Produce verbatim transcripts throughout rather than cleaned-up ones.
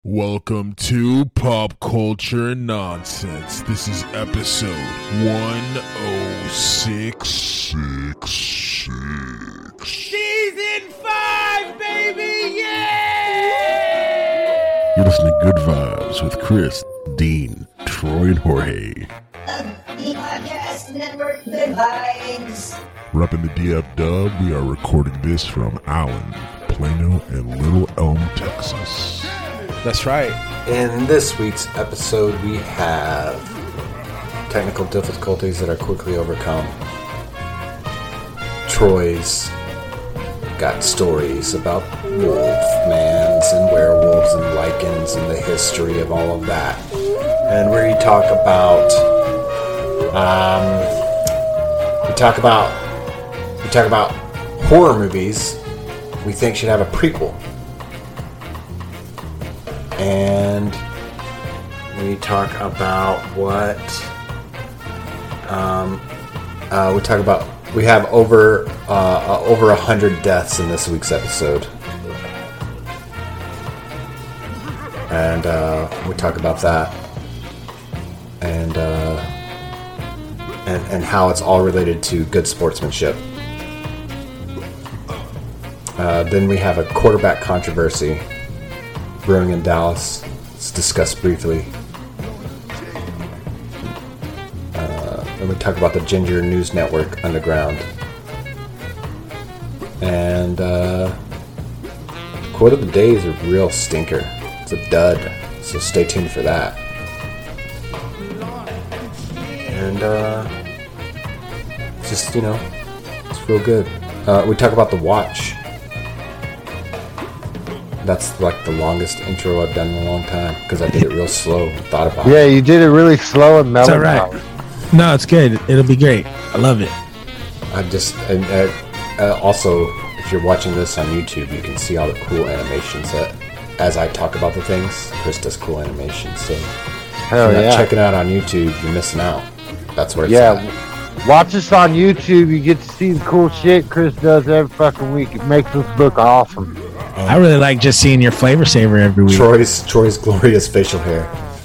Welcome to Pop Culture Nonsense. This is episode one oh six six six. Season five, baby! Yeah! You're listening to Good Vibes with Chris, Dean, Troy, and Jorge. The podcast network Good Vibes. Repping the D F Dub, we are recording this from Allen, Plano, and Little Elm, Texas. That's right. In this week's episode, we have technical difficulties that are quickly overcome. Troy's got stories about wolfmans and werewolves and lichens and the history of all of that. And we talk about, um, we talk about, we talk about horror movies we think should have a prequel. And we talk about what um, uh, we talk about. We have over uh, uh, over a hundred deaths in this week's episode, and uh, we talk about that, and uh, and and how it's all related to good sportsmanship. Uh, then we have a quarterback controversy brewing in Dallas. It's discussed briefly. Uh, and we talk about the Ginger News Network Underground. And uh, quote of the day is a real stinker. It's a dud. So stay tuned for that. And uh, just, you know, it's real good. Uh, we talk about The Watch. That's like the longest intro I've done in a long time because I did it real slow and thought about yeah, it. Yeah, you did it really slow and mellow. It's all right. No, it's good. It'll be great. I love it. I just, and, uh, uh, also, if you're watching this on YouTube, you can see all the cool animations that, as I talk about the things, Chris does cool animations. So Hell if you're yeah. not checking out on YouTube, you're missing out. That's where it's yeah, at. watch us on YouTube. You get to see the cool shit Chris does every fucking week. It makes us look awesome. I really like just seeing your flavor saver every week. Troy's Troy's glorious facial hair.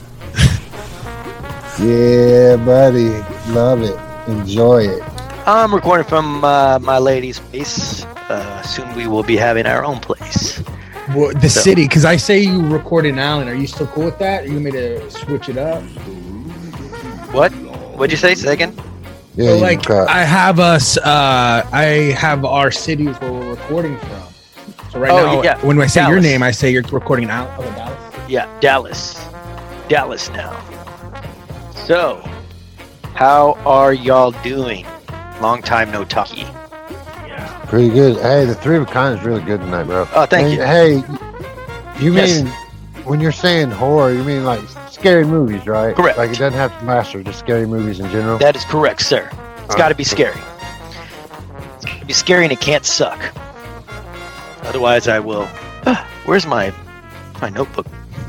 Yeah, buddy. Love it. Enjoy it. I'm recording from uh, my lady's place. Uh, soon we will be having our own place. Well, the So- city, because I say you recorded in Allen. Are you still cool with that? Are you want me to switch it up? What? What'd you say? Say again? Yeah, So, you like, cut. I have us, uh, I have our cities where we're recording from. So right Oh, now, yeah. when I say your Dallas. name, I say you're recording out of Dallas. Yeah, Dallas. Dallas now. So, how are y'all doing? Long time no talkie. Pretty good. Hey, the three of a kind is really good tonight, bro. Oh, thank And, you. Hey, you Yes. mean when you're saying horror, you mean like scary movies, right? Correct. Like it doesn't have to master, just scary movies in general. That is correct, sir. It's Oh. got to be scary. It's got to be scary and it can't suck. Otherwise, I will. Ah, where's my my notebook?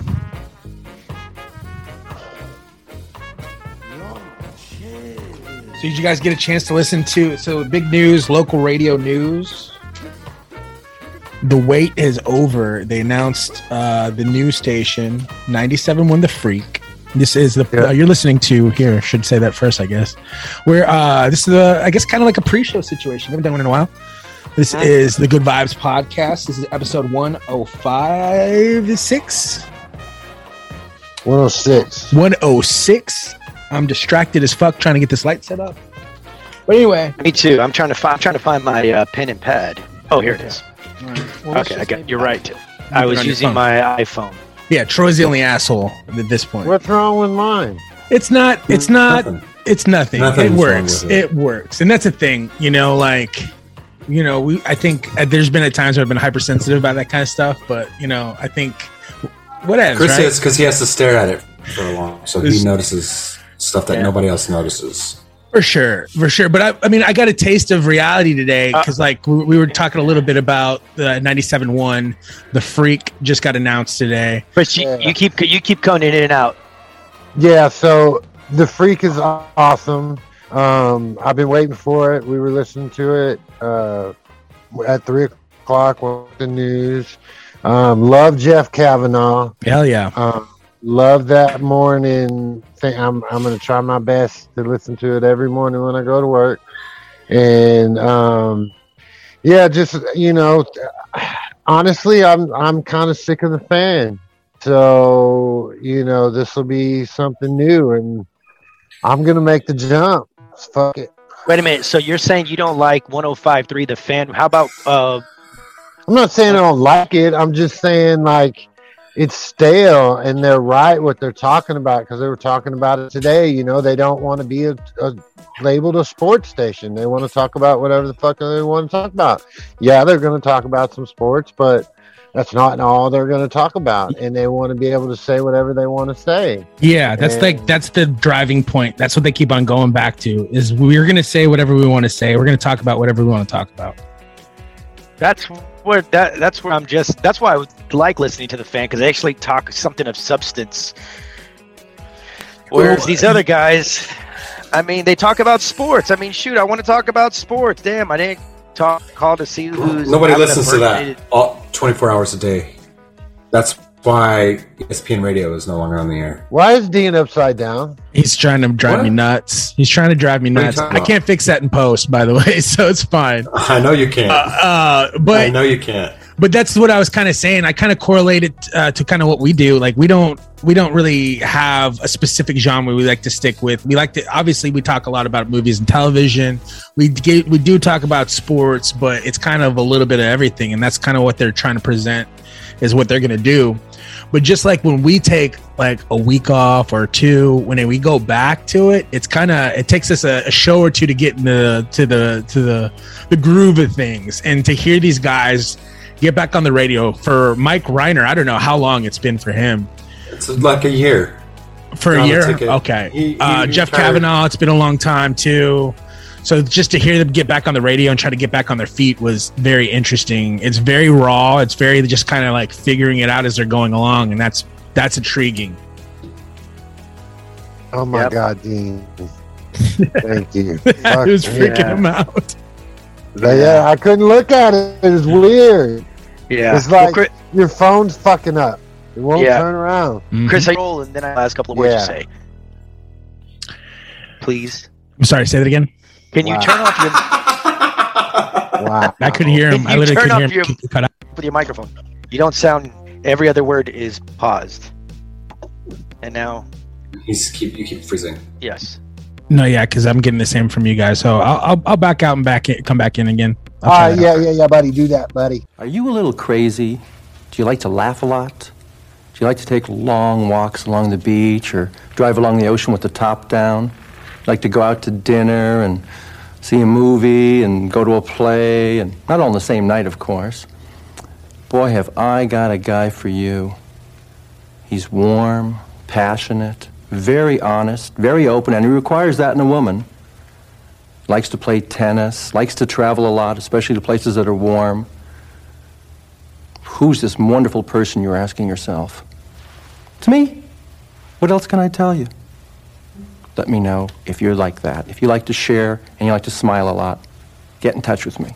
So did you guys get a chance to listen to, so big news, local radio news. The wait is over. They announced uh, the news station, ninety-seven point one The Freak. This is the, Yeah. uh, you're listening to here, should say that first, I guess. Where uh, this is, a, I guess, kind of like a pre-show situation. Haven't done one in a while. This is the Good Vibes podcast. This is episode one oh five, six? one oh six. one oh six. I'm distracted as fuck trying to get this light set up. But anyway. Me too. I'm trying to find. I'm trying to find my uh, pen and pad. Oh, here it is. Well, Okay, I got. You're right. I was on your using phone. my iPhone. Yeah, Troy's the only asshole at this point. What's wrong with mine? It's not. It's not. Nothing. It's nothing. Nothing's it wrong works. with it. It. works, and that's the thing. You know, like, you know, we. I think uh, there's been at times where I've been hypersensitive about that kind of stuff, but you know, I think whatever. Chris right? is because he has to stare at it for a long, so he There's- notices stuff that Yeah. nobody else notices. For sure, for sure. But I, I mean, I got a taste of reality today because, like, we, we were talking a little bit about the ninety-seven point one. The Freak just got announced today. But you, Yeah. you keep you keep coming in and out. Yeah, so the Freak is aw- awesome. Um, I've been waiting for it. We were listening to it uh, at three o'clock with the news. Um, love Jeff Kavanaugh. Hell yeah. Um, love that morning thing. I'm I'm gonna try my best to listen to it every morning when I go to work. And um, yeah, just you know, honestly, I'm I'm kind of sick of the fan. So you know, this will be something new, and I'm gonna make the jump. Fuck it. Wait a minute. So you're saying you don't like one oh five point three The Fan? How about uh? I'm not saying I don't like it. I'm just saying like it's stale, and they're right what they're talking about because they were talking about it today. You know, they don't want to be a, a labeled a sports station. They want to talk about whatever the fuck they want to talk about. Yeah, they're going to talk about some sports, but that's not all they're going to talk about. And they want to be able to say whatever they want to say. Yeah, that's and, like that's the driving point. That's what they keep on going back to. Is we're going to say whatever we want to say. We're going to talk about whatever we want to talk about. That's where that that's where I'm just. That's why I would like listening to The Fan because they actually talk something of substance. Whereas Well, these other guys, I mean, they talk about sports. I mean, shoot, I want to talk about sports. Damn, I didn't talk call to see who's Nobody having a listens to birthday. that all twenty-four hours a day. That's why E S P N Radio is no longer on the air. why is Dean upside down? He's trying to drive What? me nuts. He's trying to drive me What are you nuts. talking I about? can't fix that in post, by the way, so it's fine. I know you can't. Uh, uh, I but know you can't. but that's what I was kind of saying. I kind of correlate it uh, to kind of what we do. Like we don't we don't really have a specific genre we like to stick with. We like to obviously we talk a lot about movies and television. We get, we do talk about sports, but it's kind of a little bit of everything, and that's kind of what they're trying to present is what they're going to do. But just like when we take like a week off or two, when we go back to it, it's kind of it takes us a, a show or two to get in the to the to the the groove of things, and to hear these guys get back on the radio. For Mike Reiner, I don't know how long it's been for him. It's like a year. For a On the year, ticket. okay. He- he uh, Jeff retired. Kavanaugh, it's been a long time too. So just to hear them get back on the radio and try to get back on their feet was very interesting. It's very raw. It's very just kind of like figuring it out as they're going along, and that's that's intriguing. Oh my Yep. God, Dean. Thank you. it Fuck was yeah. freaking him out. But yeah, I couldn't look at it. It was weird. Yeah. It's Well, like Chris, your phone's fucking up. It won't Yeah. turn around. Chris, Mhm. I roll, and then I last couple of words Yeah. to say. Please, I'm sorry. Say that again. can you Wow. turn off your Wow. I couldn't hear him. Can I you literally turn couldn't hear off him. your- Keep- Cut out. with your microphone? You don't sound. Every other word is paused. And now, He's keep you keep freezing. yes. No, yeah, because I'm getting the same from you guys. So I'll I'll, I'll back out and back in, come back in again. I'll All try right, that yeah, yeah, yeah, buddy. Do that, buddy. Are you a little crazy? Do you like to laugh a lot? Do you like to take long walks along the beach or drive along the ocean with the top down? Like to go out to dinner and see a movie and go to a play, and not all on the same night, of course. Boy, have I got a guy for you. He's warm, passionate, very honest, very open, and he requires that in a woman. Likes to play tennis, likes to travel a lot, especially to places that are warm. Who's this wonderful person, you're asking yourself? It's me. What else can I tell you? Let me know if you're like that. If you like to share and you like to smile a lot, get in touch with me.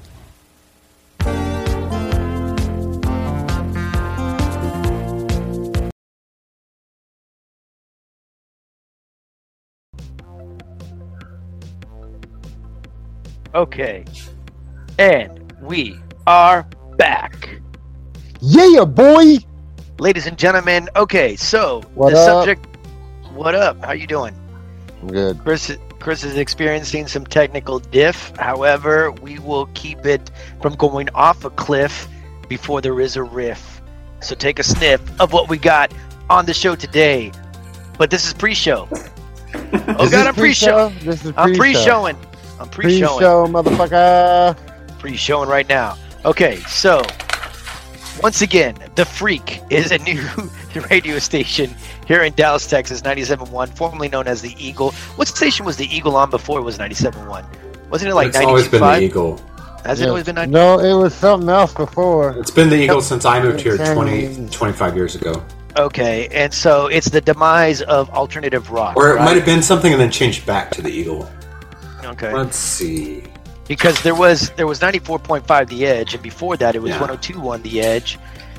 Okay. And we are back. Yeah, boy. Ladies and gentlemen, okay, so What the up? subject. What up? How you doing? I'm good. Chris, Chris is experiencing some technical diff. However, we will keep it from going off a cliff before there is a riff. So take a sniff of what we got on the show today. But this is pre-show. Oh Is God, this I'm pre-show. This is I'm pre-show. pre-showing. I'm pre-showing. Pre-show, motherfucker. Pre-showing right now. Okay, so once again, The Freak is a new radio station here in Dallas, Texas, ninety-seven point one, formerly known as The Eagle. What station was The Eagle on before it was ninety-seven point one? Wasn't it like It's always been the ninety-two point five? Eagle. Has it Yeah. always been ninety? No, it was something else before. It's been the Eagle since I moved here Ten twenty, years. twenty-five years ago. Okay, and so it's the demise of alternative rock. Or it right? might have been something and then changed back to the Eagle. Okay, Let's see. because there was there was ninety-four point five The Edge, and before that it was Yeah. one oh two point one The Edge,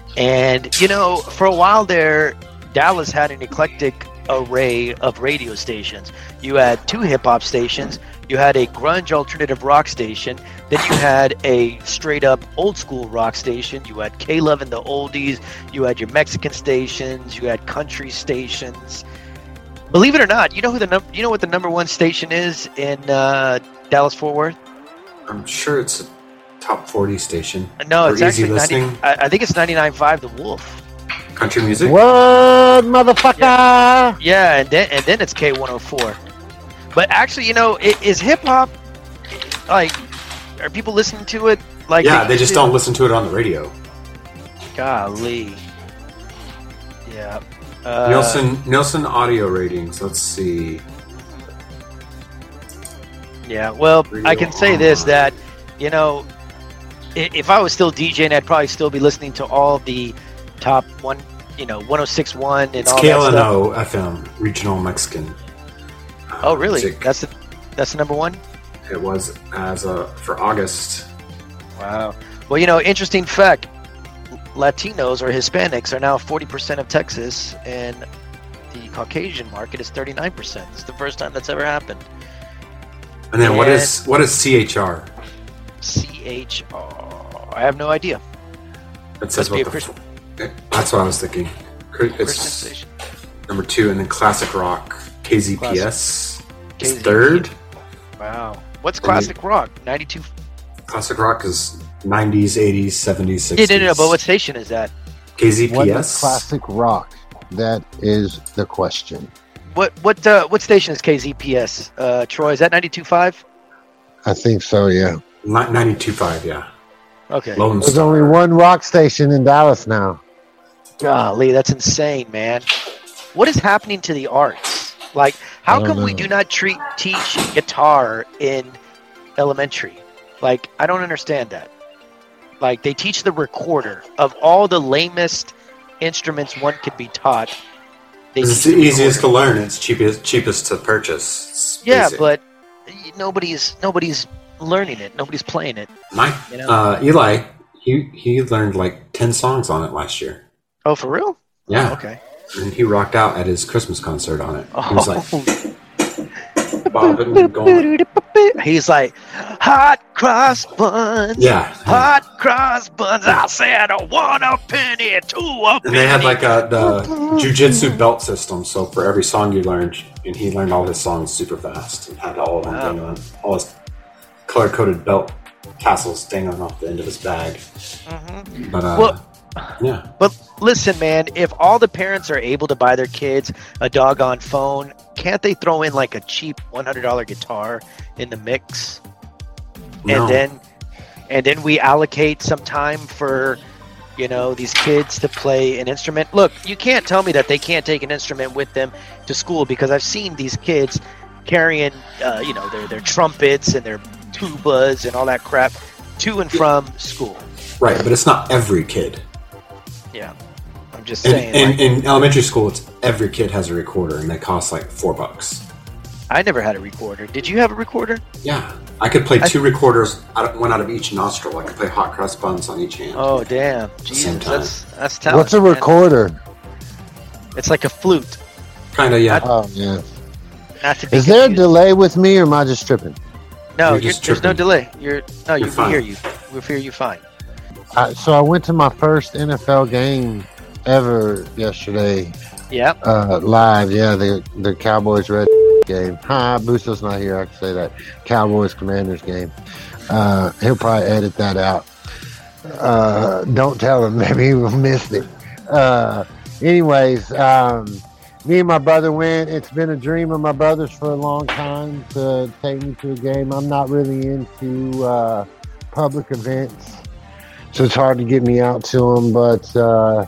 And, you know, for a while there, Dallas had an eclectic array of radio stations. You had two hip-hop stations. You had a grunge alternative rock station. Then you had a straight-up old-school rock station. You had K-Love and the Oldies. You had your Mexican stations. You had country stations. Believe it or not, you know who the num- you know what the number one station is in uh, Dallas-Fort Worth? I'm sure it's a top forty station. No, for it's easy actually ninety, listening. I, I think it's ninety-nine point five The Wolf. Country music. What, motherfucker? Yeah, and then and then it's K one oh four. But actually, you know, i- is hip hop like? Are people listening to it? Like, Yeah, they used just to? don't listen to it on the radio. Golly. Yeah. Uh, Nielsen Nielsen audio ratings. Let's see. Yeah. Well, Radio I can say this, online. that you know, i- if I was still DJing, I'd probably still be listening to all the top one, you know, one oh six point one and It's all K L that N stuff. O F M, regional Mexican. uh, Oh, really? music. That's the that's the number one. It was as a for August. Wow. Well, you know, interesting fact: Latinos or Hispanics are now forty percent of Texas, and the Caucasian market is thirty-nine percent. It's the first time that's ever happened. And then what And- is what is C H R? C H R. I have no idea. It says Must be what a the. Christian, f- That's what I was thinking. Cr- Christian It's station. number two, and then classic rock K Z P S K Z is P S. third. Wow. What's And you- classic rock? ninety-two. Classic rock is nineties, eighties, seventies, Yeah, sixties. no, no, no. But what station is that? K Z P What is S? classic rock? That is the question. What what uh, what station is K Z P S? Uh, Troy, is that ninety-two point five? I think so, yeah. ninety-two point five, yeah. Okay. Lone There's Star. only one rock station in Dallas now. Golly, that's insane, man. What is happening to the arts? Like, I how don't come we know. do not treat teach guitar in elementary? Like, I don't understand that. Like, they teach the recorder of all the lamest instruments one could be taught. They It's teach the easiest to recorder. learn. It's cheapest cheapest to purchase. It's Yeah, basic. but nobody's nobody's learning it. Nobody's playing it. my you know? uh, Eli, he he learned like ten songs on it last year. Oh, for real? Yeah, Oh, okay. and he rocked out at his Christmas concert on it. He was like Oh. bobbing and going. He's like, hot cross buns. Yeah, Hot cross buns. I said one a penny, two a penny. and they had like a the jujitsu belt system. So for every song you learned, and he learned all his songs super fast and had all of them Wow. dangling, all his color coded belt tassels dangling off the end of his bag. Mhm. But uh, Well- yeah, But listen, man, if all the parents are able to buy their kids a doggone phone, can't they throw in like a cheap one hundred dollars guitar in the mix? no. And then and then we allocate some time for, you know, these kids to play an instrument. Look, you can't tell me that they can't take an instrument with them to school, because I've seen these kids carrying, uh, you know, their, their trumpets and their tubas and all that crap to and from school. right, but it's not every kid. Yeah, I'm just In, saying. in, like, in elementary school, it's every kid has a recorder, and they cost like four bucks. I never had a recorder. Did you have a recorder? Yeah, I could play I- two recorders, out of, one out of each nostril. I could play hot cross buns on each hand. Oh, damn. same Jesus, time. that's, that's talent. What's a man. recorder? It's like a flute. Kind of, yeah. Oh, yeah. Not to be Is there a confused. delay with me, or am I just tripping? No, You're you're just there's no tripping. delay. You're no, you You're we fine. hear you. We hear you fine. I, so I went to my first N F L game ever yesterday, Yeah. uh, live. Yeah, the the Cowboys Red game. Hi, Busso's not here. I can say that. Cowboys Commanders game. Uh, he'll probably edit that out. Uh, don't tell him. Maybe he will miss it. Uh, anyways, um, me and my brother went. It's been a dream of my brother's for a long time to take me to a game. I'm not really into uh, public events, so it's hard to get me out to them. But uh,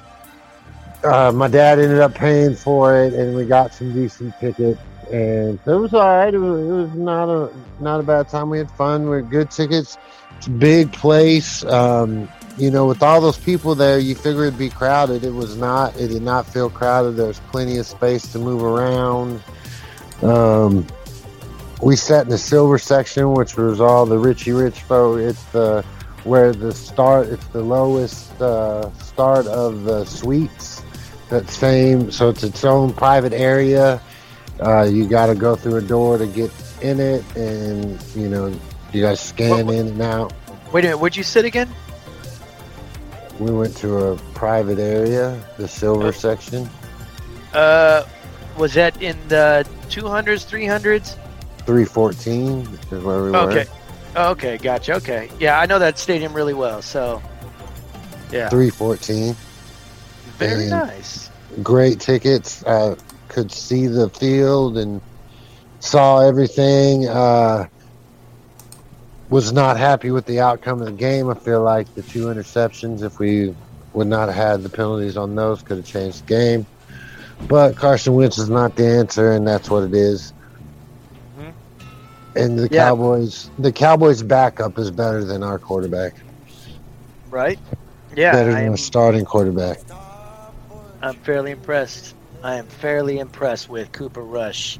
uh, my dad ended up paying for it, and we got some decent tickets. And it was all right. It was, it was not a not a bad time. We had fun. We had good tickets. It's a big place. Um, you know, with all those people there, you figure it'd be crowded. It was not. It did not feel crowded. There was plenty of space to move around. Um, we sat in the silver section, which was all the Richie Rich folk. It's the where the start, it's the lowest uh, start of the suites. That same, so it's its own private area. Uh, you got to go through a door to get in it, and you know, you guys scan What- what- in and out. Wait a minute, where'd you sit again? We went to a private area, the silver section, Uh, was that in the two hundreds, three hundreds? three fourteen is where we were. Okay. Okay, gotcha. Okay. Yeah, I know that stadium really well, so yeah. three fourteen. Very and- nice. Great tickets. Uh, could see the field and saw everything. Uh, was not happy with the outcome of the game. I feel like the two interceptions, if we would not have had the penalties on those, could have changed the game. But Carson Wentz is not the answer, and that's what it is. Mhm. And the Yeah. Cowboys, the Cowboys' backup is better than our quarterback. Right? Yeah, better I than am, our starting quarterback. I'm fairly impressed. I am fairly impressed with Cooper Rush.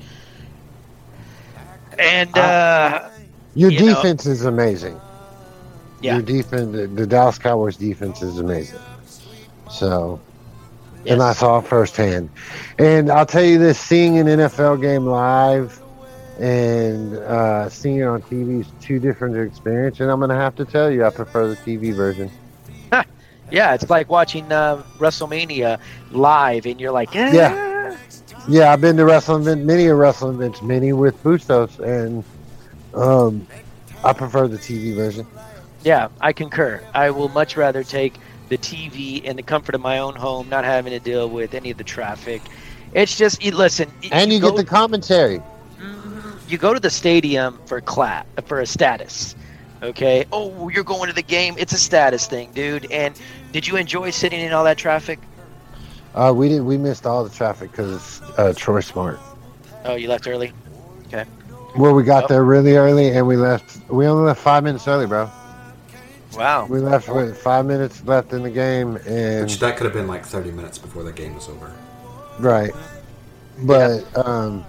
And uh Your You know- defense is amazing. Yeah. Your defense, the, the Dallas Cowboys defense is amazing. So, and I yes. saw it firsthand. And I'll tell you this: seeing an N F L game live and uh, seeing it on T V is two different experiences. And I'm going to have to tell you, I prefer the T V version. Yeah, it's like watching uh, WrestleMania live, and you're like, eh. Yeah. Yeah, I've been to wrestling event, many a wrestling events, many with Bustos, and um, I prefer the T V version. Yeah, I concur. I will much rather take the T V in the comfort of my own home, not having to deal with any of the traffic. It's just, you, listen. And you, go, get the commentary. You go to the stadium for cla- for a status. Okay. Oh, you're going to the game. It's a status thing, dude. And did you enjoy sitting in all that traffic? Uh, we did. We missed all the traffic because uh, Troy Smart. Oh, you left early? Where we got Oh. there really early, and we left. We only left five minutes early, bro. Wow. We left with five minutes left in the game, and Which that could have been like thirty minutes before the game was over. right. But um,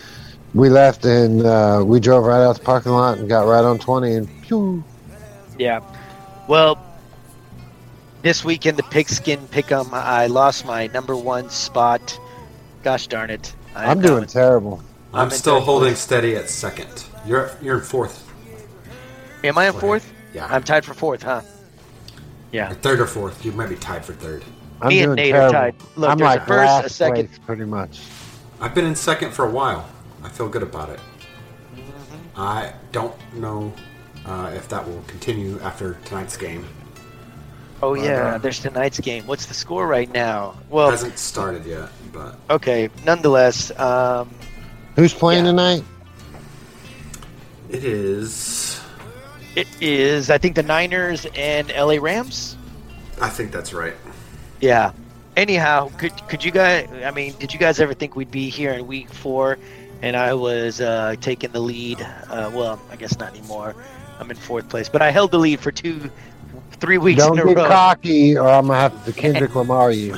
we left, and uh, we drove right out the parking lot and got right on twenty, and pew. Yeah. Well, this weekend, the Pigskin Pick'em, I lost my number one spot. Gosh darn it. I I'm know doing it. terrible. I'm, I'm in still third holding place. steady at second. You're you're in fourth. Am I in Go ahead. fourth? Yeah. I'm tied for fourth, huh? Yeah. Or third or fourth. You might be tied for third. I'm Me and doing Nate are terrible. tied. Look, I'm there's like a first, last a second. place, pretty much. I've been in second for a while. I feel good about it. Mm-hmm. I don't know uh, if that will continue after tonight's game. Oh, But, yeah, uh, there's tonight's game. What's the score right now? Well, Hasn't started yet, but okay, nonetheless, um, Who's playing Yeah. tonight? it is. it is, I think, the Niners and L A Rams. I think that's right. Yeah. Anyhow, could could you guys? I mean, did you guys ever think we'd be here in week four, and I was uh, taking the lead? Uh, well, I guess not anymore. I'm in fourth place, but I held the lead for two, three weeks Don't in a get row. cocky, or I'm gonna have to Kendrick Lamar you.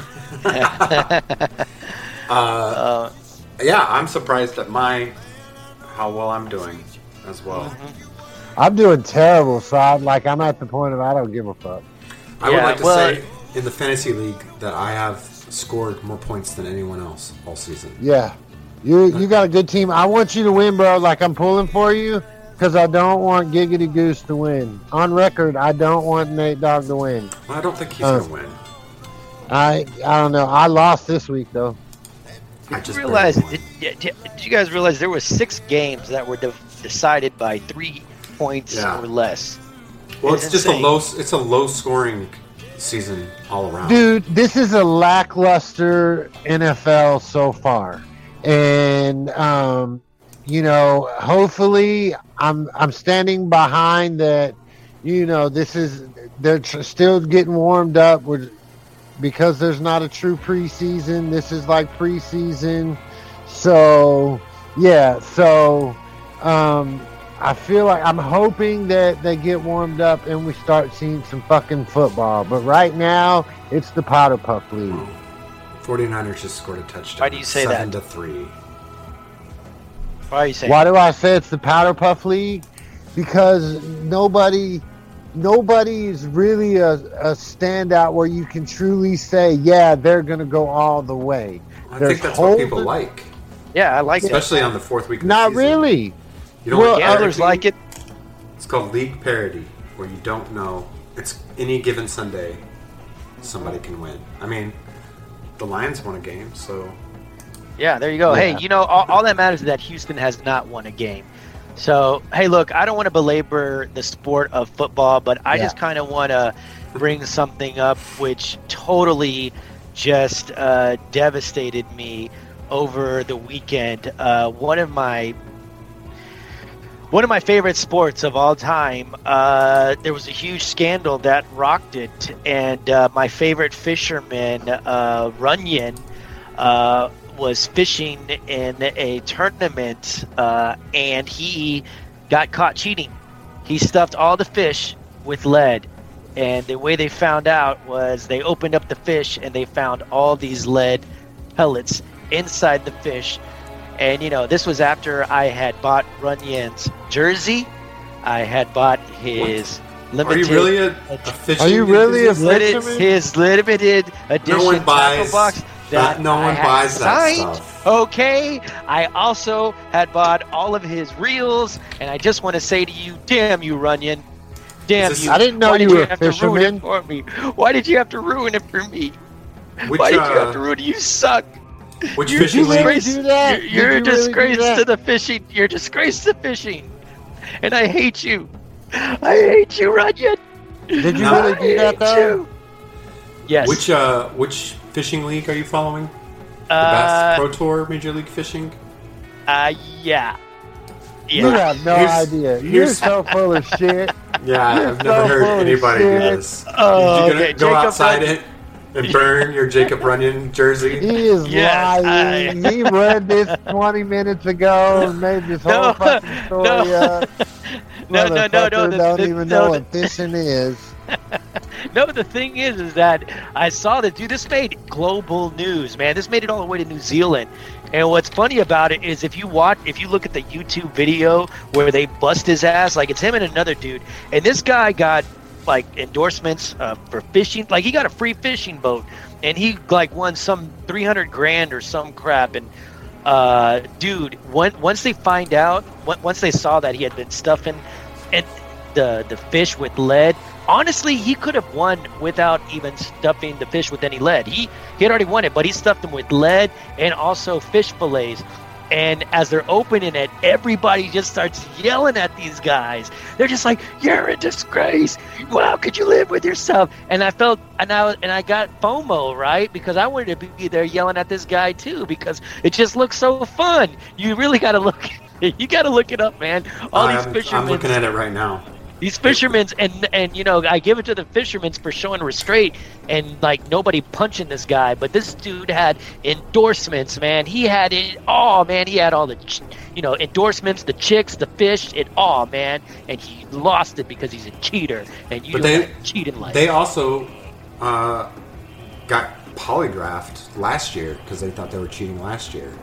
Uh, uh, yeah, I'm surprised at my how well I'm doing as well. I'm doing terrible, so I'm like I'm at the point of I don't give a fuck. I would Yeah, like to well- say in the fantasy league that I have scored more points than anyone else all season. Yeah, you you got a good team. I want you to win, bro. Like I'm pulling for you because I don't want Giggity Goose to win. On record, I don't want Nate Dogg to win. Well, I don't think he's Uh, gonna win. I I don't know. I lost this week though. I did just you realize? barely Did, did, did you guys realize there were six games that were de- decided by three points Yeah. or less? won. Well, it's, It's just a insane. low. It's a low scoring season all around. Dude, this is a lackluster N F L so far, and um, you know, hopefully, I'm I'm standing behind that. You know, this is they're tr- still getting warmed up. We're, because there's not a true preseason. This is like preseason, so yeah. So um, I feel like I'm hoping that they get warmed up and we start seeing some fucking football. But right now, it's the Powder Puff League. 49ers just scored a touchdown. Why do you say seven that? to three. Why are you saying? Why do I say it's the Powder Puff League? Because nobody nobody is really a, a standout where you can truly say, yeah, they're going to go all the way. I There's think that's what people holes- like, Yeah, I like it. especially on the fourth week of the Not season. really. You don't Well, like Gamblers parity? like it. It's called league parity, where you don't know. It's any given Sunday, somebody can win. I mean, the Lions won a game, so Yeah, there you go. Yeah. Hey, you know, all, all that matters is that Houston has not won a game. So, hey, look, I don't want to belabor the sport of football, but I Yeah. just kind of want to bring something up which totally just uh, devastated me over the weekend. Uh, one of my one of my favorite sports of all time. Uh, there was a huge scandal that rocked it, and uh, my favorite fisherman, uh, Runyon, uh, was fishing in a tournament, uh, and he got caught cheating. He stuffed all the fish with lead, and the way they found out was they opened up the fish and they found all these lead pellets inside the fish. And, you know, this was after I had bought Runyon's jersey. I had bought his are limited... you really a, a fishing Are you really a enthusiast? limited, fisherman? his limited edition No one tackle buys box that. that No I one had buys that signed. stuff. Okay, I also had bought all of his reels, and I just want to say to you, damn you, Runyon. Damn Is this- you. I didn't know Why you did were a have to ruin fisherman. it for me? Why did you have to ruin it for me? Which, Why did you uh, have to ruin it? You suck. which You're fishing you really league? disgrace. do that? You're, you're Did a you really do disgrace that? to the fishing. You're a disgrace to fishing. And I hate you. I hate you, Runyon. Did you No. really do that, I hate though? you. Yes. Which uh, which fishing league are you following? The uh, Bass Pro Tour, Major League Fishing. uh, yeah. You Yeah. have no Here's- idea. You're here's- so full of shit. Yeah, You're I've never so heard full of anybody do shit. this. Oh, You're gonna okay, go Jacob outside Runyon. it and burn your Jacob Runyon jersey. He is Yes, lying. I- He read this twenty minutes ago and made this whole No, fucking story no. up. No, no, no, no. Motherfucker The, don't the- even no, know the- what fishing is. No, the thing is, is that I saw that, dude, this made global news, man. This made it all the way to New Zealand. And what's funny about it is if you watch, if you look at the YouTube video where they bust his ass, like it's him and another dude, and this guy got like endorsements uh, for fishing, like he got a free fishing boat, and he like won some three hundred grand or some crap. And uh, dude, when, once they find out, on- once they saw that he had been stuffing and the the fish with lead. Honestly, he could have won without even stuffing the fish with any lead. He he had already won it, but he stuffed them with lead and also fish fillets. And as they're opening it, everybody just starts yelling at these guys. They're just like, "You're a disgrace! Wow, could you live with yourself?" And I felt, and I and I got FOMO, right? Because I wanted to be there yelling at this guy too, because it just looks so fun. You really got to look. You got to look it up, man. All these I'm, fishermen. I'm looking at it right now. These fishermen's and and you know I give it to the fishermen's for showing restraint and like nobody punching this guy, but this dude had endorsements, man. He had it all, man. He had all the ch- you know endorsements, the chicks, the fish, it all, man. And he lost it because he's a cheater, and you But don't they- have to cheat in life. They also uh, got polygraphed last year because they thought they were cheating last year.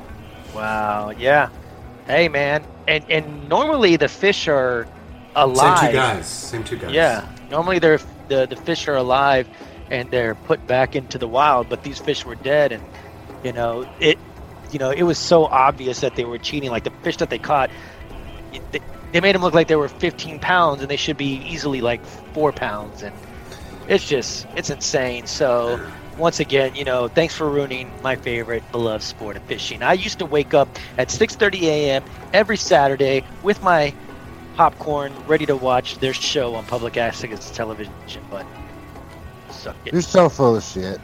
Wow, yeah. Hey, man, and and normally the fish are alive. Same two guys. Same two guys. Yeah, normally they're the the fish are alive and they're put back into the wild, but these fish were dead, and you know it, you know it was so obvious that they were cheating. Like the fish that they caught, they, they made them look like they were fifteen pounds, and they should be easily like four pounds, and it's just it's insane. So. Once again, you know, thanks for ruining my favorite beloved sport of fishing. I used to wake up at six thirty a.m. every Saturday with my popcorn, ready to watch their show on public access television, but suck it. You're so full of shit.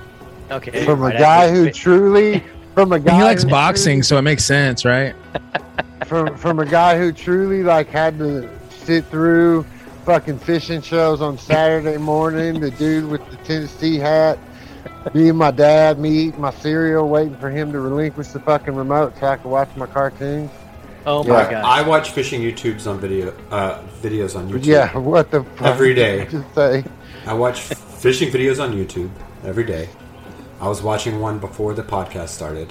Okay. From a right, guy I- who truly, from a guy He likes who boxing, so it makes sense, right? truly- from from a guy who truly like had to sit through fucking fishing shows on Saturday morning. The dude with the Tennessee hat. Me and my dad, me eating my cereal, waiting for him to relinquish the fucking remote so I could watch my cartoons. Oh my Yeah. god. I watch fishing YouTubes on video, uh, videos on YouTube. Yeah, what the fuck? Every day. Just say. I watch fishing videos on YouTube every day. I was watching one before the podcast started,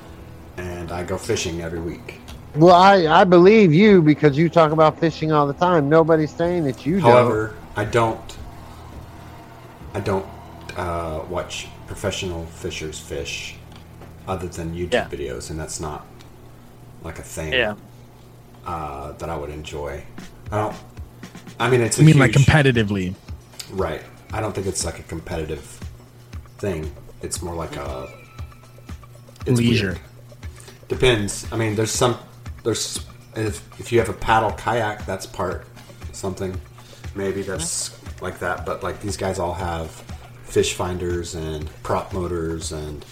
and I go fishing every week. Well, I, I believe you because you talk about fishing all the time. Nobody's saying that you However, I don't. I don't uh, watch professional fishers fish, other than YouTube Yeah. videos, and that's not like a thing. Yeah. Uh, that I would enjoy. I don't. I mean, it's. A I mean, huge, like competitively. Right. I don't think it's like a competitive thing. It's more like a it's Leisure. weird. Depends. I mean, there's some. There's if if you have a paddle kayak, that's part something. Maybe that's like that. But like these guys all have fish finders and prop motors and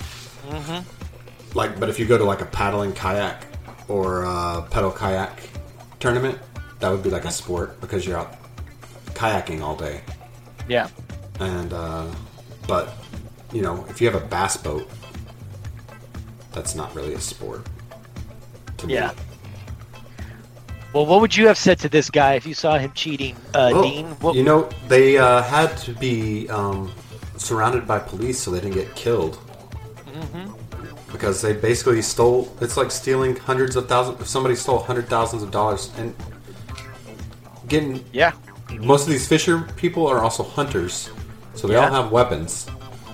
like. But if you go to like a paddling kayak or a pedal kayak tournament, that would be like a sport because you're out kayaking all day. Yeah. And, uh, but, you know, if you have a bass boat, that's not really a sport. To me. Yeah. Well, what would you have said to this guy if you saw him cheating, uh, Well, Dean? What, you know, they uh, had to be um, surrounded by police so they didn't get killed. Mm-hmm. Because they basically stole, it's like stealing hundreds of thousands, if somebody stole hundred thousands of dollars and getting, yeah. most of these fisher people are also hunters. So they Yeah. all have weapons.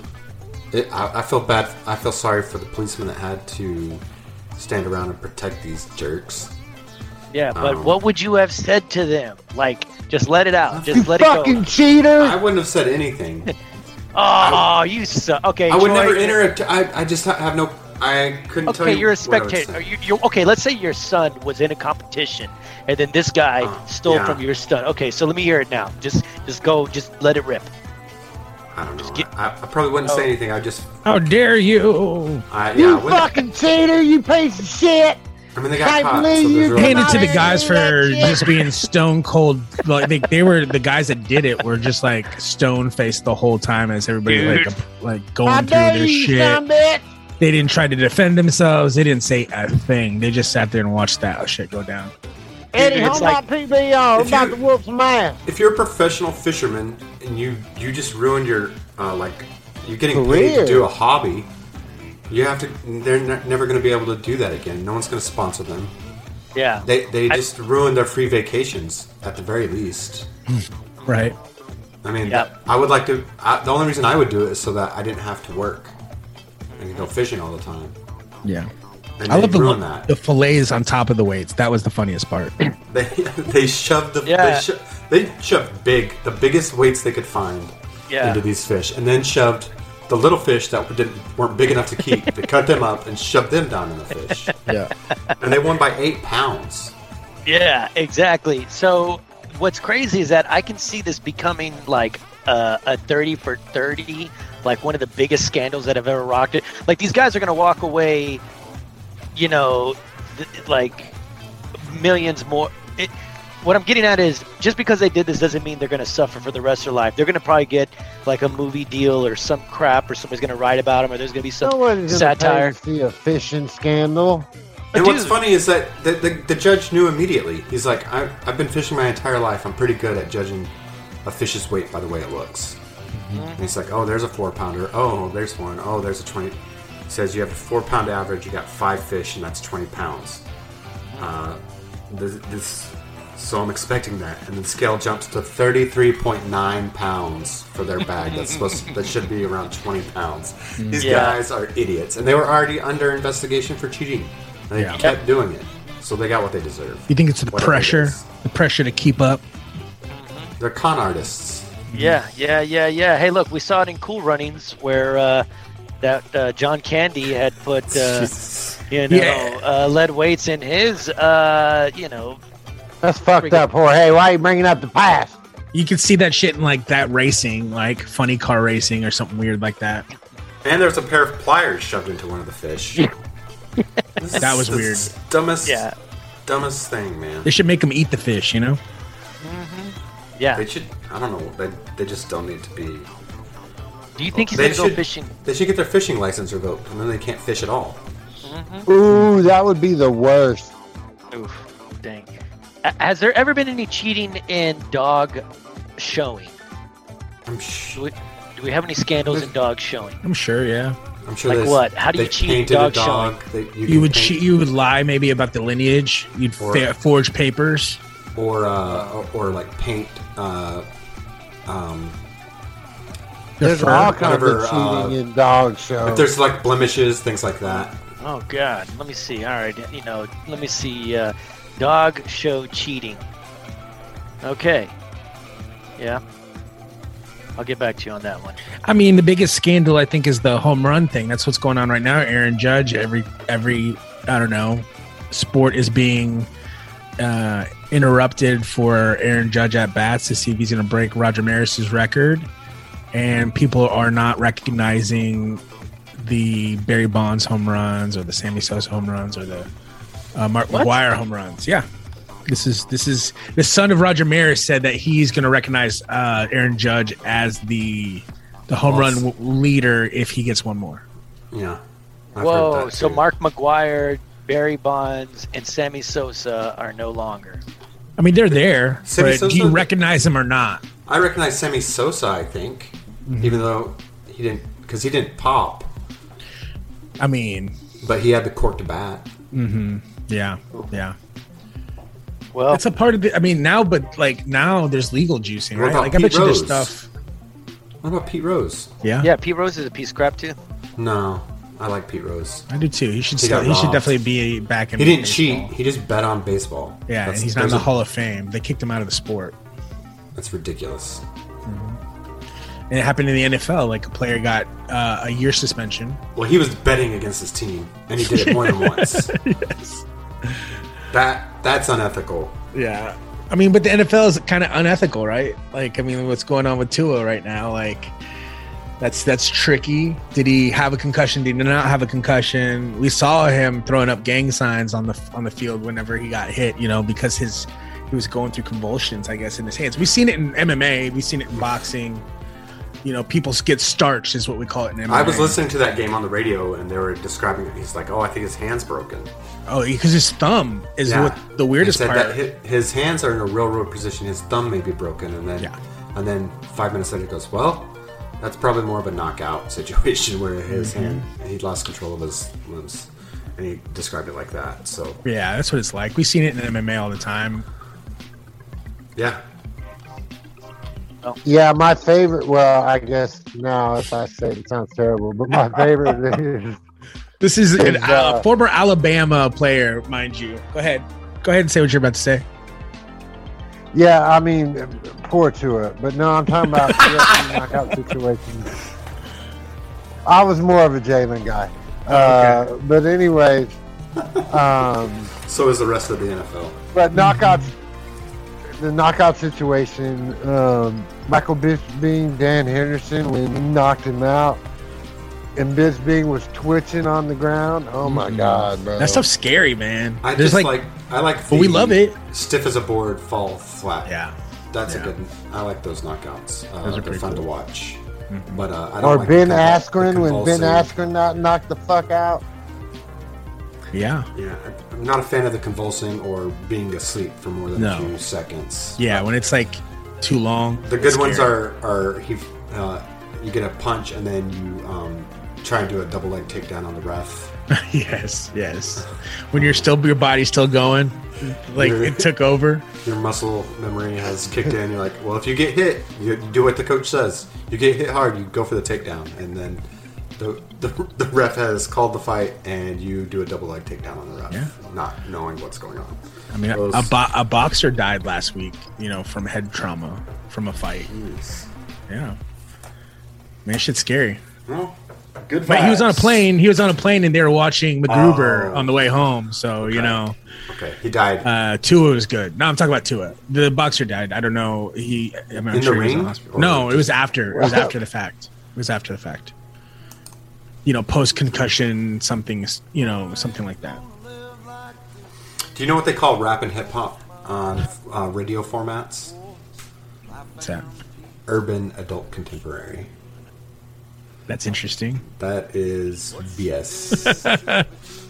It, I, I feel bad. I feel sorry for the policemen that had to stand around and protect these jerks. Yeah, but Um, what would you have said to them? Like, just let it out. You Just let it fucking go. cheater! I wouldn't have said anything. Oh, you suck. Okay, I would Troy, never enter it. I, I just ha- have no. I couldn't tell Okay, you. you're a what I would spectator. say. Are you, you're, okay, let's say your son was in a competition, and then this guy Uh, stole yeah. from your son. Okay, so let me hear it now. Just, just go. Just let it rip. I don't know. get- I, I probably wouldn't Oh. say anything. I just. How dare you? I, yeah. You I, wouldn't- fucking cheater! You piece of shit! I mean, they got can't caught. So believe there's you really Handed not to the in guys for that shit. just being stone cold. Like they, they were the guys that did it were just like stone faced the whole time as everybody Dude. like like I going through dare their you, shit. son of a bitch! They didn't try to defend themselves. They didn't say a thing. They just sat there and watched that shit go down. Eddie, it's hold like- my P B R. I'm If about you- to whoop some ass. If you're a professional fisherman and you you just ruined your uh, like you're getting paid Career. to do a hobby, you have to. They're ne- never going to be able to do that again. No one's going to sponsor them. Yeah. They they I- just ruined their free vacations at the very least. Right. I mean, Yep. I would like to. I, the only reason I would do it is so that I didn't have to work and go fishing all the time. Yeah. And I they love the ruined that. the fillets on top of the weights. That was the funniest part. They they shoved the Yeah. they, sho- they shoved big the biggest weights they could find Yeah. into these fish, and then shoved the little fish that didn't weren't big enough to keep. They cut them up and shoved them down in the fish, Yeah. and they won by eight pounds. Yeah, exactly. So what's crazy is that I can see this becoming like uh, a thirty for thirty, like one of the biggest scandals that have ever rocked it. Like these guys are going to walk away, you know, th- like millions more. It, what I'm getting at is just because they did this doesn't mean they're going to suffer for the rest of their life. They're going to probably get like a movie deal or some crap, or somebody's going to write about them, or there's going to be some Nobody's gonna satire. pay to see a fishing scandal. And Dude. what's funny is that the, the, the judge knew immediately. He's like, I, I've been fishing my entire life. I'm pretty good at judging a fish's weight by the way it looks. And he's like, oh, there's a four pounder. Oh, there's one. Oh, there's a twenty. He says you have a four pound average. You got five fish, and that's twenty pounds. Uh, this, this, so I'm expecting that, and the scale jumps to thirty-three point nine pounds for their bag. That's supposed to, that should be around twenty pounds. These Yeah. guys are idiots, and they were already under investigation for cheating, and they Yeah. kept doing it. So they got what they deserve. You think it's the Whatever it pressure, is. the pressure to keep up? They're con artists. Yeah, yeah, yeah, yeah. Hey, look, we saw it in Cool Runnings where uh, that uh, John Candy had put, uh, Jesus. you know, Yeah. uh, lead weights in his, uh, you know. That's fucked Freaking- up, Jorge. Why are you bringing up the past? You can see that shit in like that racing, like funny car racing or something weird like that. And there's a pair of pliers shoved into one of the fish. This is That was the weird. Dumbest, Yeah, dumbest thing, man. They should make them eat the fish, you know? yeah. They should. I don't know. They, they just don't need to be. Do you think he's They going to go should- fishing? They should get their fishing license revoked, and then they can't fish at all. Ooh, that would be the worst. Oof, dang. A- Has there ever been any cheating in dog showing? I'm, sh- Do we, do we have any scandals in dog showing? I'm sure, yeah. I'm sure. Like there's- what? How do you they cheat in painted dog a dog. They, you, You can would paint- cheat, you would lie maybe about the lineage. You'd Or- fa- forge papers. or uh, or, or like paint uh, um, There's fur- all kinds whatever, of cheating uh, in dog shows. if there's like blemishes, things like that. Oh God, let me see. All right, you know, let me see. Uh, dog show cheating. Okay. Yeah. I'll get back to you on that one. I mean, the biggest scandal I think is the home run thing. That's what's going on right now. Aaron Judge, every every I don't know, sport is being uh, interrupted for Aaron Judge at bats to see if he's going to break Roger Maris's record, and people are not recognizing the Barry Bonds home runs or the Sammy Sosa home runs or the uh, Mark What? McGwire home runs. Yeah. This is this is the son of Roger Maris said that he's going to recognize uh, Aaron Judge as the the home Well, run w- leader if he gets one more. Yeah. I've heard Whoa, that so too. Mark McGwire, Barry Bonds, and Sammy Sosa are no longer. I mean, they're there, Sammy but Sosa- do you recognize them or not? I recognize Sammy Sosa, I think, Mm-hmm. even though he didn't, because he didn't pop, I mean, but he had the cork to bat. yeah, yeah. Well, It's a part of the. I mean, now, but like now, there's legal juicing, What right? about Like I bet Pete you there's Rose? stuff. What about Pete Rose? Yeah, yeah, Pete Rose is a piece of crap too. No, I like Pete Rose. I do too. He should. He Still, got he should robbed. definitely be back in. He didn't baseball. cheat. He just bet on baseball. Yeah, That's- and he's not in those the are- Hall of Fame. They kicked him out of the sport. That's ridiculous. And it happened in the N F L. Like a player got uh, a year suspension. Well, he was betting against his team, and he did it more than once. Yes. That that's unethical. Yeah. I mean, but the N F L is kind of unethical, right? Like, I mean, what's going on with Tua right now? Like, that's that's tricky. Did he have a concussion? Did he not have a concussion? We saw him throwing up gang signs on the on the field whenever he got hit, you know, because his he was going through convulsions, I guess, in his hands. We've seen it in M M A. We've seen it in boxing. You know, people get starched is what we call it in M M A. I was listening to that game on the radio, and they were describing it. He's like, "Oh, I think his hand's broken." Oh, because his thumb is Yeah. what the weirdest He said part. that hi- his hands are in a railroad position. His thumb may be broken, and then Yeah. and then five minutes later, he goes, "Well, that's probably more of a knockout situation where his Mm-hmm. hand he lost control of his limbs," and he described it like that. So Yeah, that's what it's like. We've seen it in M M A all the time. yeah, Yeah, my favorite. Well, I guess now if I say it, it sounds terrible, but my favorite is This is an Is, uh, uh, former Alabama player, mind you. Go ahead. Go ahead and say what you're about to say. yeah. I mean, poor Tua, but no, I'm talking about yes, knockout situations. I was more of a Jalen guy, uh, but anyways, um, so is the rest of the N F L. but knockouts, the knockout situation. Um, Michael Bisping, Dan Henderson, when he knocked him out, and Bisping was twitching on the ground. Oh my God, bro! That stuff's scary, man. I There's just like, I like. but we the love it. Stiff as a board, fall flat. Yeah. That's Yeah. a good. I like those knockouts. Uh, Those are they're pretty fun to cool. watch. But uh, I don't Or like Ben the convul- Askren the when Ben convulsing. Askren not knocked the fuck out. Yeah. Yeah, I'm not a fan of the convulsing or being asleep for more than No. a few seconds. Yeah, when it's like too long. The good it's ones scary. are are he, uh, you get a punch and then you um, try and do a double leg takedown on the ref. yes, yes. When you're still, your body's still going, like You're- it took over. Your muscle memory has kicked in. You're like, well, if you get hit, you do what the coach says. You get hit hard, you go for the takedown, and then the the, the ref has called the fight, and you do a double leg takedown on the ref, Yeah. not knowing what's going on. I mean, Those- a, bo- a boxer died last week, you know, from head trauma from a fight. Jeez. Yeah. Man, shit's scary. Well, good. But he was on a vibes. plane. He was on a plane, and they were watching MacGruber Oh. on the way home. So you Okay. know, Okay, he died. uh, Tua was good. No, I'm talking about Tua. The boxer died. I don't know. He. I'm not In sure the he was in ring? the hospital. Or No, it was just- after. It was after the fact. It was after the fact. You know, post concussion, something. You know, something like that. Do you know what they call rap and hip hop on uh, radio formats? What's that? Urban adult contemporary. That's interesting. That is B S. that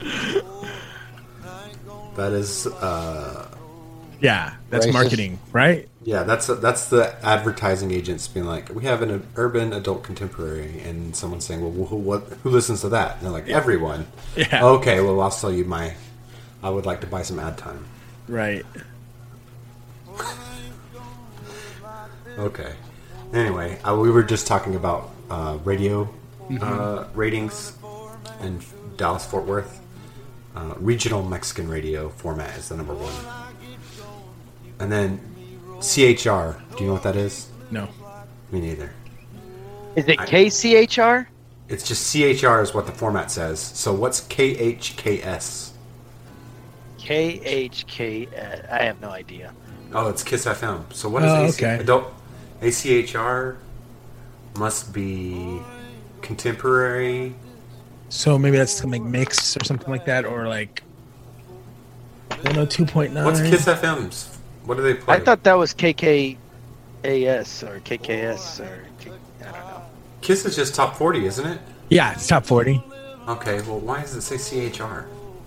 is, uh, Yeah, that's Racist. marketing, right? yeah, that's that's the advertising agents being like, we have an urban adult contemporary, and someone saying, well, who, what, who listens to that? And they're like, everyone. Yeah. Okay, well, I'll sell you my. I would like to buy some ad time. Right. Okay. Anyway, uh, we were just talking about uh, radio uh, ratings in Dallas Fort Worth. Uh, regional Mexican radio format is the number one. And then C H R. Do you know what that is? No. Me neither. Is it K C H R? It's just C H R is what the format says. So what's K H K S? K H K S. I have no idea. Oh, it's Kiss F M. So what is Oh, A C- okay. adult A C H R? Must be contemporary. So maybe that's like mix or something like that, or like one oh two point nine. What's Kiss F M's? What do they play? I thought that was K K A S or K K S or K- I don't know. Kiss is just top forty, isn't it? Yeah, it's top forty. Okay, well, why does it say C H R?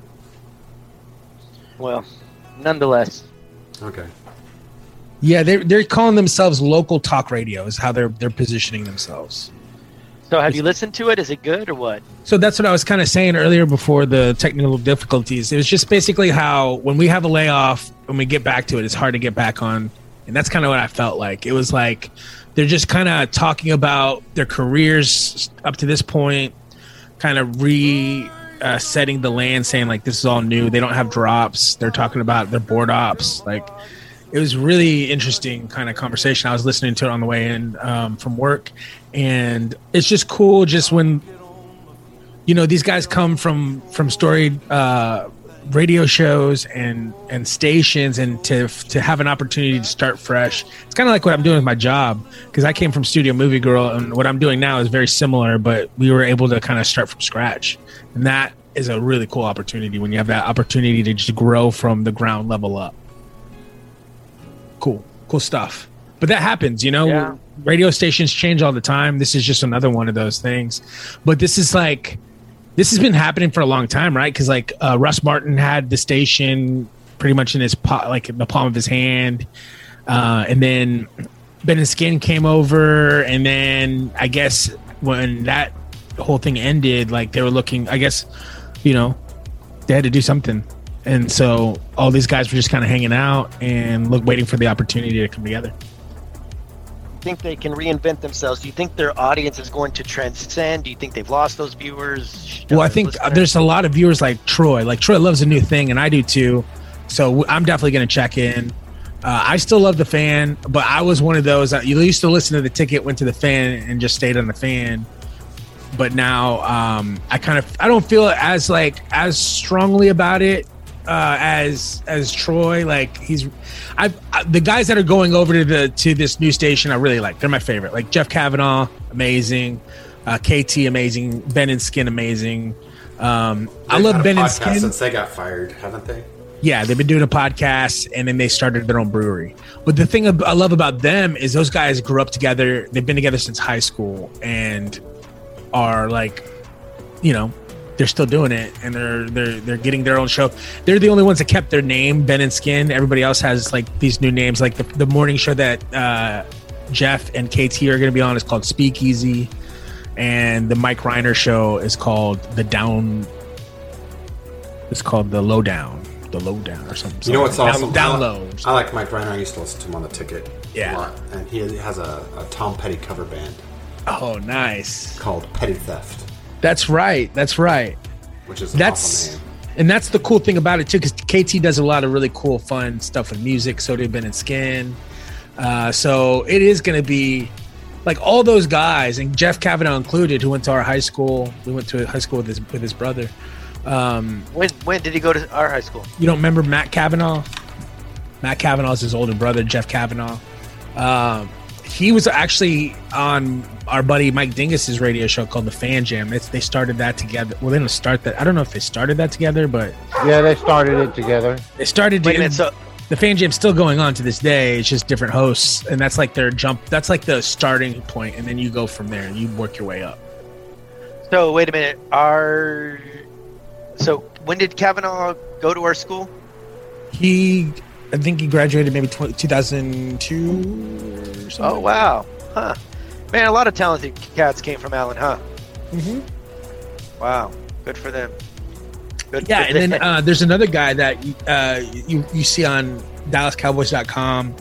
Well, nonetheless. Okay. Yeah, they're they're calling themselves local talk radio is how they're they're positioning themselves. So have you listened to it? Is it good or what? So that's what I was kind of saying earlier before the technical difficulties. It was just basically how when we have a layoff, when we get back to it, it's hard to get back on. And that's kind of what I felt like. It was like they're just kind of talking about their careers up to this point, kind of re uh, setting the land, saying like this is all new. They don't have drops. They're talking about their board ops. Like it was really interesting kind of conversation. I was listening to it on the way in um, from work. And it's just cool just when, you know, these guys come from from storied uh, radio shows and and stations, and to to have an opportunity to start fresh. It's kind of like what I'm doing with my job, because I came from Studio Movie Girl, and what I'm doing now is very similar, but we were able to kind of start from scratch. And that is a really cool opportunity when you have that opportunity to just grow from the ground level up. Cool, cool stuff. But that happens, you know, Yeah. radio stations change all the time. This is just another one of those things. But this is like, this has been happening for a long time, right? Because like uh, Russ Martin had the station pretty much in his po- like in the palm of his hand, uh, and then Ben and Skin came over, and then I guess when that whole thing ended, like they were looking, I guess, you know, they had to do something, and so all these guys were just kind of hanging out and look, waiting for the opportunity to come together. Think they can reinvent themselves? Do you think their audience is going to transcend? Do you think they've lost those viewers? Well, I think Listeners? there's a lot of viewers like Troy. Like Troy loves a new thing, and I do too. So I'm definitely going to check in. Uh, I still love the Fan, but I was one of those that you used to listen to the Ticket, went to the Fan, and just stayed on the Fan. But now um, I kind of I don't feel as like as strongly about it uh, as as Troy. Like he's, I, I the guys that are going over to the to this new station I really like. They're my favorite. Like Jeff Kavanaugh, amazing. Uh, K T, amazing. Ben and Skin, amazing. Um, I They've love had a Ben and podcast Skin. since they got fired, haven't they? Yeah, they've been doing a podcast, and then they started their own brewery. But the thing I love about them is those guys grew up together. They've been together since high school, and are like, you know, they're still doing it, and they're they're they're getting their own show. They're the only ones that kept their name, Ben and Skin. Everybody else has like these new names. Like the, the morning show that uh, Jeff and K T are going to be on is called Speakeasy, and the Mike Reiner show is called the Down. It's called the Lowdown, the Lowdown or something. You know what's Down- awesome? Down, I, low. or I something. like Mike Reiner. I used to listen to him on the Ticket Yeah. a lot. And he has a, a Tom Petty cover band Oh, nice. called Petty Theft, That's right. That's right. which is an That's awesome name. and that's the cool thing about it too, because K T does a lot of really cool, fun stuff with music. So did Ben and Skin. Uh, so it is going to be like all those guys, and Jeff Kavanaugh included, who went to our high school. We went to high school with his with his brother. Um, when when did he go to our high school? you don't remember Matt Kavanaugh? Matt Kavanaugh is his older brother, Jeff Kavanaugh. Um, he was actually on our buddy Mike Dingus's radio show called The Fan Jam. It's, they started that together. Well, they didn't start that. I don't know if they started that together, but Yeah, they started it together. they started. Wait a to, minute. So the Fan Jam's still going on to this day. It's just different hosts, and that's like their jump. That's like the starting point, and then you go from there and you work your way up. so wait a minute. Our so when did Kavanaugh go to our school? He, I think he graduated maybe two thousand two or something. Oh wow, huh? Man, a lot of talented cats came from Allen, huh? Mhm. Wow, good for them. Good Yeah, for and then them. uh, there's another guy that uh, you you see on Dallas Cowboys dot com.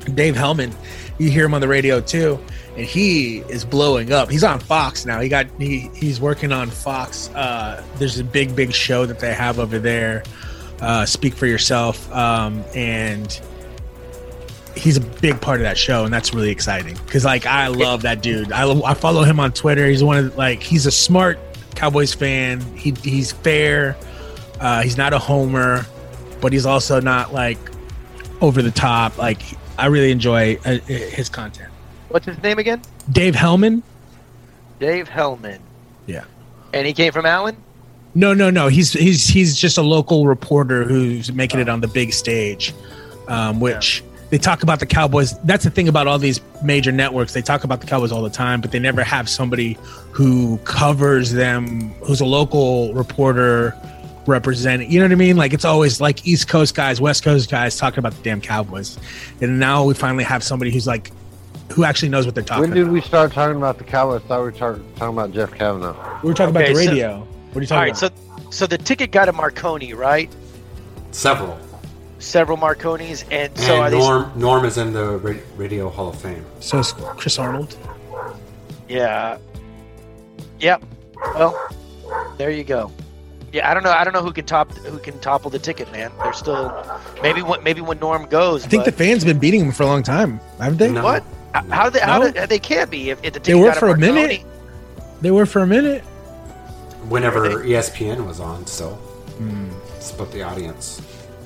Dave Hellman, you hear him on the radio too, and he is blowing up. He's on Fox now. He got he he's working on Fox. Uh, there's a big big show that they have over there. Uh, Speak for Yourself, um, and he's a big part of that show, and that's really exciting because like I love that dude. I I follow him on Twitter. He's one of like he's a smart Cowboys fan. He he's fair. Uh, he's not a homer, but he's also not like over the top. Like I really enjoy uh, his content. What's his name again? Dave Hellman. Dave Hellman. Yeah. And he came from Allen? No, no, no. He's he's he's just a local reporter who's making it on the big stage, um, which yeah. they talk about the Cowboys. That's the thing about all these major networks. They talk about the Cowboys all the time, but they never have somebody who covers them, who's a local reporter representing. You know what I mean? Like it's always like East Coast guys, West Coast guys talking about the damn Cowboys, and now we finally have somebody who's like, who actually knows what they're talking about. When did we start talking about the Cowboys? I thought we were talking, talking about Jeff Kavanaugh. We were talking okay, about the so, radio. What are you talking all right, about? so so the ticket got a Marconi, right? Several. Several Marconis, and, And so are Norm Norm is in the ra- Radio Hall of Fame. So is Chris Arnold. These, yeah. Yep. Well, there you go. Yeah, I don't know. I don't know who can top who can topple the ticket, man. They're still maybe when maybe when Norm goes. I think but, the fans have been beating him for a long time, haven't they? No. what? How they how No? did, they can't be if, if the ticket They were got for a Marconi. minute. They were for a minute. Whenever E S P N was on, still. Hmm. Split the audience.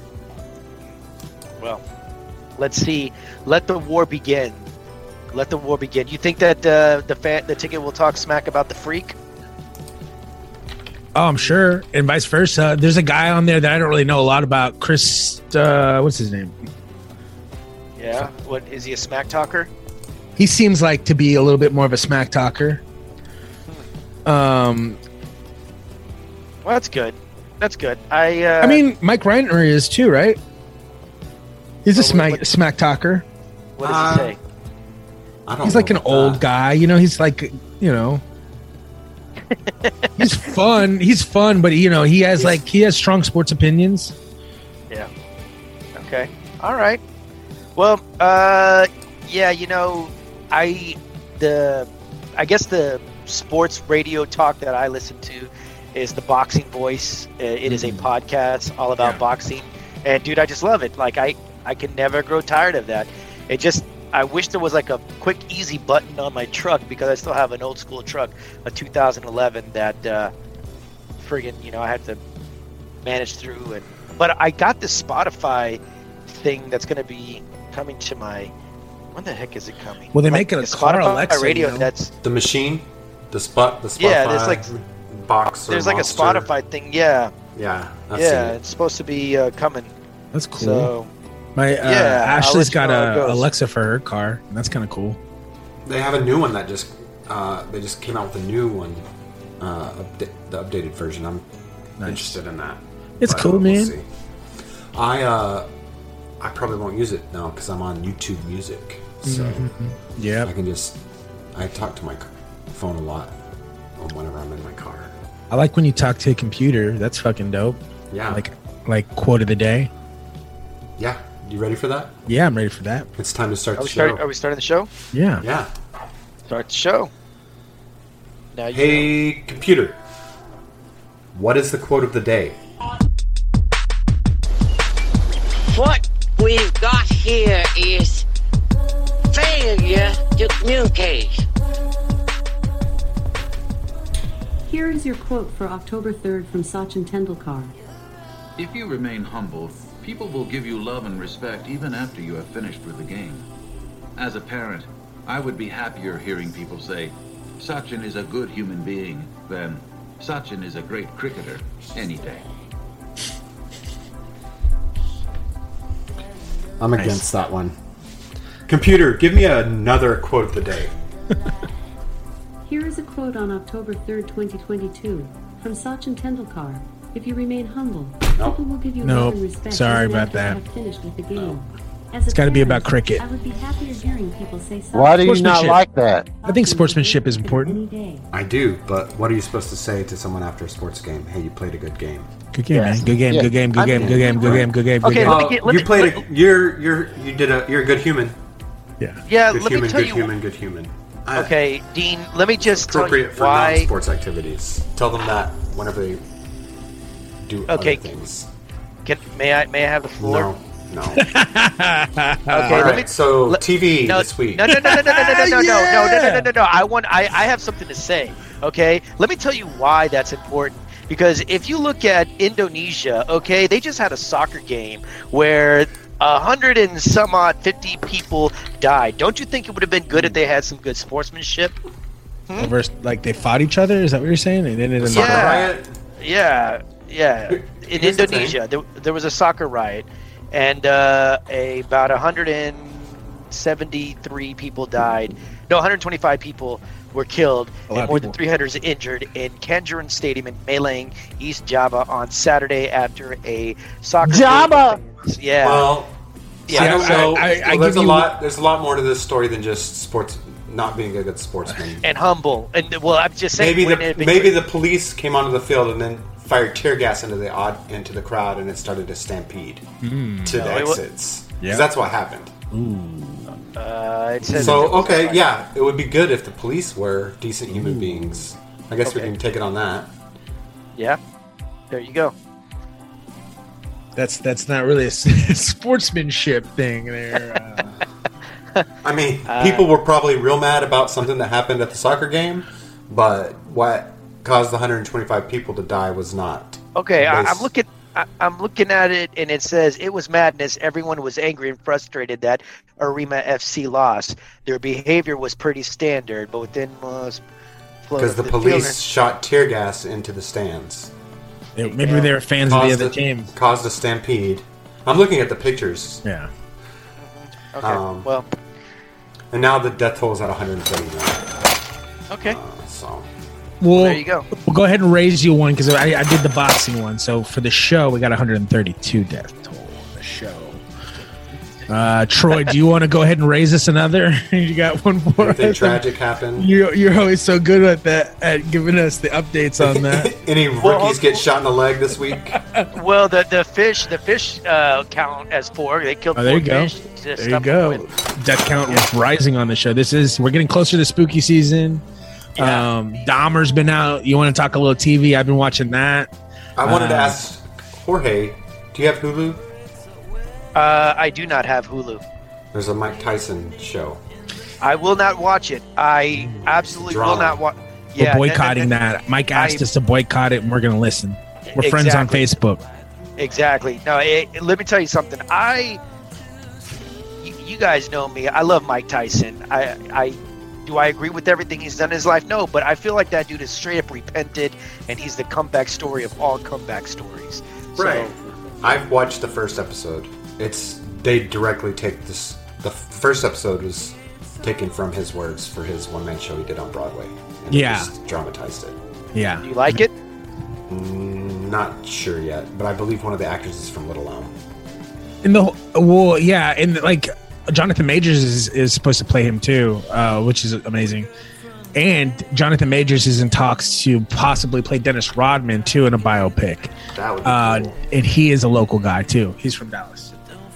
Well, let's see. Let the war begin. Let the war begin. You think that uh, the fan, the ticket will talk smack about the freak? Oh, I'm sure, and vice versa. There's a guy on there that I don't really know a lot about. Chris, uh, what's his name? Yeah. What is he a smack talker? He seems like to be a little bit more of a smack talker. Um, Well, that's good. That's good. I. Uh, I mean, Mike Reiner is too, right? He's a Well, smack what- smack talker. what does Uh, he say? I don't He's know like an about old that. guy, you know. He's like, you know, he's fun. He's fun, but you know, he has like he has strong sports opinions. Yeah. Okay. All right. Well, uh, yeah. You know, I the I guess the sports radio talk that I listen to is the Boxing Voice. Uh, It is a podcast all about Yeah. boxing, and dude, I just love it. Like I I can never grow tired of that. It just I wish there was like a quick, easy button on my truck because I still have an old school truck, a two thousand eleven that uh, friggin' you know I had to manage through. And but I got this Spotify thing that's going to be coming to my. When the heck is it coming? Well, they Like make it a the car Spotify Alexa, radio. you know? That's The machine, the spot, the Spotify Yeah, there's like- box. Or there's like a monster. Spotify thing. Yeah, Yeah, I've yeah, seen it. it's supposed to be uh, coming. That's cool. So My uh, yeah, I'll Ashley's let you got know how it a goes. Alexa for her car, and that's kind of cool. They have a new one that just uh, they just came out with a new one, uh, upda- the updated version. I'm Nice. interested in that. It's But, cool, uh, man. see. I uh, I probably won't use it now because I'm on YouTube Music, so Mm-hmm. Yeah, I can just I talk to my c- phone a lot whenever I'm in my car. I like when you talk to a computer. That's fucking dope. Yeah, Like, like quote of the day. yeah. You ready for that? Yeah, I'm ready for that. It's time to start are the we show. starting? Are we starting the show? Yeah. Yeah. Start the show. Now you know. Hey, computer. What is the quote of the day? What we've got here is failure to communicate. Here is your quote for October third from Sachin Tendulkar. If you remain humble, people will give you love and respect even after you have finished with the game. As a parent, I would be happier hearing people say, Sachin is a good human being, than Sachin is a great cricketer any day. I'm against that one. Computer, give me another quote of the day. Here is a quote on October third, twenty twenty-two, from Sachin Tendulkar. If you remain humble, Nope. people will give you Nope. love and respect. Sorry even about after you that. have finished with the game. As a It's gotta be parent, about cricket. I would be happier hearing people say Sachin. Why do you not Sportsmanship. like that? I think sportsmanship is important. Any day. I do, but what are you supposed to say to someone after a sports game? Hey, you played a good game. Good game, Yes. man. Good game. Yeah. Good game. Good I game. mean- Good game. Good game. Good game. Good Okay, game. let me Oh, get- let you me- played. let- A, you're you're you did a. You're a good human. Yeah. Yeah, Good let human, me tell good you. human, good human. I- Okay, Dean, let me just tell you Appropriate for why. non-sports activities. Tell them that whenever they do Okay. other things. Can, may I may I have the floor? No, no. Okay, All let right, me. so let- T V no, this week. No, no, no, no, no, no, no, no, no, no, no, Yeah. no, no, no, no. I want. I, I have something to say. Okay, let me tell you why that's important. Because if you look at Indonesia, okay, they just had a soccer game where a hundred and some odd fifty people died. Don't you think it would have been good if they had some good sportsmanship? Over, like they fought each other. Is that what you're saying? And then it Soccer Yeah. riot? Yeah, yeah. In Here's the Indonesia, there, there was a soccer riot, and uh, a, about one hundred seventy-three people died. No, one hundred twenty-five people were killed, A lot and of more people. than three hundred injured in Kanjuruhan Stadium in Malang, East Java, on Saturday after a soccer Java! game. Yeah. Well, Yeah, I don't I- know. I- I well, there's give a you- lot. There's a lot more to this story than just sports not being a good sportsman. and humble. And well, I'm just saying. maybe wouldn't the it have been maybe great- the police came onto the field and then fired tear gas into the odd into the crowd, and it started to stampede to No, the it wa- exits. 'Cause Yeah. that's what happened. Uh, it says So it was okay, like- yeah, it would be good if the police were decent human beings. I guess we Okay. can take it on that. Yeah. There you go. That's that's not really a s- sportsmanship thing there. Uh, I mean, Uh, people were probably real mad about something that happened at the soccer game, but what caused the one hundred twenty-five people to die was not. Okay, I, I'm based- looking. I, I'm looking at it, and it says it was madness. Everyone was angry and frustrated that Arema F C lost. Their behavior was pretty standard, but within was because the police shot tear gas into the stands. they- maybe they were fans of the Caused other a- team. Caused a stampede. I'm looking at the pictures, Yeah. Okay, um, well, and now the death toll is at one hundred thirty-nine. okay, Uh, so Well, there you go. we'll go ahead and raise you one because I, I did the boxing one. So for the show, we got one hundred thirty-two death toll on the show. Uh, Troy, do you want to go ahead and raise us another? You got one more. anything tragic happened? You're, you're always so good at that, at giving us the updates on that. Any Well, rookies get shot in the leg this week? Well, the the fish the fish uh, count as four. They killed Oh, there four you go. fish. to There you stop go. with- Death count is rising on the show. This is we're getting closer to spooky season. Yeah. Um, Dahmer's been out. You want to talk a little T V? I've been watching that. I wanted to Uh, ask Jorge, do you have Hulu? Uh, I do not have Hulu. There's a Mike Tyson show. I will not watch it. I absolutely will Drama. not watch. We're Yeah, boycotting and- and- that. Mike asked I- us to boycott it, and we're going to listen. We're friends on Exactly. Facebook. Exactly. No, it, let me tell you something. I, you, you guys know me. I love Mike Tyson. I, I, do I agree with everything he's done in his life? No, but I feel like that dude is straight up repented, and he's the comeback story of all comeback stories. Right. So, I've watched the first episode. It's they directly take this. The first episode was taken from his words for his one man show he did on Broadway. And they Yeah. just dramatized it. Yeah. do you like it? Mm, not sure yet, but I believe one of the actors is from Little Elm. In the well, yeah, and like Jonathan Majors is, is supposed to play him too, uh, which is amazing. And Jonathan Majors is in talks to possibly play Dennis Rodman too in a biopic. That would be Uh, cool. and he is a local guy too. He's from Dallas.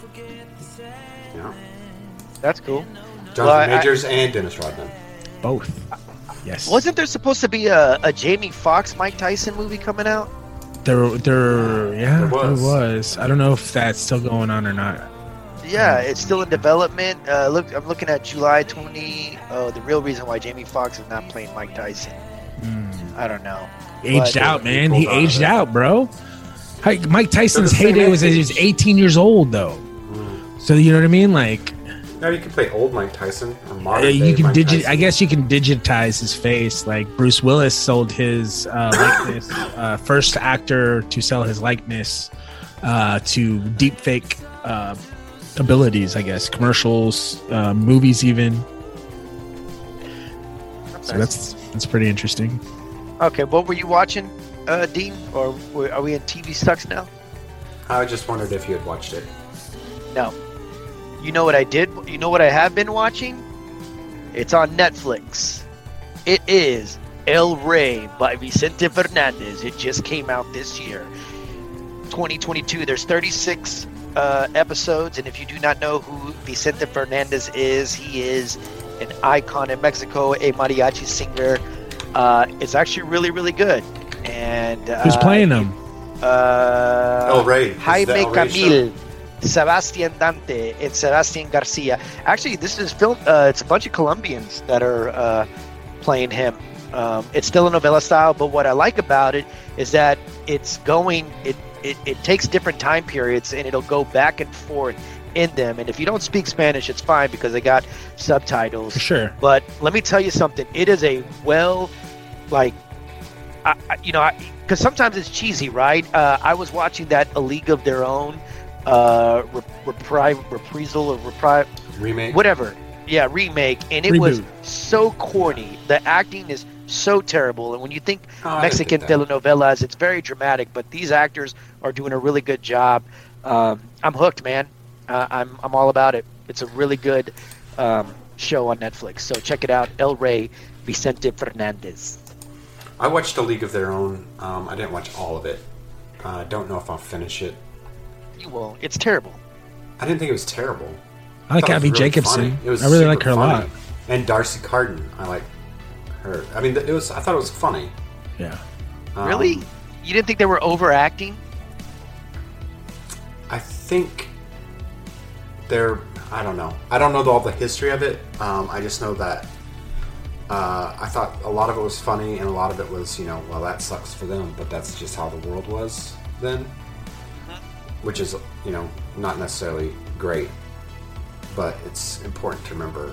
Yeah. That's cool. Jonathan Well, I- Majors and Dennis Rodman. Both. Yes. Wasn't there supposed to be a, a Jamie Foxx Mike Tyson movie coming out? There, there, yeah, There there was. was. I don't know if that's still going on or not. Yeah, it's still in development. Uh, look, I'm looking at July twentieth. Oh, the real reason why Jamie Foxx is not playing Mike Tyson. I don't know. Aged But- out, man. He pulled out of aged it. out, bro. Hi- Mike Tyson's same heyday was he was age. eighteen years old, though. So you know what I mean? Like, Now you can play old Mike Tyson or uh, modern you day can Mike digit. Tyson. I guess you can digitize his face. Like Bruce Willis sold his uh, likeness, uh, first actor to sell his likeness uh, to deep fake uh, abilities. I guess commercials, uh, movies, even. So that's that's pretty interesting. Okay, what were you watching, uh, Dean? Or were- are we in T V sucks now? I just wondered if you had watched it. No. You know what I did? You know what I have been watching? It's on Netflix. It is El Rey by Vicente Fernandez. It just came out this year, twenty twenty-two. There's thirty-six uh, episodes, and if you do not know who Vicente Fernandez is, he is an icon in Mexico, a mariachi singer. Uh, it's actually really, really good. And uh, who's playing him? Uh, El Rey. Is the Jaime El Rey Camil, Sebastian Dante, and Sebastian Garcia. Actually, this is film. Uh, it's a bunch of Colombians that are uh, playing him. Um, it's still a novella style, but what I like about it is that it's going. It, it it takes different time periods, and it'll go back and forth in them. And if you don't speak Spanish, it's fine because they got subtitles. For sure. But let me tell you something. It is a well, like, I, I, you know, because sometimes it's cheesy, right? Uh, I was watching that A League of Their Own uh, repri- reprisal or repri- remake, whatever. Yeah, remake, and it Reboot. was so corny. The acting is so terrible, and when you think Oh, I Mexican didn't think that. telenovelas, it's very dramatic. But these actors are doing a really good job. Um, I'm hooked, man. Uh, I'm I'm all about it. It's a really good um, show on Netflix. So check it out. El Rey, Vicente Fernandez. I watched A League of Their Own. Um, I didn't watch all of it. I uh, don't know if I'll finish it. You won't. It's terrible. I didn't think it was terrible. I like thought it was Abby really Jacobson. funny. It was I really super like her a funny. lot. And Darcy Carden, I like her. I mean, it was. I thought it was funny. Yeah. Um, Really? You didn't think they were overacting? I think they're. I don't know. I don't know all the history of it. Um, I just know that uh, I thought a lot of it was funny, and a lot of it was, you know, well, that sucks for them, but that's just how the world was then, which is, you know, not necessarily great, but it's important to remember.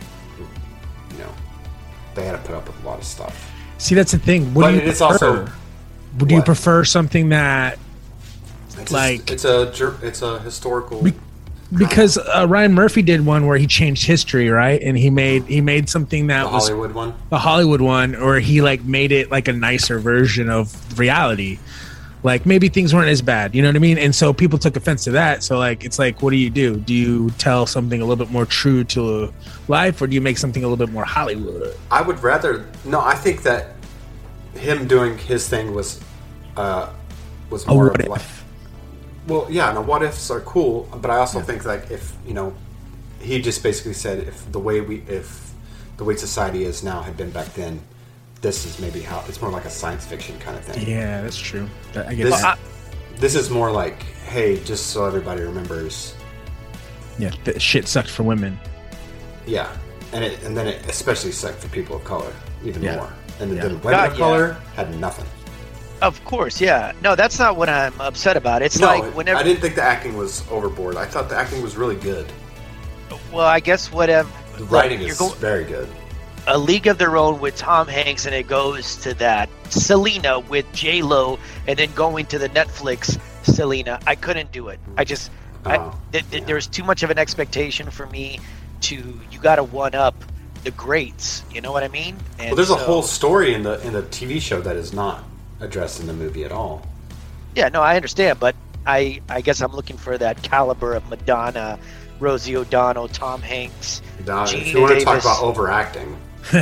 You know, they had to put up with a lot of stuff. See, that's the thing. What But do you it is prefer? also- Would you what? prefer something that It's like a, it's a jur- it's a historical. Be- because uh, Ryan Murphy did one where he changed history, right? And he made he made something that the was Hollywood one. the Hollywood one, or he like made it like a nicer version of reality. Like maybe things weren't as bad, you know what I mean? And so people took offense to that. So like it's like, what do you do? Do you tell something a little bit more true to life, or do you make something a little bit more Hollywood? I would rather no. I think that him doing his thing was uh, was A more what of if. like. Well, yeah, no, what ifs are cool, but I also think like if you know, he just basically said if the way we if the way society is now had been back then, this is maybe how it's more like a science fiction kind of thing. Yeah, that's true. I get This, that. this is more like, hey, just so everybody remembers. Yeah, the shit sucked for women. Yeah, and it and then it especially sucked for people of color even Yeah. more, and Yeah. then women God, of yeah. color had nothing. Of course, yeah. No, that's not what I'm upset about. It's No, like whenever. I didn't think the acting was overboard. I thought the acting was really good. Well, I guess whatever. The writing Look, is you're go- very good. A League of Their Own with Tom Hanks, and it goes to that Selena with J Lo, and then going to the Netflix Selena. I couldn't do it. I just, I, Oh, th- th- there's too much of an expectation for me to. You got to one up the greats. You know what I mean? And Well, there's a so- whole story in the in the T V show that is not addressed in the movie at all. Yeah, no, I understand, but I, I guess I'm looking for that caliber of Madonna, Rosie O'Donnell, Tom Hanks. Now, if Gina you want to talk Davis. about overacting,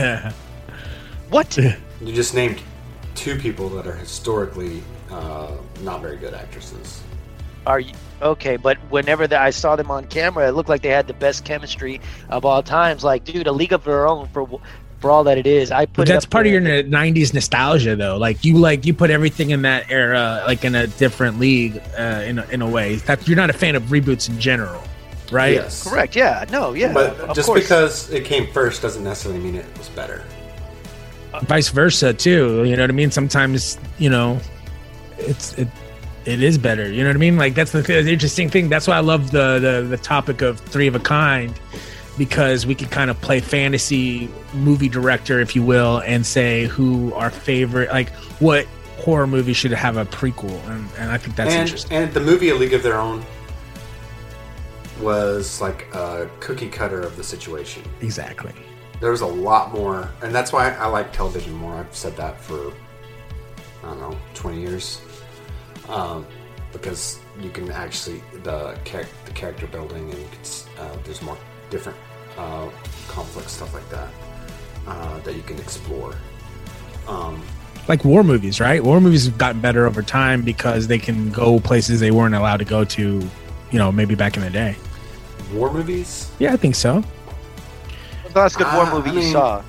What? you just named two people that are historically uh, not very good actresses. Are you okay? But whenever the, I saw them on camera, it looked like they had the best chemistry of all times. Like, dude, A League of Their Own for for all that it is. I put But it that's up part of there. your nineties nostalgia, though. Like you, like you put everything in that era, like in a different league, uh, in a, in a way. That you're not a fan of reboots in general, right? Yes, Correct. Yeah. No. Yeah. But of just course. because it came first doesn't necessarily mean it was better. Vice versa too. You know what I mean? Sometimes, you know, it's it it is better. You know what I mean? Like that's the, th- the interesting thing. That's why I love the, the the topic of Three of a Kind, because we could kind of play fantasy movie director, if you will, and say who our favorite, like what horror movie should have a prequel, and, and I think that's and, interesting. and the movie A League of Their Own was like a cookie cutter of the situation. Exactly. There was a lot more, and that's why I like television more. I've said that for, I don't know, twenty years. Um, because you can actually, the, char- the character building, and you can, s- uh, there's more different uh, conflict, stuff like that, uh, that you can explore. Um, Like war movies, right? War movies have gotten better over time because they can go places they weren't allowed to go to you know, maybe back in the day. War movies? Yeah, I think so. What's the last good war Uh, movie I you mean- saw?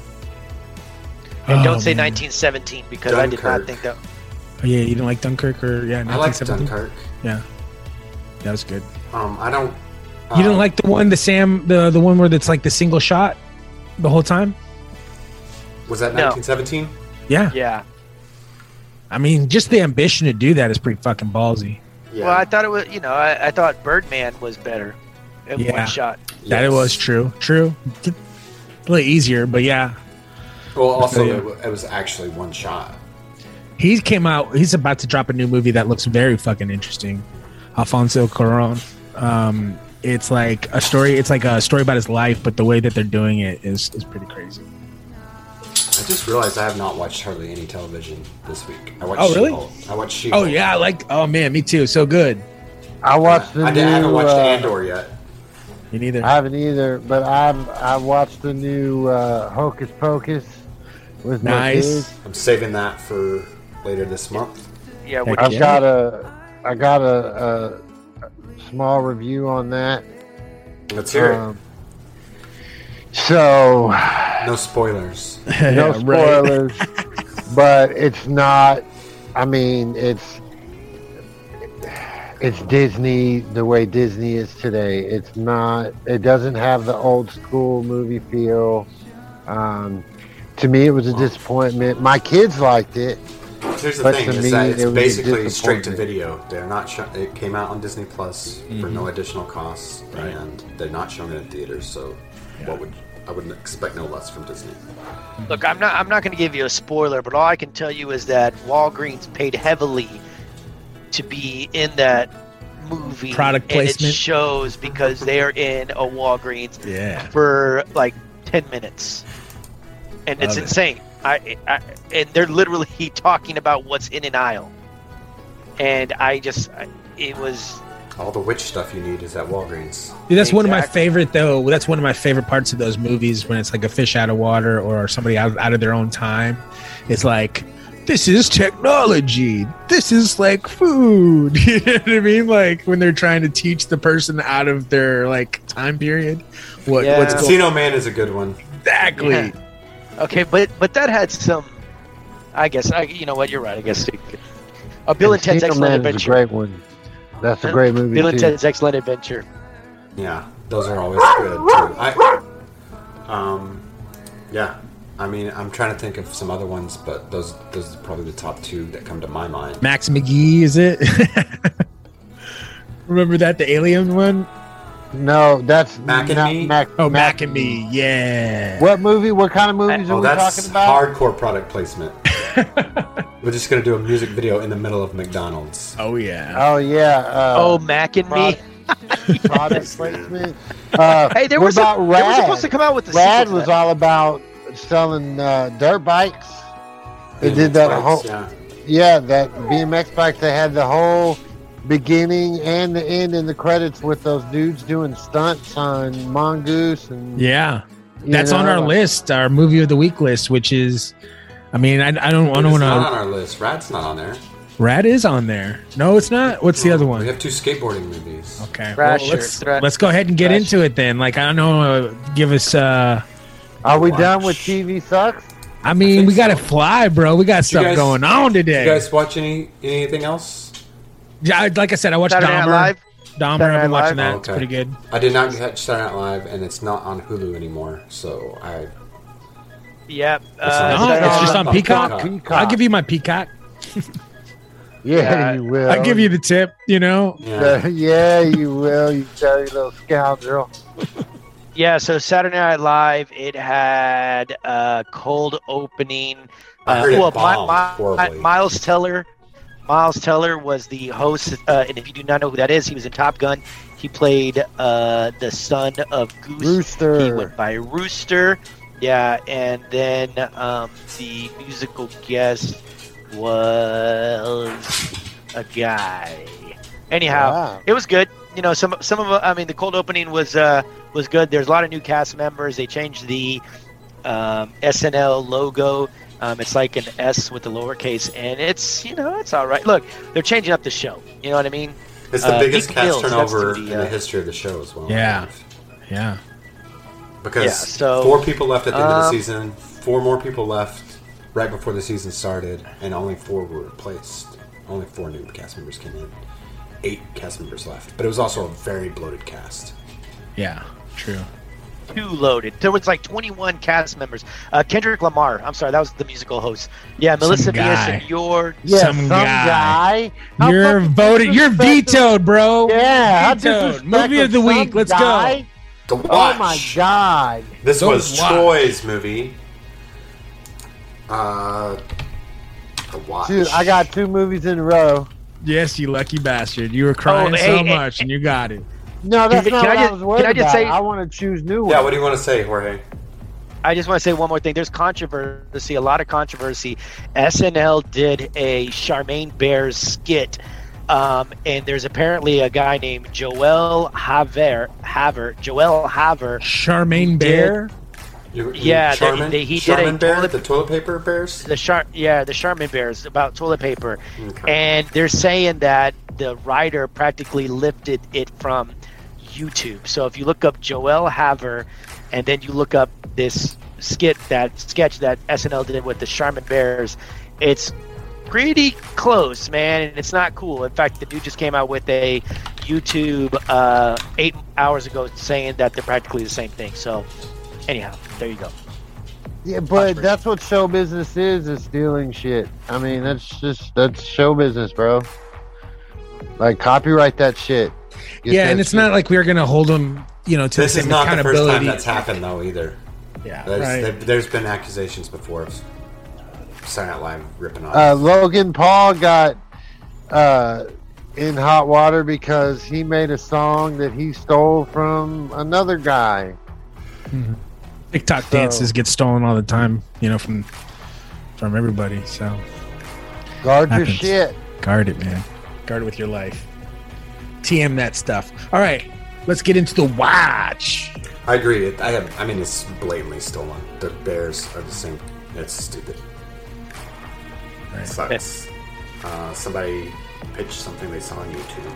And Oh, don't say man. nineteen seventeen because I did not Dunkirk. think that. Oh, yeah, you didn't like Dunkirk or yeah, I nineteen like seventeen? Dunkirk. Yeah, that was good. Um, I don't. You didn't um, like the one, the Sam, the the one where it's like the single shot, the whole time. Was that No. nineteen seventeen? Yeah, Yeah. I mean, just the ambition to do that is pretty fucking ballsy. Yeah. Well, I thought it was. You know, I, I thought Birdman was better in Yeah. one shot. That it Yes. was true, true. A little easier, but yeah, Well, also Yeah. it, wa- it was actually one shot. he came out. He's about to drop a new movie that looks very fucking interesting. Alfonso Cuarón. Um, it's like a story. It's like a story about his life, but the way that they're doing it is is pretty crazy. I just realized I have not watched hardly any television this week. I watched Oh, really? She-Hulk. I watched she Oh yeah, I like. Oh man, me too. So good. I watched the I, new. did, I haven't watched uh, Andor yet. Me neither. I haven't either, but I'm. I watched the new uh, Hocus Pocus with my Nice. kids. I'm saving that for later this month. Yeah. Heck What, I've yeah. got a. I got a, a small review on that. Let's hear Um, so it. No spoilers. no Yeah, right. spoilers, but it's not. I mean, it's it's Disney the way Disney is today. It's not. It doesn't have the old school movie feel. Um, to me, it was a disappointment. My kids liked it. Here's the But thing: to is me, that it it's was a basically straight to disappointment. video. They're not. Show- it came out on Disney Plus for no additional costs, Right. and they're not showing it in theaters. So, what would I wouldn't expect no less from Disney. look, I'm not. I'm not going to give you a spoiler, but all I can tell you is that Walgreens paid heavily to be in that movie. Product and placement. it shows because they are in a Walgreens Yeah. for like ten minutes, and it's Love it. insane. I, I and they're literally talking about what's in an aisle, and I just I, it was All the witch stuff you need is at Walgreens. Dude, that's one of my Exactly. favorite though. That's one of my favorite parts of those movies when it's like a fish out of water or somebody out, out of their own time. It's like, this is technology. This is like food. You know what I mean? Like when they're trying to teach the person out of their like time period. What Yeah. what's going Casino Man is a good one. exactly? Yeah. Okay, but but that had some. I guess I. You know what? You're right. I guess. Uh, Bill and Ted's Encino Excellent Man is a Adventure. great one. That's a great movie Bill and too. Ted's Excellent Adventure. Yeah, those are always good too. I, um, yeah. I mean, I'm trying to think of some other ones, but those those are probably the top two that come to my mind. Max McGee, is it? Remember that the alien one? No, that's Mac and not Me? Mac, Oh, Mac and Me. Yeah. What movie? What kind of movies are Oh, we that's talking about? hardcore product placement. We're just gonna do a music video in the middle of McDonald's. Oh yeah. Oh yeah. Uh, oh, Mac and Me. product placement. Uh, Hey, there what was a, about they were Rad? supposed to come out with the Rad sequel to was that. all about selling uh, dirt bikes. They B M X did that bikes, whole. Yeah. Yeah, that B M X bikes. They had the whole beginning and the end in the credits with those dudes doing stunts on Mongoose and Yeah. you That's on know, our like- list, our movie of the week list, which is, I mean, I, I don't, I It's don't want not on to. our list. Rad's not on there. Rad is on there. No, it's not. What's the other We one? have two skateboarding movies. Okay, Thrasher, let's Thra- let's go ahead and get Thrasher. into it then. Like I don't know, uh, give us. uh Are we Watch. done with T V sucks? I mean, think we got to so. fly, bro. We got you stuff guys- going on Did today. you guys watch any anything else? Yeah, I- like I said, I watched Saturday Night Dahmer. Live. Dahmer, Saturday I've been Night watching Live? that. Oh, It's okay. pretty good. I did not catch Saturday Night Live, and it's not on Hulu anymore. So I Yep. It's Uh, not- No, Saturday it's Night just Live. on Peacock. Peacock. Peacock. I'll give you my Peacock. Yeah, Yeah, you will. I'll give you the tip. You know. yeah. Uh, yeah, you will. You dirty little scoundrel. Yeah, so Saturday Night Live, it had a cold opening. I Uh, heard it well, bombed Mi- Mi- horribly. Miles Teller, Miles Teller was the host, uh, and if you do not know who that is, he was in Top Gun. He played uh, the son of Goose. Rooster. He went by Rooster. Yeah, and then um, the musical guest was a guy. Anyhow, Wow. it was good. You know, some some of I mean, the cold opening was uh, was good. There's a lot of new cast members. They changed the um, S N L logo. Um, it's like an S with the lowercase, and it's you know it's all right. Look, they're changing up the show. You know what I mean? It's the Uh, biggest Meek cast Mills, that's turnover the, in the uh, history of the show as well. Yeah. Yeah. Because Yeah, so, four people left at the end of the um, season, four more people left right before the season started, and only four were replaced. Only four new cast members came in. Eight cast members left. But it was also a very bloated cast. Yeah, true. Too loaded. There was like twenty-one cast members. Uh, Kendrick Lamar. I'm sorry, that was the musical host. Yeah, Melissa guy. Bierce, you're Yeah, Some some, guy. guy. How You're fucking voted. You're disrespectful- vetoed, bro. Yeah, how Vetoed. Movie of the disrespectful week. some Let's guy. go. The Oh Watch. my god. This Don't was watch. Troy's movie. Uh, The Watch. Dude, I got two movies in a row. Yes, you lucky bastard. You were crying Oh, so hey, hey, much, and you got it. No, that's Can- not can I what I, just- was worried can I just about. say- I want to choose new ones. Yeah, what do you want to say, Jorge? I just want to say one more thing. There's controversy, a lot of controversy. S N L did a Charmaine Bears skit, um, and there's apparently a guy named Joel Haver, Haver, Joel Haver. Charmaine who Bear. You, you Yeah, they- Charmin? they- he did Charmin a Bear? toilet- The toilet paper bears? The Char, yeah, the Charmin Bears about toilet paper, Okay. and they're saying that the writer practically lifted it from YouTube. So if you look up Joel Haver, and then you look up this skit, that sketch that S N L did with the Charmin Bears, it's pretty close, man, and it's not cool. In fact, the dude just came out with a YouTube uh, eight hours ago saying that they're practically the same thing. So anyhow, there you go. Yeah, but Controversy. that's what show business is, is stealing shit. I mean, that's just, that's show business, bro. Like, copyright that shit. Get Yeah, that and it's shit. not like we're gonna hold them, you know, to This the is same not the first accountability. time that's happened, though, either. Yeah, There's, right. there, there's been accusations before of Saturday Night Live ripping off. Uh, Logan Paul got uh, in hot water because he made a song that he stole from another guy. TikTok So- dances get stolen all the time, you know, from from everybody. So Guard your Happens. shit. guard it, man. Guard it with your life. T M that stuff. All right, let's get into the watch. I agree. It, I have. I mean, it's blatantly stolen. The Bears are the same. It's stupid. It sucks. Uh, somebody pitched something they saw on YouTube.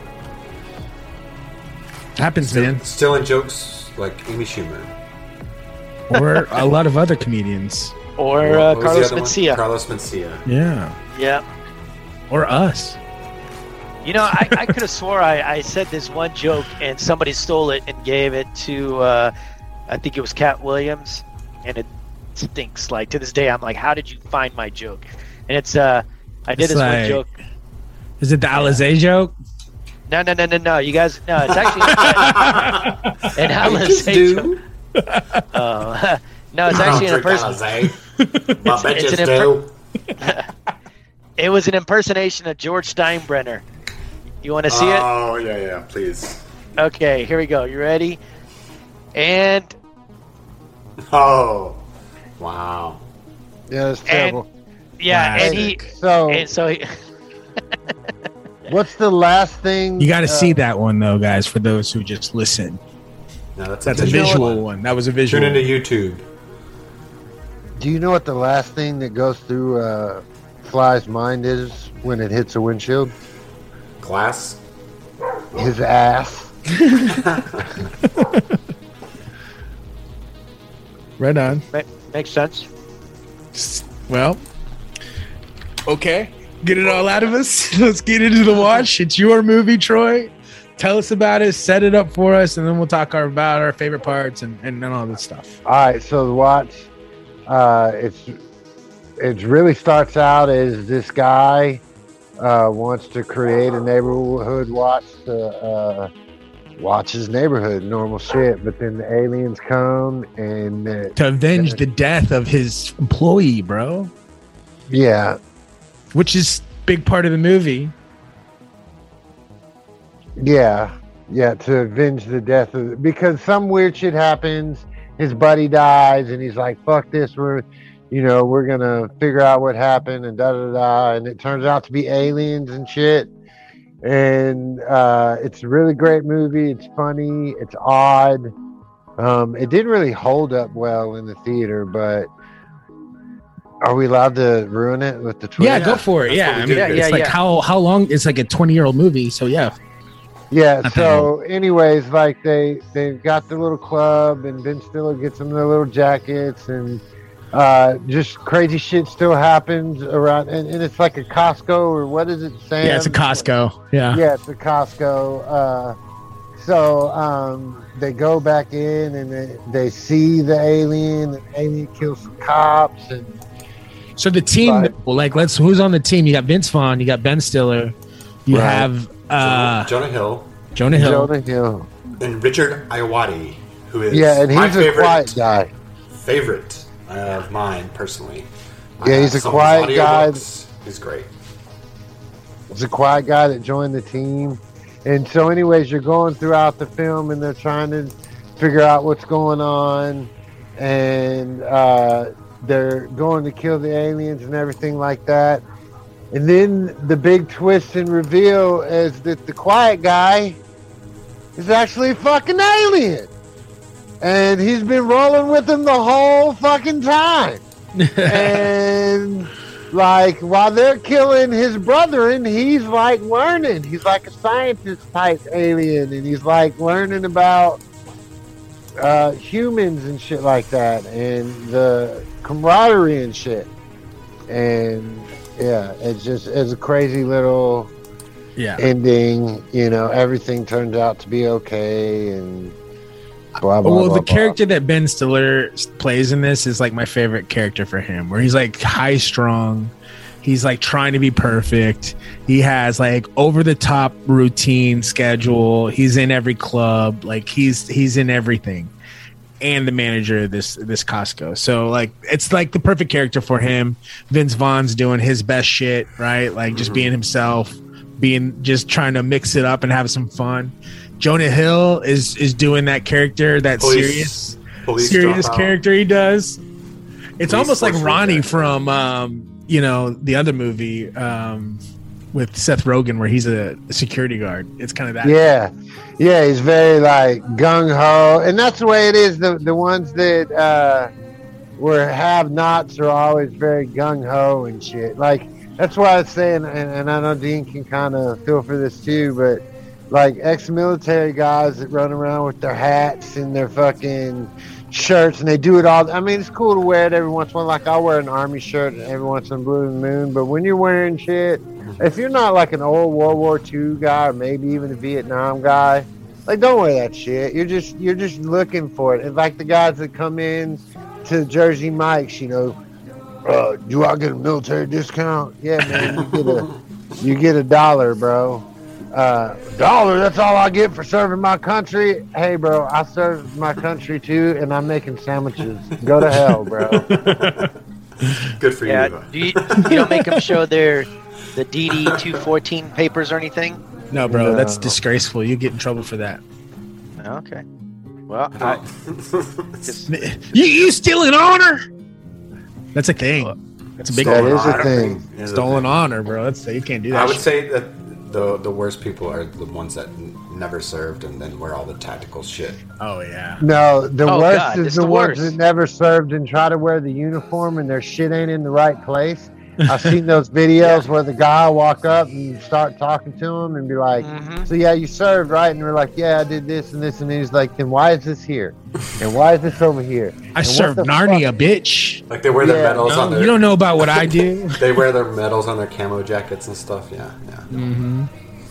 Happens, Still, man. Stealing jokes like Amy Schumer. Or a lot of other comedians. Or What- uh, what was the Carlos other one? Mencia. Carlos Mencia. Yeah. Yeah. Or us. You know, I, I could have swore I, I said this one joke and somebody stole it and gave it to, uh, I think it was Cat Williams, and it stinks. Like, to this day, I'm like, how did you find my joke? And it's, uh, I did It's this one like- joke. Is it the Alizé joke? No, no, no, no, no. You guys, no, it's actually an Just Alizé do. joke. Oh, no, it's I actually don't an drink impersonation. Alizé. My it's bitches an do. It was an impersonation of George Steinbrenner. You want to see it? Oh yeah, yeah. Please. Okay, here we go. You ready? And Oh, wow. Yeah, that's terrible. yeah, and he So, and so he, what's the last thing? You got to uh, see that one though, guys. For those who just listen, No, that's, that's a visual visual one. one. That was a visual. Tune into YouTube. Do you know what the last thing that goes through uh, Fly's mind is when it hits a windshield? Glass. His ass. Right on. ma- makes sense. Well, okay. Get it all out of us. Let's get into the watch. It's your movie, Troy. Tell us about it. Set it up for us, and then we'll talk our, about our favorite parts and, and, and all this stuff. All right, so the watch, uh, it's it really starts out as this guy uh, wants to create a neighborhood watch to uh, watch his neighborhood, normal shit. But then the aliens come and uh, To avenge the death of his employee, bro. yeah, Which is big part of the movie. yeah, yeah, to avenge the death of because some weird shit happens. His buddy dies, and he's like, "Fuck this, we're." You know, we're gonna figure out what happened and da da da, and it turns out to be aliens and shit. And uh, it's a really great movie. It's funny. It's odd. Um, it didn't really hold up well in the theater, but are we allowed to ruin it with the twist? Yeah, go for it. that's Yeah, what we I do. mean, Yeah, it's yeah, like yeah. how how long? It's like a twenty year old movie. So yeah, Yeah. Not that So, anyways, like they they got the little club, and Ben Stiller gets them their little jackets, and uh, just crazy shit still happens around. And, and it's like a Costco, or what is it, Sam? Yeah, it's a Costco. Yeah. Yeah, it's a Costco. Uh, so um, they go back in, and they, they see the alien, and the alien kills some cops, and So the team, Right. well, like, let's. Who's on the team? You got Vince Vaughn. You got Ben Stiller. You Right. have uh, Jonah Hill Jonah Hill. Jonah Hill. and Richard Ayoade, who is Yeah, and my he's a favorite quiet guy. favorite of mine personally. Yeah, he's a some of quiet his guy. audiobooks, He's great. He's a quiet guy that joined the team. And so, anyways, you're going throughout the film, and they're trying to figure out what's going on, and uh, they're going to kill the aliens and everything like that. And then the big twist and reveal is that the quiet guy is actually a fucking alien. And he's been rolling with them the whole fucking time. And like while they're killing his brother, and he's like learning. He's like a scientist type alien, and he's like learning about uh, humans and shit like that, and the camaraderie and shit. And yeah, it's just it's a crazy little Yeah. ending. You know, everything turns out to be okay, and blah blah. well, blah, the blah. character that Ben Stiller plays in this is like my favorite character for him, where he's like high strung. He's like trying to be perfect. He has like over the top routine schedule. He's in every club. Like he's he's in everything. And the manager of this this Costco. So like it's like the perfect character for him. Vince Vaughn's doing his best shit, right? Like just being himself, being just trying to mix it up and have some fun. Jonah Hill is is doing that character, that Police- serious police serious dropout. character he does. It's Police almost like force Ronnie reject. from um, you know, the other movie um with Seth Rogen where he's a security guard. It's kind of that. Yeah, yeah, he's very like gung ho, and that's the way it is. The the ones that uh, were have-nots are always very gung ho and shit. Like that's why I was saying, and, and I know Dean can kind of feel for this too, but like ex-military guys that run around with their hats and their fucking shirts, and they do it all. I mean, it's cool to wear it every once in a while. Like I'll wear an army shirt every once in a blue moon, but when you're wearing shit, if you're not like an old World War Two guy, or maybe even a Vietnam guy, like don't wear that shit. You're just you're just looking for it. And like the guys that come in to Jersey Mike's, you know, uh, do I get a military discount? Yeah, man, you get a you get a dollar, bro. Uh, dollar. That's all I get for serving my country. Hey, bro, I serve my country too, and I'm making sandwiches. Go to hell, bro. Good for Yeah, you. do you, you don't make them show their the D D two fourteen papers or anything? No, bro, No. that's disgraceful. You get in trouble for that. Okay. Well, I, just, You you stealing honor? That's a thing. That's a big That one. is a thing. Is a Stolen thing. honor, bro. That's you can't do that. I would shit. say that the the worst people are the ones that n- never served and then wear all the tactical shit. Oh yeah. No, the Oh, worst God, is it's the, the ones worst. that never served and try to wear the uniform and their shit ain't in the right place. I've seen those videos where the guy will walk up and start talking to him and be like, Mhm. so yeah, you served, right? And we're like, yeah, I did this and this. And he's like, then why is this here? And why is this over here? I And what served the Narnia, fuck- bitch. Like they wear their Yeah, medals on No, their. you don't know about what I do. They wear their medals on their camo jackets and stuff. Yeah, yeah. hmm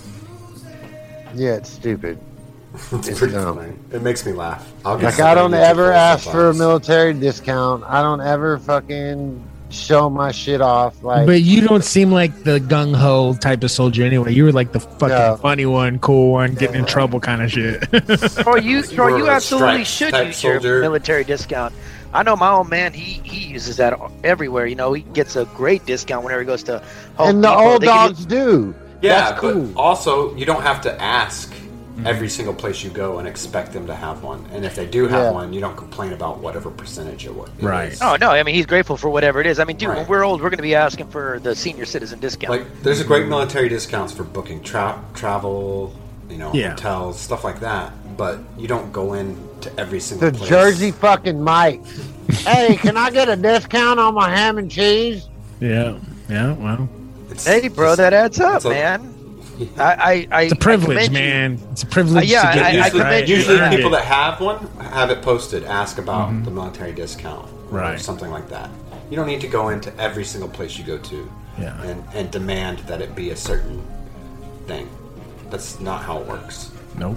Yeah, it's stupid. It's, It's pretty dumb. funny. It makes me laugh. I'll get Like, stuck I on don't YouTube ever for ask for a sometimes. military discount. I don't ever fucking show my shit off. Like, But you don't seem like the gung ho type of soldier anyway. You were like the fucking No. funny one, cool one, getting in trouble kind of shit. Troy, you, Troy, You're you a absolutely stripes should type use soldier. your military discount. I know my old man. He he uses that everywhere. You know, he gets a great discount whenever he goes to Home and the Depot. old They give you- dogs do. Yeah, That's cool. but also you don't have to ask every single place you go and expect them to have one. And if they do have Yeah. one, you don't complain about whatever percentage it was. it Right. is. Oh no! I mean, he's grateful for whatever it is. I mean, dude, when Right. we're old, we're going to be asking for the senior citizen discount. Like, there's a great military discounts for booking tra- travel, you know, Yeah. hotels, stuff like that. But you don't go in to every single The place. Jersey fucking Mike. Hey, can I get a discount on my ham and cheese? yeah. Yeah. Well. It's hey, bro, just- that adds up, it's a- man. I, I, it's a I privilege, commend you. man. It's a privilege Uh, yeah, to get I- this, I right? commend you Usually, for that. people that have one have it posted. Ask about Mhm. the military discount, or Right. something like that. You don't need to go into every single place you go to, Yeah. and and demand that it be a certain thing. That's not how it works. Nope.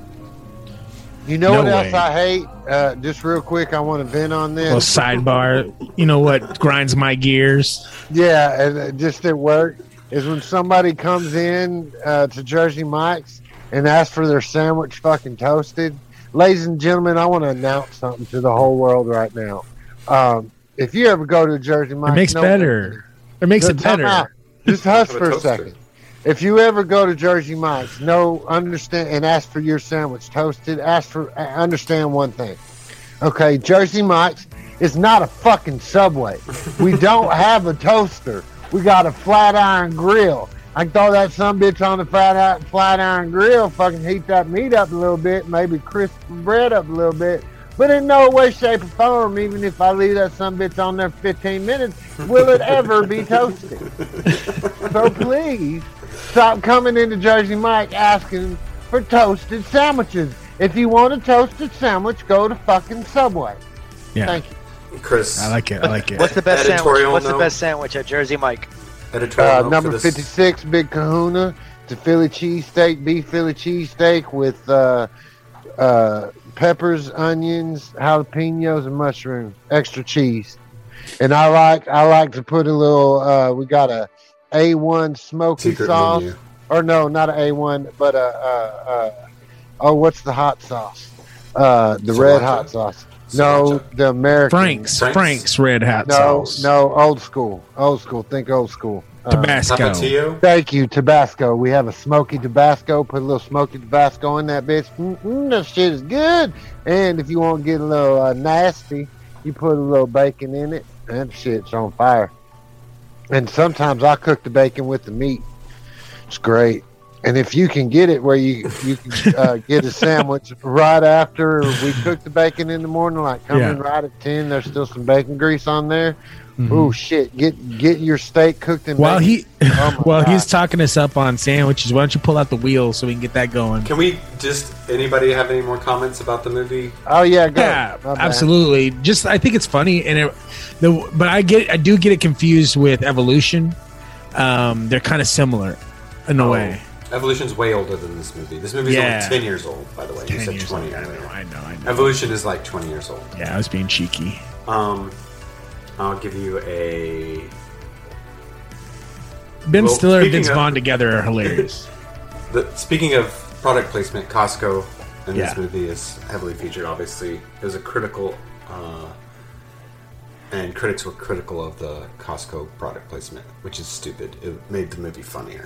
You know No what else way. I hate? Uh, just real quick, I want to vent on this. Well, sidebar. You know what grinds my gears? Yeah, and uh, just at work is when somebody comes in uh, to Jersey Mike's and asks for their sandwich fucking toasted. Ladies and gentlemen, I want to announce something to the whole world right now. Um, if you ever go to Jersey Mike's, It makes no- better. It makes it Just time out. better. Just hush Have a for a toaster. second. If you ever go to Jersey Mike's, no, understand and ask for your sandwich toasted. Ask for, uh, understand one thing. Okay, Jersey Mike's is not a fucking Subway. We don't have a toaster. We got a flat iron grill. I can throw that some bitch on the flat iron, flat iron grill, fucking heat that meat up a little bit, maybe crisp the bread up a little bit. But in no way, shape, or form, even if I leave that some bitch on there for fifteen minutes, will it ever be toasted. So please, stop coming into Jersey Mike asking for toasted sandwiches. If you want a toasted sandwich, go to fucking Subway. Yeah. Thank you. Chris, I like it. I like it. What's the best sandwich? Editorial What's the note? best sandwich at Jersey Mike? editorial Uh, note number for this. fifty-six, Big Kahuna. It's a Philly cheesesteak, beef Philly cheesesteak with uh, uh, peppers, onions, jalapenos, and mushrooms. Extra cheese. And I like I like to put a little. Uh, we got a A one smoky Secret sauce, menu. or no, not an A one, but a. Uh, uh, oh, what's the hot sauce? Uh, the red Sriracha? hot sauce. No, Sriracha. the American. Frank's. Frank's? Frank's red hot No, sauce. no, old school. Old school. Think old school. Uh, Tabasco. Tapatio. Thank you, Tabasco. We have a smoky Tabasco. Put a little smoky Tabasco in that bitch. Mm-mm, that shit is good. And if you want to get a little uh, nasty, you put a little bacon in it. That shit's on fire. And sometimes I cook the bacon with the meat. It's great. And if you can get it where you you can uh, get a sandwich right after we cook the bacon in the morning, like coming Yeah. right at ten, there's still some bacon grease on there. Mhm. Oh shit! Get get your steak cooked in While bacon. he, Oh my while he's God. talking us up on sandwiches, why don't you pull out the wheel so we can get that going? Can we just anybody have any more comments about the movie? Oh yeah, go. Yeah, My bad. absolutely. Just I think it's funny, and it, the but I get I do get it confused with Evolution. Um, they're kind of similar in a Oh, way. Evolution's way older than this movie. This movie's Yeah. only ten years old, by the way. You Ten said years twenty. old. I earlier. know, I know, I know. Evolution is like twenty years old. Yeah, I was being cheeky. Um, I'll give you a. Ben Well, Stiller and speaking Vince of- Vaughn together are hilarious. The, speaking of product placement, Costco in Yeah. this movie is heavily featured. Obviously, it was a critical, uh, and critics were critical of the Costco product placement, which is stupid. It made the movie funnier.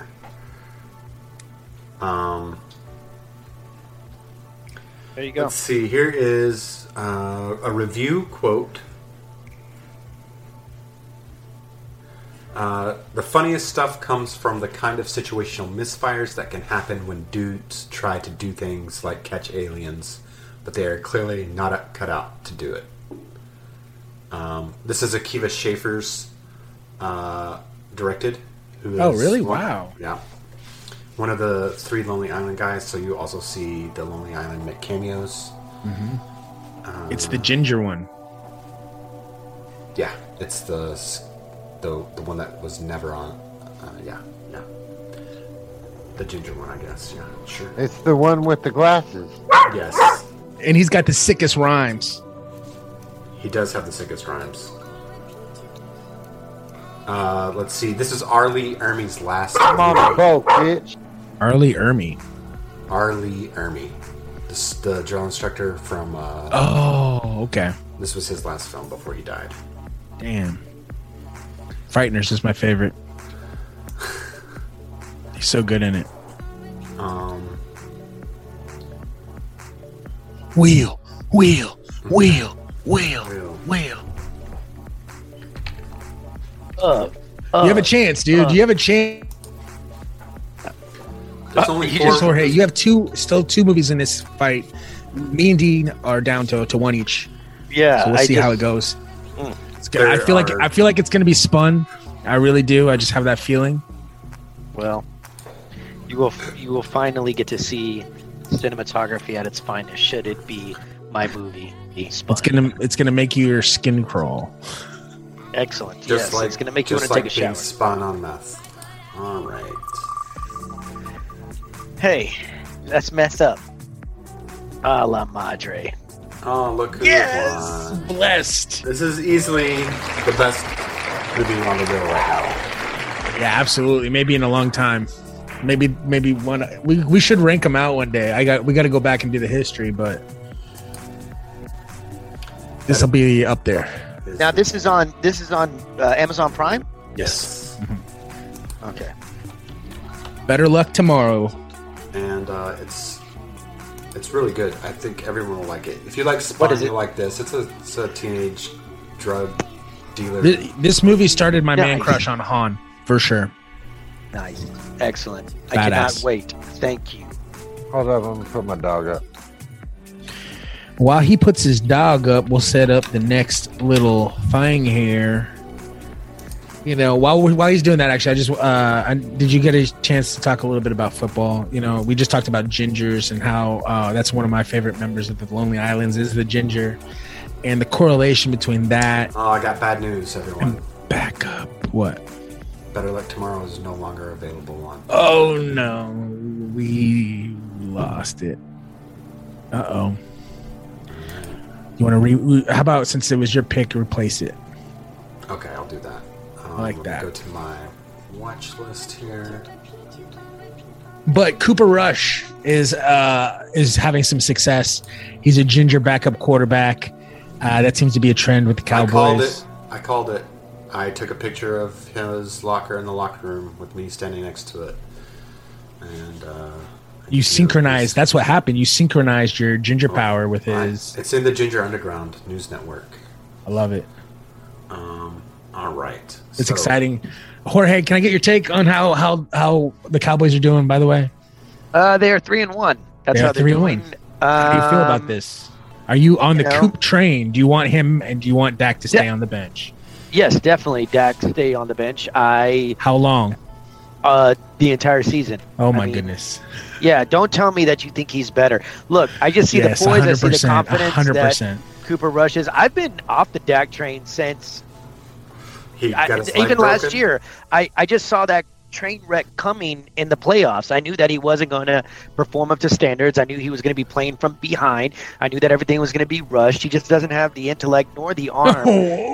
Um, There you go. let's see. Here is uh, a review quote. Uh, the funniest stuff comes from the kind of situational misfires that can happen when dudes try to do things like catch aliens, but they are clearly not cut out to do it. Um, this is Akiva Schaffer's uh, directed. Who Oh, is really? one- Wow. Yeah. One of the three Lonely Island guys, so you also see the Lonely Island make cameos. Uh, It's the ginger one. Yeah, it's the s- the the one that was never on. Uh, yeah, yeah. The ginger one, I guess. Yeah, sure. It's the one with the glasses. Yes, And he's got the sickest rhymes. he does have the sickest rhymes. Uh, let's see. This is Arlie Ermey's last Come on the movie. boat, bitch. Arlie Ermey. Arlie Ermey, this, the drill instructor from. Uh, Oh, okay. This was his last film before he died. Damn. Frighteners is my favorite. He's so good in it. Um, Wheel, wheel, wheel, wheel, Wheel. wheel. Uh, You have a chance, dude. uh. You have a chance. there's only you four. just- Jorge, you have two, still two movies in this fight. Me and Dean are down to, to one each. yeah, So we'll I see just, how it goes. Mm. It's good. I There feel like are- I feel like it's gonna be spun. I really do. I just have that feeling. Well, You will you will finally get to see cinematography at its finest. Should it be my movie? It's gonna it's gonna make your skin crawl. Excellent. Just yes, like it's gonna make you want just to like take a being shower. spun on meth. All right. Hey, that's messed up. A la madre. Oh, look who Yes! won. Blessed. This is easily the best movie on the wheel right now. Yeah, absolutely. Maybe in a long time. Maybe maybe one. We we should rank them out one day. I got we got to go back and do the history, but this will be up there. Now this is on this is on uh, Amazon Prime. Yes. Okay. Better luck tomorrow. And uh, it's it's really good. I think everyone will like it. If you like What Spawn, is it? you like this. It's a it's a teenage drug dealer. This, this movie started my man Nice. crush on Han for sure. Nice. Excellent. I Badass. cannot wait. Thank you. Hold up, I'm gonna put my dog up. While he puts his dog up, we'll set up the next little thing here. You know, while we, while he's doing that, actually, I just uh, I, did you get a chance to talk a little bit about football? You know, we just talked about gingers and how uh, that's one of my favorite members of the Lonely Islands is the ginger, and the correlation between that Oh, I got bad news, everyone. and backup. What? Better Luck Tomorrow is no longer available on. Oh no, we lost it. Uh oh. You want to re? How about since it was your pick, replace it? Okay, I'll do that. Um, I like let me that. Go to my watch list here. But Cooper Rush is uh, is having some success. He's a ginger backup quarterback. Uh, that seems to be a trend with the I called Cowboys. it. I called it. I took a picture of his locker in the locker room with me standing next to it, and uh, You synchronized. That's what happened. You synchronized your ginger power with I- his. it's in the Ginger Underground News Network. I love it. Um, all right. It's So, exciting. Jorge, can I get your take on how how how the Cowboys are doing? By the way, Uh, they are three and one. That's They are how they're three and doing. one. How do you feel about Um, this? Are you on the you know- Coop train? Do you want him and do you want Dak to stay Yeah. on the bench? Yes, definitely. Dak stay on the bench. I How long? uh the entire season. Oh I my mean, goodness. Yeah, don't tell me that you think he's better. Look, I just see Yes, the poise. I see the one hundred percent, confidence one hundred that percent. Cooper Rush is. I've been off the Dak train since He I, got his leg even last broken. year. I, I just saw that train wreck coming in the playoffs. I knew that he wasn't going to perform up to standards. I knew he was going to be playing from behind. I knew that everything was going to be rushed. He just doesn't have the intellect nor the arm.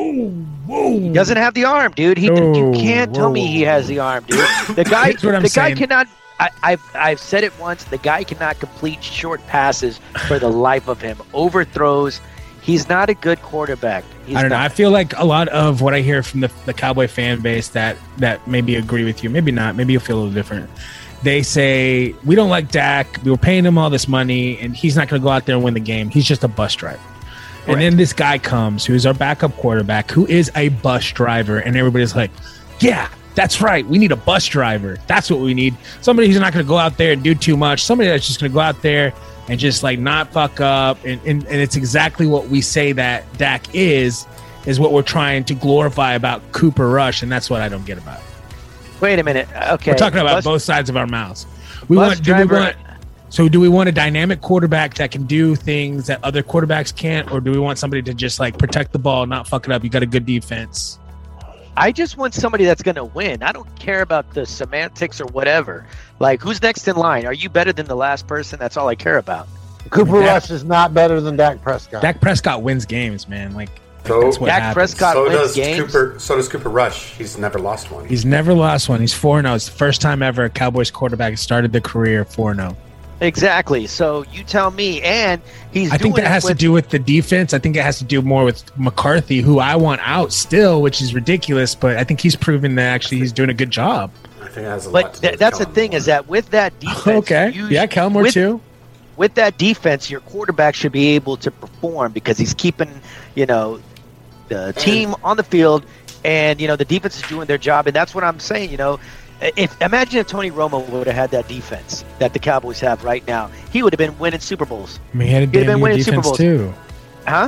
He doesn't have the arm, dude. He Oh, you can't tell me he has the arm, dude. The guy Here's what I'm the guy saying. cannot I, I've I've said it once. The guy cannot complete short passes for the life of him. Overthrows. He's not a good quarterback. He's I don't know. not. I feel like a lot of what I hear from the, the Cowboy fan base that that maybe agree with you, maybe not. Maybe you'll feel a little different. They say we don't like Dak. We were paying him all this money, and he's not going to go out there and win the game. He's just a bus driver. And then this guy comes, who's our backup quarterback, who is a bus driver, and everybody's like, "Yeah, that's right. We need a bus driver. That's what we need. Somebody who's not going to go out there and do too much. Somebody that's just going to go out there and just like not fuck up." And, and and it's exactly what we say that Dak is, is what we're trying to glorify about Cooper Rush, and that's what I don't get about it. Wait a minute. Okay. We're talking about Bus- both sides of our mouths. We bus want, do we driver- want, so do we want a dynamic quarterback that can do things that other quarterbacks can't, or do we want somebody to just like protect the ball, not fuck it up? You got a good defense. I just want somebody that's going to win. I don't care about the semantics or whatever. Like, who's next in line? Are you better than the last person? That's all I care about. Cooper Dak- Rush is not better than Dak Prescott. Dak Prescott wins games, man. Like, like, So- that's what Dak happens. Prescott So wins does games. Cooper. So does Cooper Rush. He's never lost one. He's never lost one. He's four and zero. It's the first time ever a Cowboys quarterback has started their career four and zero. Exactly. So you tell me. And he's I think doing that it has to with- do with the defense. I think it has to do more with McCarthy, who I want out still, which is ridiculous. But I think he's proven that actually he's doing a good job. I think it has a lot But to do th- with that's the Kellen thing Moore. is that with that defense. Okay. you- Yeah, Kelmore with, too. With that defense, your quarterback should be able to perform because he's keeping, you know, the team on the field, and you know the defense is doing their job, and that's what I'm saying. You know, if imagine if Tony Romo would have had that defense that the Cowboys have right now, he would have been winning Super Bowls, I mean, he had a He'd have damn been good winning Super defense Bowls. too. huh?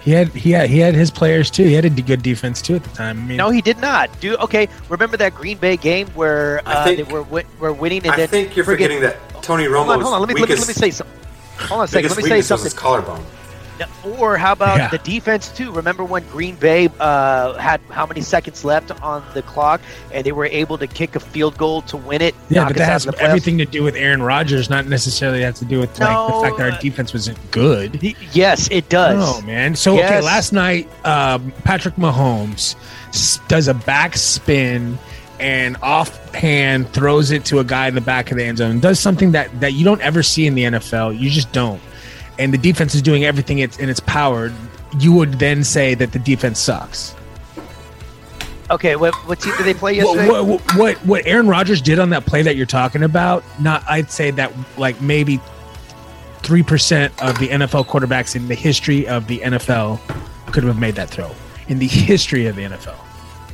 He had he had he had his players too. He had a d- good defense too at the time. I mean, No, he did not. Do okay. Remember that Green Bay game where I uh, think- they were wi- were winning and I then think you're forget- forgetting that Tony Hold Romo's on, hold on. Let me, let me weakest, let me say something. Hold on a second. biggest Let me say weakness was something. his collarbone. Or how about Yeah. the defense too? Remember when Green Bay uh, had how many seconds left on the clock, and they were able to kick a field goal to win it? yeah, knock but us that out has of the playoffs? everything to do with Aaron Rodgers, not necessarily has to do with like No, the fact that our defense wasn't good. Y- Yes, it does. Oh man! So okay, Yes. last night um, Patrick Mahomes s- does a back spin and offhand throws it to a guy in the back of the end zone. Does something that that you don't ever see in the N F L. You just don't. And the defense is doing everything it's in its power. You would then say that the defense sucks. Okay, what what team did they play yesterday? What, what what what Aaron Rodgers did on that play that you're talking about? Not, I'd say that like maybe three percent of the N F L quarterbacks in the history of the N F L could have made that throw in the history of the N F L.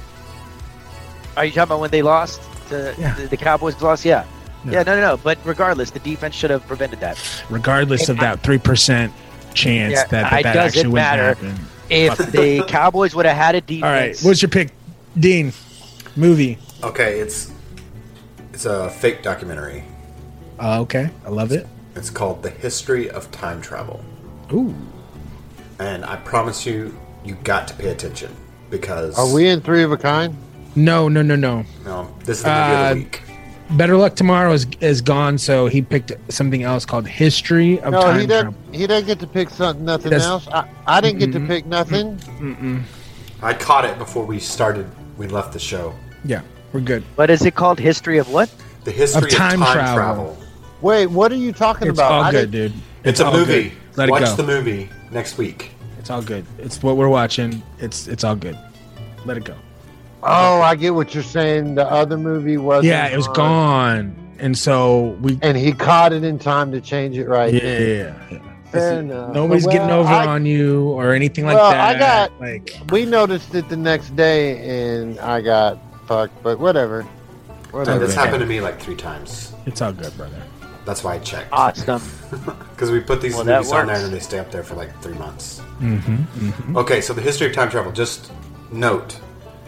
Are you talking about when they lost? To, Yeah. the, the Cowboys lost? Yeah. Yeah. yeah. No, no, no. But regardless, the defense should have prevented that. Regardless of that three percent chance Yeah, that that, it that doesn't actually wouldn't matter. happen. If the Cowboys would have had a defense. All right, what's your pick, Dean? Movie. Okay, it's it's a fake documentary. Uh, okay, I love it. It's called The History of Time Travel. Ooh. And I promise you, you got to pay attention because Are we in Three of a Kind? No, no, no, no. no, this is the movie Uh, of the week. Better Luck Tomorrow is is gone, so he picked something else called History of No, Time he Travel. doesn't. He doesn't get to pick something. Nothing That's- else. I, I didn't get to Mm-mm. pick nothing. Mm-mm. I caught it before we started. We left the show. Yeah, we're good. What is it called? History of what? The history Of time travel. travel. Wait, what are you talking It's about? all I good, didn't- dude. It's, a all movie. good. Let Watch it go. the movie next week. It's all good. It's what we're watching. It's it's all good. Let it go. Oh, I get what you're saying. The other movie wasn't. Yeah, it was on. gone, and so we. And he caught it in time to change it right. Yeah, then. yeah. Fair enough. Nobody's Well, getting over I- on you or anything like Well, that. I got- like We noticed it the next day, and I got fucked. But whatever. And Whatever. this happened to me like three times. it's all good, brother. That's why I checked. Awesome. Because we put these Well, that movies on there works. and they stay up there for like three months. Mm-hmm, mm-hmm. Okay, so the history of time travel. Just note,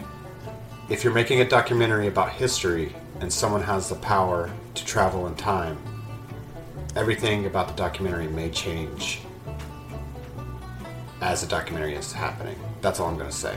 if you're making a documentary about history and someone has the power to travel in time, everything about the documentary may change as the documentary is happening. That's all I'm going to say.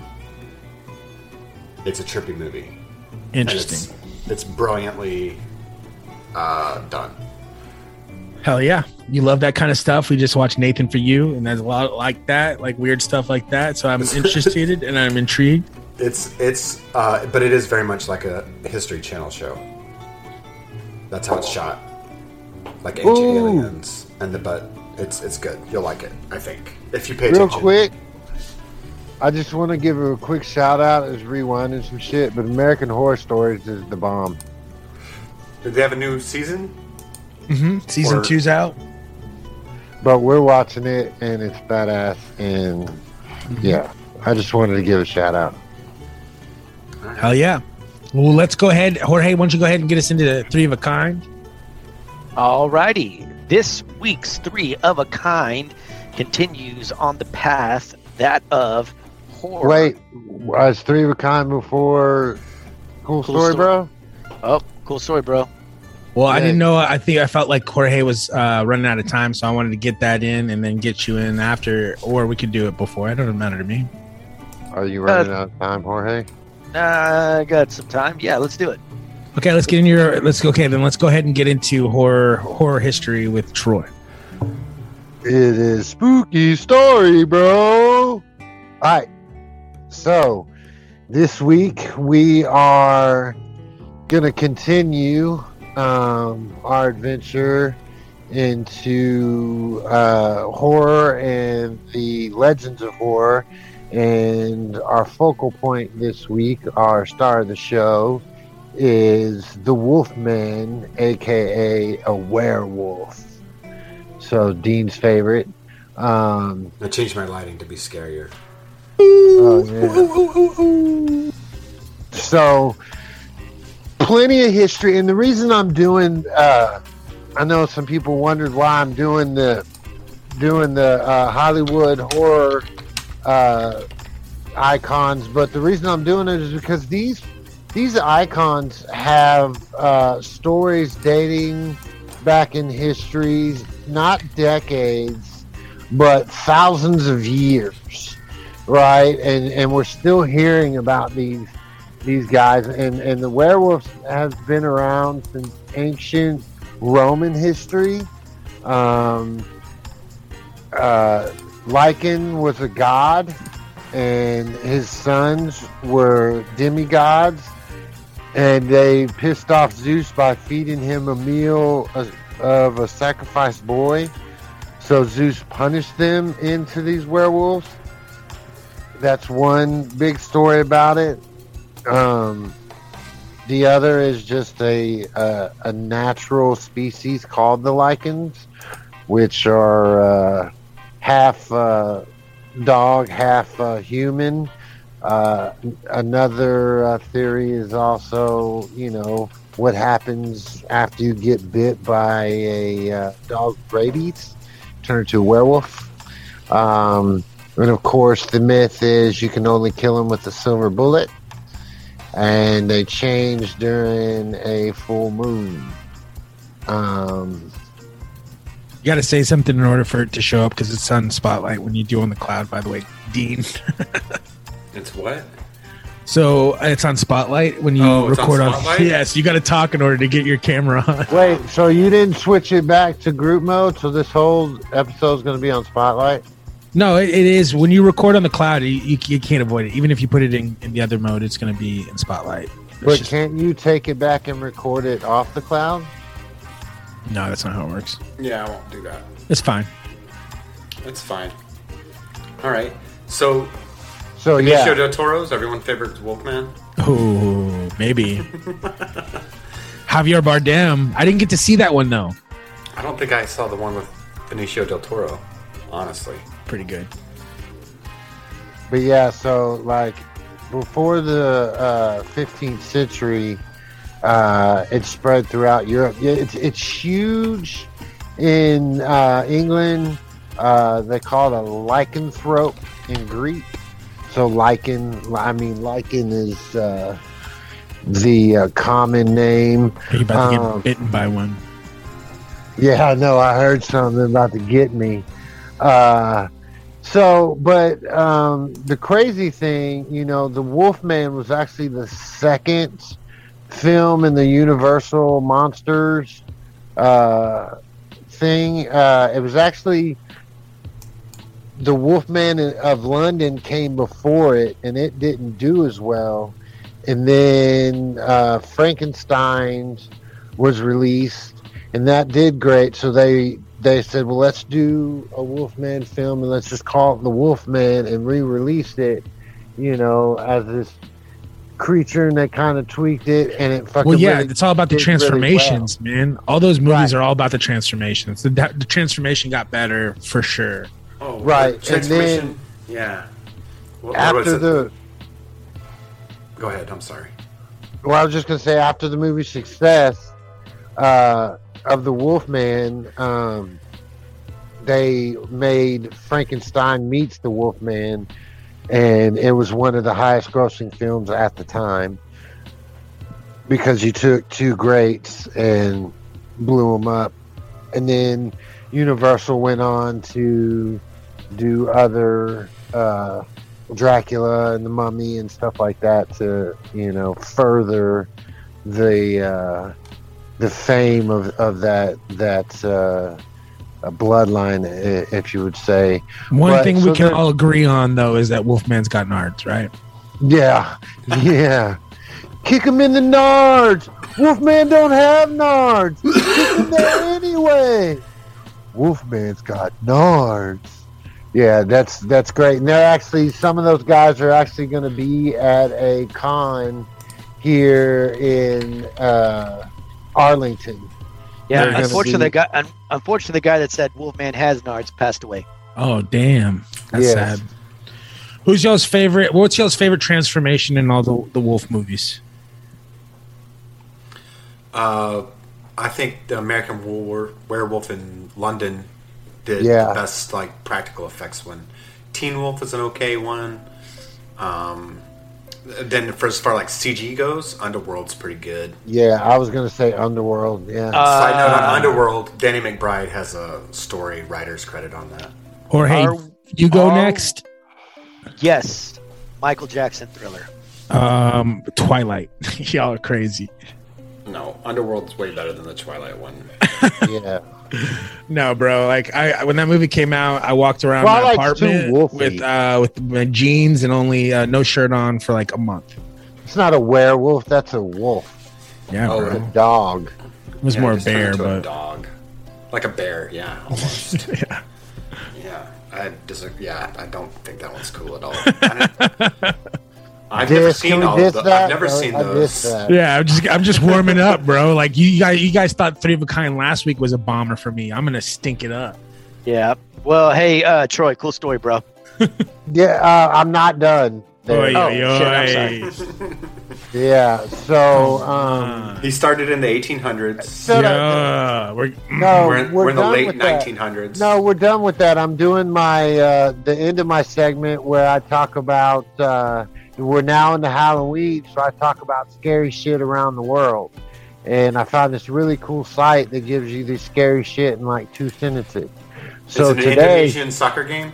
It's a trippy movie. Interesting. And it's, it's brilliantly uh, done. Hell yeah, you love that kind of stuff. We just watched Nathan For You, and there's a lot like that, like weird stuff like that. So I'm interested and I'm intrigued. It's it's, uh, but it is very much like a History Channel show. That's how it's shot, like ancient Ooh. aliens, and the but it's it's good. You'll like it, I think, if you pay Real attention. quick, I just want to give a quick shout out. Is rewinding some shit, but American Horror Stories is the bomb. Did they have a new season? Mm-hmm. Season Or- two's out. But we're watching it, and it's badass. And yeah, I just wanted to give a shout out. Hell yeah. Well, let's go ahead. Jorge, why don't you go ahead and get us into the Three of a Kind? Alrighty. This week's Three of a Kind continues on the path that of horror. Wait, was Three of a Kind before Cool, Cool Story, Story. bro? Oh, cool story, bro. Well, I Yeah. didn't know. I think I felt like Jorge was uh, running out of time, so I wanted to get that in and then get you in after, or we could do it before. It doesn't matter to me. Are you running out of time, Jorge? Uh, I got some time. Yeah, let's do it. Okay, let's get in your. Let's go. Okay, then let's go ahead and get into horror horror history with Troy. It is spooky story, bro. All right. So this week we are gonna continue um, our adventure into uh, horror and the legends of horror. And our focal point this week, our star of the show, is the Wolfman, aka a werewolf. So Dean's favorite. Um, I changed my lighting to be scarier. oh, yeah. So plenty of history, and the reason I'm doing, uh, I know some people wondered why I'm doing the doing the uh, Hollywood horror uh, icons, but the reason I'm doing it is because these these icons have uh, stories dating back in history, not decades, but thousands of years, right? And and we're still hearing about these these guys, and and the werewolves has been around since ancient Roman history. Um, uh, Lycan was a god, and his sons were demigods, and they pissed off Zeus by feeding him a meal of a sacrificed boy. So Zeus punished them into these werewolves. That's one big story about it. Um, the other is just a, a a natural species called the Lycans, which are uh, half uh, dog, half uh, human. Uh, another uh, theory is also, you know, what happens after you get bit by a uh, dog rabies, turn into a werewolf. Um, and of course, the myth is you can only kill them with a silver bullet, and they change during a full moon. Um, You got to say something in order for it to show up because it's on Spotlight when you do on the cloud, by the way, Dean. It's what? So it's on Spotlight when you Oh, it's on record on. Spotlight? Yes, you got to talk in order to get your camera on. Wait, so you didn't switch it back to group mode? So this whole episode is going to be on Spotlight? No, it, it is. When you record on the cloud, you, you, you can't avoid it. Even if you put it in, in the other mode, it's going to be in Spotlight. It's But just- can't you take it back and record it off the cloud? no, that's not how it works. Yeah, I won't do that. It's fine. It's fine. All right. So, So Benicio yeah, del Toro's everyone's favorite Wolfman. Oh, maybe. Javier Bardem. I didn't get to see that one, though. I don't think I saw the one with Benicio del Toro, honestly. Pretty good. but yeah, so like before the uh, fifteenth century, uh, it spread throughout Europe. Yeah, It's it's huge in uh, England. Uh, they call it a lycanthrope in Greek. So lichen, I mean, lichen is uh, the uh, common name. Are you about to get Um, bitten by one? Yeah, I know. I heard something about to get me. Uh, so, but um, the crazy thing, you know, the Wolfman was actually the second film in the Universal Monsters uh, thing. Uh, it was actually the Wolfman of London came before it, and it didn't do as well. And then uh, Frankenstein was released, and that did great. So they they said, well, let's do a Wolfman film, and let's just call it the Wolfman, and re-released it, you know, as this creature, and they kind of tweaked it, and it fucking. Well, yeah, really it's all about the did really transformations, well. man. All those movies Right. are all about the transformations. The, the transformation got better for sure. Oh, Right, the and transformation. yeah. What, what was After it? the Go ahead. I'm sorry. Well, I was just gonna say, after the movie's success uh, of the Wolfman, um, they made Frankenstein meets the Wolfman, and it was one of the highest-grossing films at the time because you took two greats and blew them up, and then Universal went on to do other. Uh, Dracula and the Mummy and stuff like that to, you know, further the uh, the fame of, of that that uh, bloodline, i- if you would say. One But- thing we so can then- all agree on, though, is that Wolfman's got nards, right? Yeah, yeah. Kick him in the nards. Wolfman don't have nards. Kick him there anyway. Wolfman's got nards. Yeah, that's that's great. And they're actually, some of those guys are actually going to be at a con here in uh, Arlington. Yeah, They're gonna unfortunately, be- the guy, un- unfortunately, the guy that said Wolfman has nards passed away. Oh, damn. That's Yes. sad. Who's y'all's favorite? What's y'all's favorite transformation in all the, the Wolf movies? Uh, I think the American Were- Werewolf in London did Yeah. the best like practical effects one. Teen Wolf is an okay one. Um, then for as far like C G goes, Underworld's pretty good. Yeah, I was gonna say Underworld. Yeah. Uh, Side note on Underworld, Danny McBride has a story writer's credit on that. Or hey, Are- you go are- next. Yes, Michael Jackson Thriller. Um, Twilight. Y'all are crazy. No, Underworld's way better than the Twilight one. Yeah. No, bro. Like I, when that movie came out, I walked around Twilight's my too apartment wolfy. with uh with my jeans and only uh, no shirt on for like a month. It's not a werewolf. That's a wolf. Yeah, Oh, bro. A dog. It was Yeah, more a just turned bear, into a but dog, like a bear. Yeah, almost. yeah. Yeah, I disagree. Yeah, I don't think that one's cool at all. I I've Diss, never can seen we all diss of the, that? I've never No, seen I diss those. that. Yeah, I'm just I'm just warming up, bro. Like you, you guys, you guys thought Three of a Kind last week was a bomber for me. I'm gonna stink it up. Yeah. Well, hey, uh, Troy, cool story, bro. Yeah, uh, I'm not done. there. Oy, Oh, oy, shit, I'm oy. sorry. Yeah. So, um, He started in the eighteen hundreds. so that- Yeah, we're, no, We're in, we're, we're in the done late with that. nineteen hundreds. No, we're done with that. I'm doing my uh, the end of my segment where I talk about. Uh, we're now into Halloween, so I talk about scary shit around the world. And I found this really cool site that gives you this scary shit in like two sentences. So Is it an today, Indonesian soccer game?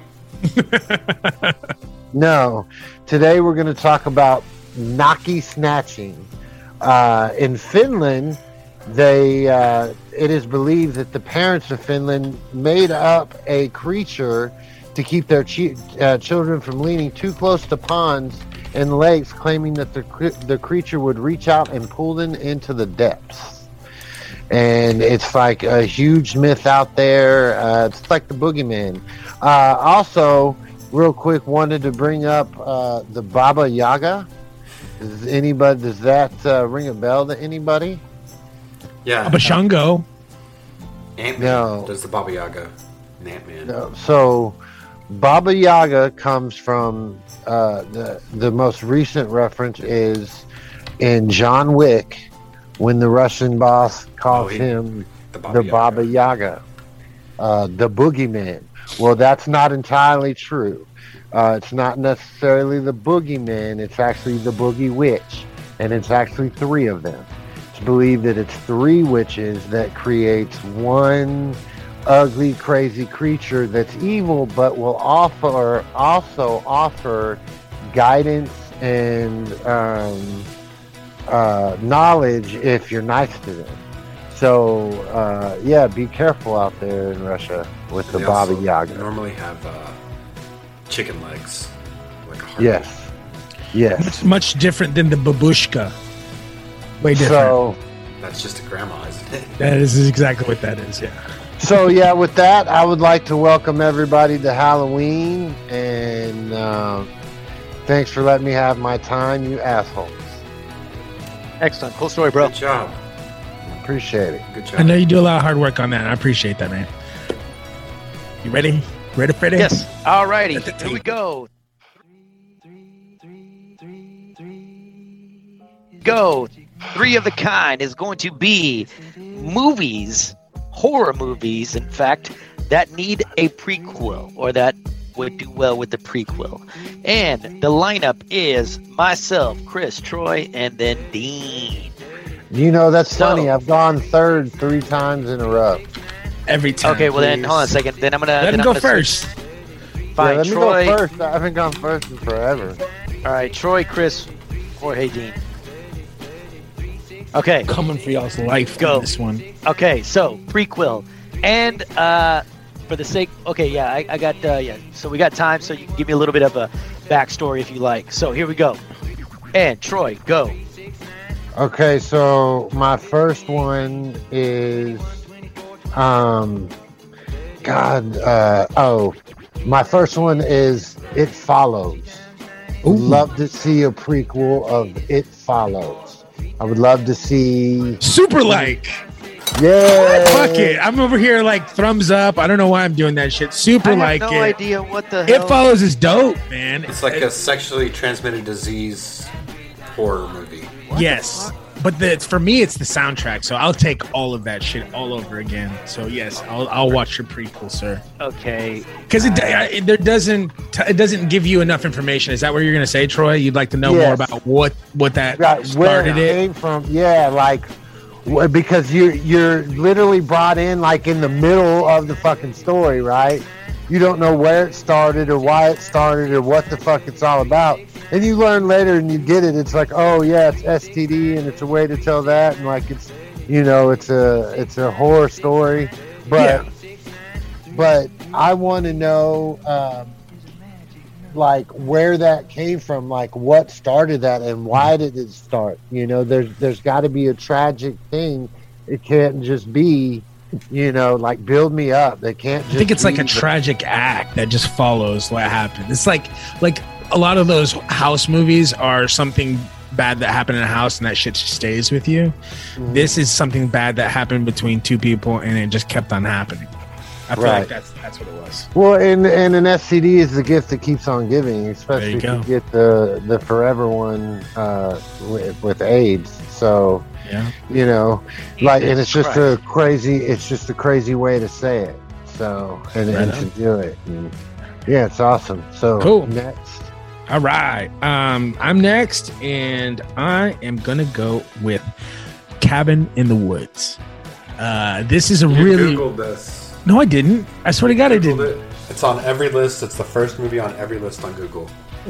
no, today we're going to talk about Naki snatching. Uh, in Finland, they uh, it is believed that the parents of Finland made up a creature to keep their chi- uh, children from leaning too close to ponds and lakes, claiming that the cre- the creature would reach out and pull them into the depths. And it's like a huge myth out there. Uh, it's like the boogeyman. Uh, also, real quick, wanted to bring up uh, the Baba Yaga. Does anybody? Does that uh, ring a bell to anybody? Yeah. Abashango. Ant-Man No. does the Baba Yaga. and Ant-Man. No. So, Baba Yaga comes from uh, the the most recent reference is in John Wick when the Russian boss calls Oh, he- him The Baba the Baba Yaga, uh, the boogeyman. Well, that's not entirely true. Uh, it's not necessarily the boogeyman. It's actually the boogie witch, and it's actually three of them. It's believed that it's three witches that creates one ugly, crazy creature that's evil, but will offer also offer guidance and um, uh, knowledge if you're nice to them. So uh, yeah, be careful out there in Russia with the They Baba also Yaga. normally have uh, chicken legs. Like a heart. Yes, yes. It's much different than the babushka. Way different. So That's just a grandma, isn't it? that is exactly what that is. Yeah. so yeah, with that, I would like to welcome everybody to Halloween, and um, thanks for letting me have my time, you assholes. Excellent. Cool story, bro. Good job. Appreciate it. Good job. I know you do a lot of hard work on that. I appreciate that, man. You ready? Ready, Freddy? Yes. Alrighty. Here we go. Go. Three of the Kind is going to be movies, horror movies, in fact, that need a prequel or that would do well with the prequel. And the lineup is myself, Chris, Troy, and then Dean. You know, that's So- funny. I've gone third three times in a row. Every time. Okay, well then, please. hold on a second. Then I'm gonna Let then him I'm go gonna first. switch. Yeah, Fine, let me Troy. go first. I haven't gone first in forever. All right, Troy, Chris, Jorge, Dean. Okay. Coming for y'all's life. Go. On this one. Okay, so prequel, and uh, for the sake, okay, yeah, I, I got, uh, yeah, so we got time, so you can give me a little bit of a backstory if you like. So here we go, and Troy, go. Okay, so my first one is, um, God, uh, oh, my first one is It Follows. Would love to see a prequel of It Follows. I would love to see Super like. Yeah. Fuck it. I'm over here like thumbs up. I don't know why I'm doing that shit. Super I have like no it. idea what the It hell. Follows is dope, man. It's like a sexually transmitted disease horror movie. Yes. but the, for me, it's the soundtrack. So I'll take all of that shit all over again. So yes, I'll I'll watch your prequel, sir. Okay. Because it, it there doesn't it doesn't give you enough information. Is that what you're gonna say, Troy? You'd like to know Yes. more about what what that Right, where it started it? came from. Yeah, like wh- because you're you're literally brought in like in the middle of the fucking story, right? You don't know where it started or why it started or what the fuck it's all about. And you learn later and you get it. It's like, oh yeah, it's S T D and it's a way to tell that, and like it's, you know, it's a it's a horror story. But but I want to know, um, like where that came from, like what started that, and why did it start? You know, there's there's got to be a tragic thing. It can't just be, you know, like build me up. They can't. Just I think it's like a be- tragic act that just follows what happened. It's like like a lot of those house movies are something bad that happened in a house and that shit just stays with you. Mhm. This is something bad that happened between two people and it just kept on happening. I feel Right. like that's that's what it was. Well, and and an S T D is the gift that keeps on giving, especially you if you go. get the the forever one uh, with, with AIDS. So Yeah. you know, like, and it's just Christ. a crazy, it's just a crazy way to say it. So and, Right and on. to do it, and, yeah, it's awesome. So Cool. next, All right. Um, I'm next, and I am gonna go with Cabin in the Woods. Uh, this is a You really Googled this. no, I didn't. I swear to God, I Googled didn't. it. It's on every list. It's the first movie on every list on Google.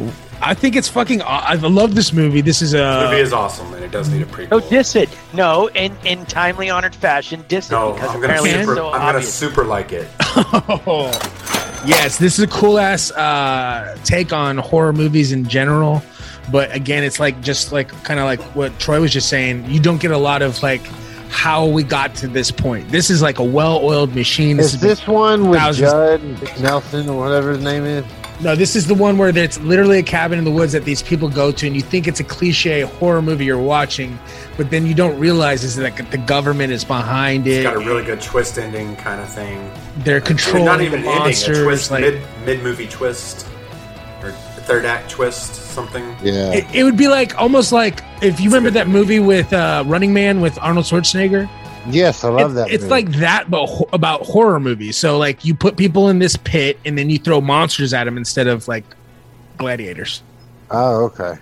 I think it's fucking. aw- I love this movie. This is The a movie is awesome, and it does need a prequel. No, diss it. No, in, in timely honored fashion, diss it No, because I'm gonna apparently it's super. so I'm gonna obvious. super like it. Oh, yes, this is a cool ass uh, take on horror movies in general. But again, it's like just like kind of like what Troy was just saying. You don't get a lot of like how we got to this point. This is like a well-oiled machine. is is this one with thousands- Judd Nelson or whatever his name is? No, this is the one where it's literally a cabin in the woods that these people go to, and you think it's a cliche horror movie you're watching, but then you don't realize is that the government is behind It's it. got a really good twist ending kind of thing. They're controlling not the even ending. A monsters. twist, like, mid mid movie twist or third act twist, something. Yeah. it, it would be like almost like if you remember that movie with uh, Running Man with Arnold Schwarzenegger. Yes, I love It- that. It's movie. like that, but ho- about horror movies. So like you put people in this pit, and then you throw monsters at them instead of like gladiators. Oh, okay.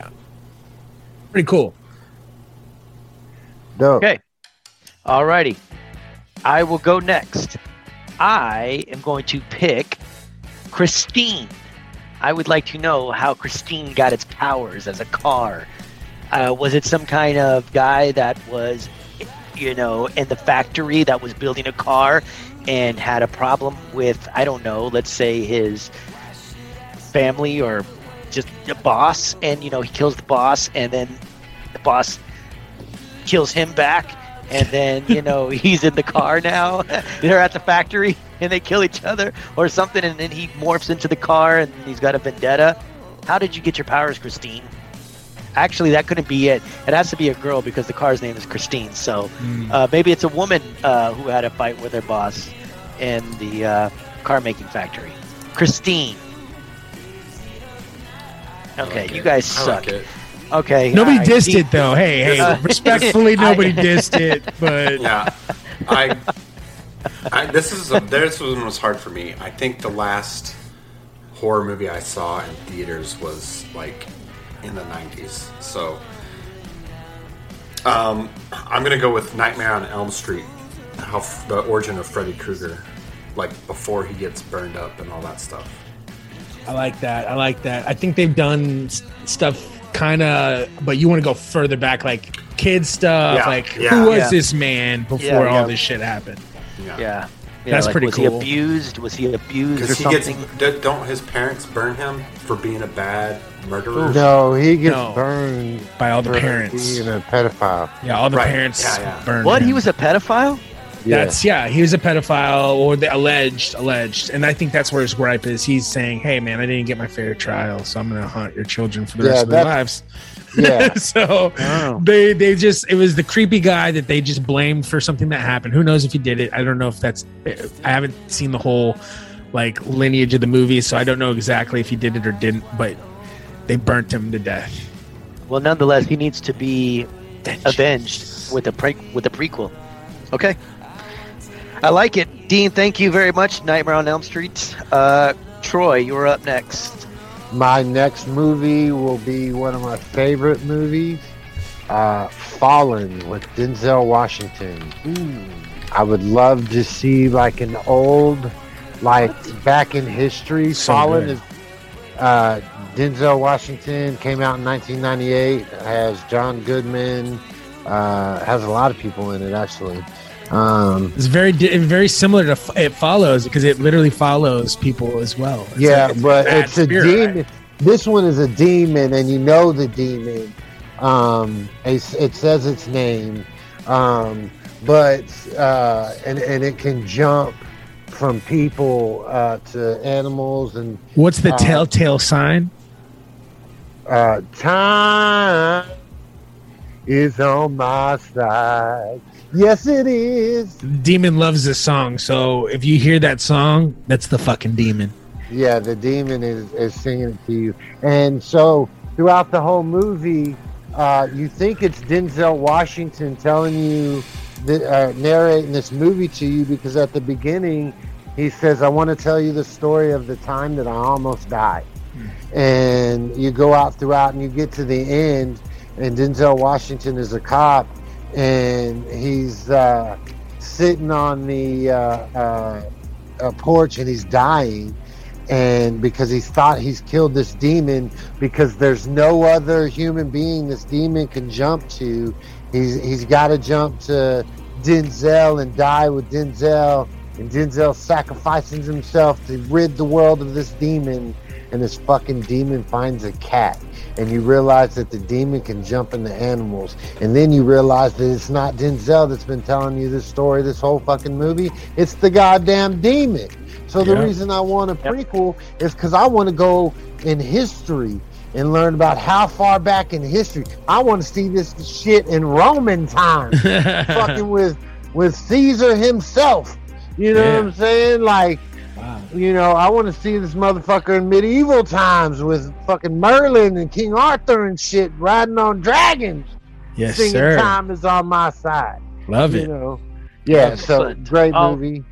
Pretty cool. Dope. Okay. Alrighty. I will go next. I am going to pick Christine. I would like to know how Christine got its powers as a car. Uh, was it some kind of guy that was, you know, in the factory that was building a car and had a problem with, I don't know, let's say his family or just a boss, and, you know, he kills the boss, and then the boss kills him back, and then, you know, he's in the car now. They're at the factory and they kill each other or something, and then he morphs into the car and he's got a vendetta. How did you get your powers, Christine? Actually, that couldn't be it. It has to be a girl because the car's name is Christine. So uh, maybe it's a woman uh, who had a fight with her boss in the uh, car making factory. Christine. Okay, like you it. guys I suck. like it. Okay. Nobody all right, dissed Deep- it though. Hey, hey, Uh, respectfully, I- nobody dissed it. But Yeah, I, I. This is a, this one was hard for me. I think the last horror movie I saw in theaters was like in the nineties. So, um, I'm gonna go with Nightmare on Elm Street. How f- the origin of Freddy Krueger, like before he gets burned up and all that stuff. I like that. I like that. I think they've done s- stuff kind of, but you want to go further back, like kid stuff. Yeah, Like yeah. who was Yeah. this man before Yeah, all yeah. this shit happened? Yeah. Yeah, That's like, pretty was cool. he abused? Was he abused or Because he gets, something? d- don't his parents burn him for being a bad murderer? No, he gets No. burned By all the for parents. being a pedophile. Yeah, all the Right. parents Yeah, yeah. burned. What? him. He was a pedophile? That's yeah. He was a pedophile, or the alleged, alleged, and I think that's where his gripe is. He's saying, "Hey, man, I didn't get my fair trial, so I'm going to haunt your children for the Yeah, rest of their that's- lives." Yeah. so Oh. they they just it was the creepy guy that they just blamed for something that happened. Who knows if he did it? I don't know if that's. I haven't seen the whole like lineage of the movie, so I don't know exactly if he did it or didn't. But they burnt him to death. Well, nonetheless, he needs to be avenged with a pre- with a prequel. Okay, I like it. Dean, thank you very much. Nightmare on Elm Street. Uh, Troy, you're up next. My next movie will be one of my favorite movies, uh, Fallen with Denzel Washington. Ooh. I would love to see like an old, like back in history. So Fallen good. is uh, Denzel Washington, came out in nineteen ninety-eight. Has John Goodman, uh, has a lot of people in it actually. Um, It's very di- very similar to F- It Follows because it literally follows people as well. It's yeah, like- it's but bad it's a spirit, demon. right? This one is a demon, and you know the demon. Um, it, it says its name, um, but uh, and and it can jump from people uh, to animals and What's the uh, telltale sign? uh, time is on my side. Yes, it is. Demon loves this song, so if you hear that song, that's the fucking demon. Yeah, the demon is, is singing it to you. And so throughout the whole movie, uh, you think it's Denzel Washington telling you, the, uh, narrating this movie to you, because at the beginning, he says, I want to tell you the story of the time that I almost died. And you go out throughout and you get to the end, and Denzel Washington is a cop, and he's uh, sitting on the uh, uh, uh, porch and he's dying. And because he's thought he's killed this demon, because there's no other human being this demon can jump to, he's he's got to jump to Denzel and die with Denzel, and Denzel sacrifices himself to rid the world of this demon, and this fucking demon finds a cat, and you realize that the demon can jump into animals, and then you realize that it's not Denzel that's been telling you this story this whole fucking movie, it's the goddamn demon. So the Yeah. reason I want a prequel is because I want to go in history and learn about how far back in history. I want to see this shit in Roman times, fucking with with Caesar himself. You know Yeah. what I'm saying? Like, Wow. you know, I want to see this motherfucker in medieval times with fucking Merlin and King Arthur and shit riding on dragons. Yes, Singing sir. "Time is on my side." Love You it. know, yeah. So Excellent. great Oh. movie.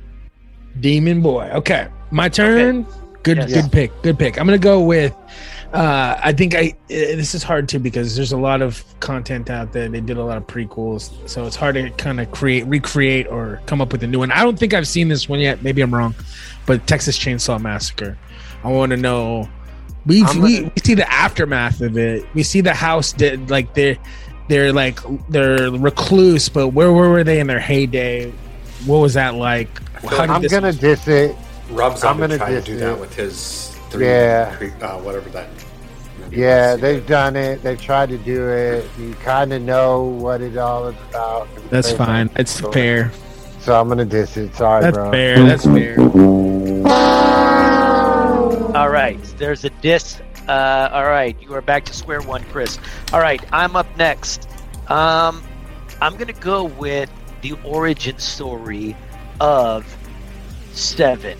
Demon Boy. Okay, my turn. Good, Yes. good pick. Good pick. I'm gonna go with. Uh, I think I. Uh, this is hard too because there's a lot of content out there. They did a lot of prequels, so it's hard to kind of create, recreate, or come up with a new one. I don't think I've seen this one yet. Maybe I'm wrong, but Texas Chainsaw Massacre. I want to know. We I'm we, gonna- we see the aftermath of it. We see the house did like they're they're like they're recluse, but where, where were they in their heyday? What was that like? How did I'm this- gonna diss it. Rob I'm Zombie gonna tried to diss do it. that with his three, Yeah. three uh, whatever that. movie Yeah, was. they've done it. They've tried to do it. You kind of know what it all is about. That's fine. It's fair. So I'm gonna diss it. Sorry, That's bro. fair. That's fair. All right, there's a diss. Uh, all right, you are back to square one, Chris. All right, I'm up next. Um, I'm gonna go with the origin story of Seven.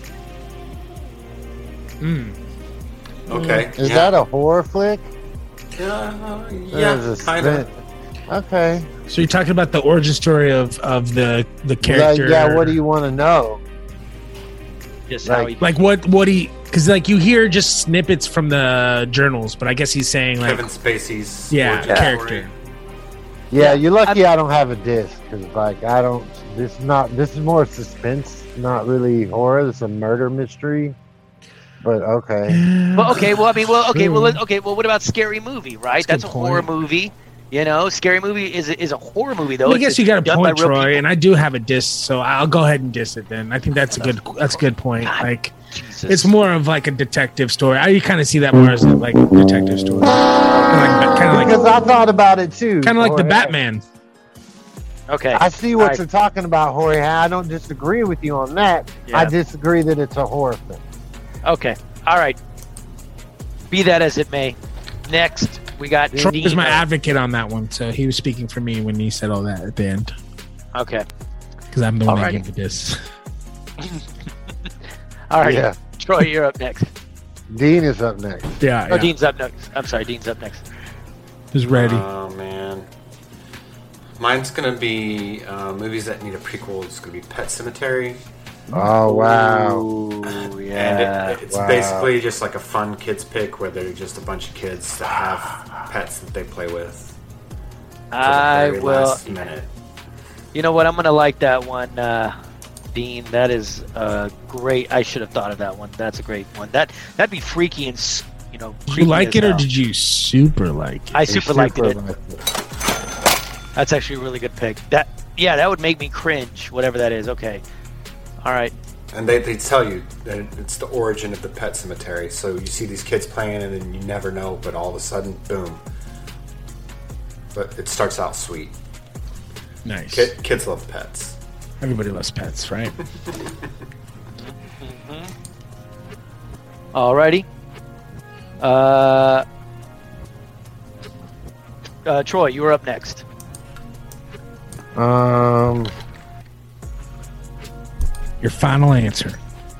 Mm. Okay. Is yeah. that a horror flick? Uh, Or is yeah, it kind of. spin- Okay. So you're talking about the origin story of of the the Like, character. yeah. What do you want to know? Just how Like- he like? What what he? Because like you hear just snippets from the journals, but I guess he's saying like Kevin Spacey's yeah, origin character. story. Yeah, Yeah, you're lucky I don't have a disc because, like, I don't. This is not. This is more suspense, not really horror. This is a murder mystery. But okay. Well, okay. Well, I mean, well, okay. Well, True. let- okay. Well, what about Scary Movie? Right? That's a That's, good a horror point. movie. You know, Scary Movie is a, is a horror movie though. Well, I It's- guess you it's got a done by point, real Troy, people. and I do have a diss, so I'll go ahead and diss it then. I think that's a good that's a good point. God, Like Jesus. it's more of like a detective story. I kind of see that more as a, like a detective story, kind of like Because I thought about it too. kind of like the Jorge. Batman. Okay. I see what Alright. you're talking about, Jorge. I don't disagree with you on that. Yeah. I disagree that it's a horror film. Okay. All right. Be that as it may. Next, we got Troy was my Dino. advocate on that one, so he was speaking for me when he said all that at the end. Okay. Because I'm the one that Alrighty. gave the diss. All right. Yeah. Troy, you're up next. Dean is up next. Yeah, Oh, yeah. Dean's up next. I'm sorry, Dean's up next. Who's ready? Oh man. Mine's gonna be uh, movies that need a prequel. It's gonna be Pet Sematary. Oh wow! Ooh, yeah. And it, it's Wow. basically just like a fun kids pick where they're just a bunch of kids that have pets that they play with. till the I very will. last minute. You know what? I'm gonna like that one, uh, Dean. That is uh, great. I should have thought of that one. That's a great one. That that'd be freaky and s- you know. Did you creepy like as it or hell. did you super like it? I super liked it. liked it. That's actually a really good pick. That yeah, that would make me cringe. Whatever that is. Okay. All right. And they, they tell you that it's the origin of the Pet Cemetery. So you see these kids playing and then you never know, but all of a sudden, boom. But it starts out sweet. Nice. Kid, kids love pets. Everybody loves pets, right? Alrighty. Uh, uh, Troy, you were up next. Um, Your final answer.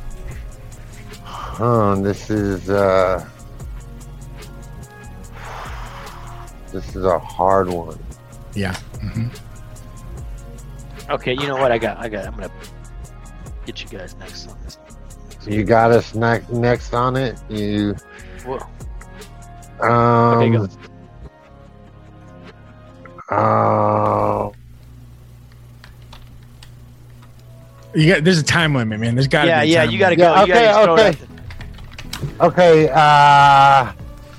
huh, this is uh, this is a hard one. Yeah. hmm Okay, you know what? I got. I got. I'm gonna get you guys next on this. You got us ne- next on it. You. Whoa. Um, Okay, go. Uh, You got. There's a time limit, man. There's got to Yeah, be. A yeah. time You gotta limit. go. Yeah, you gotta okay, just throw it okay. okay. Uh,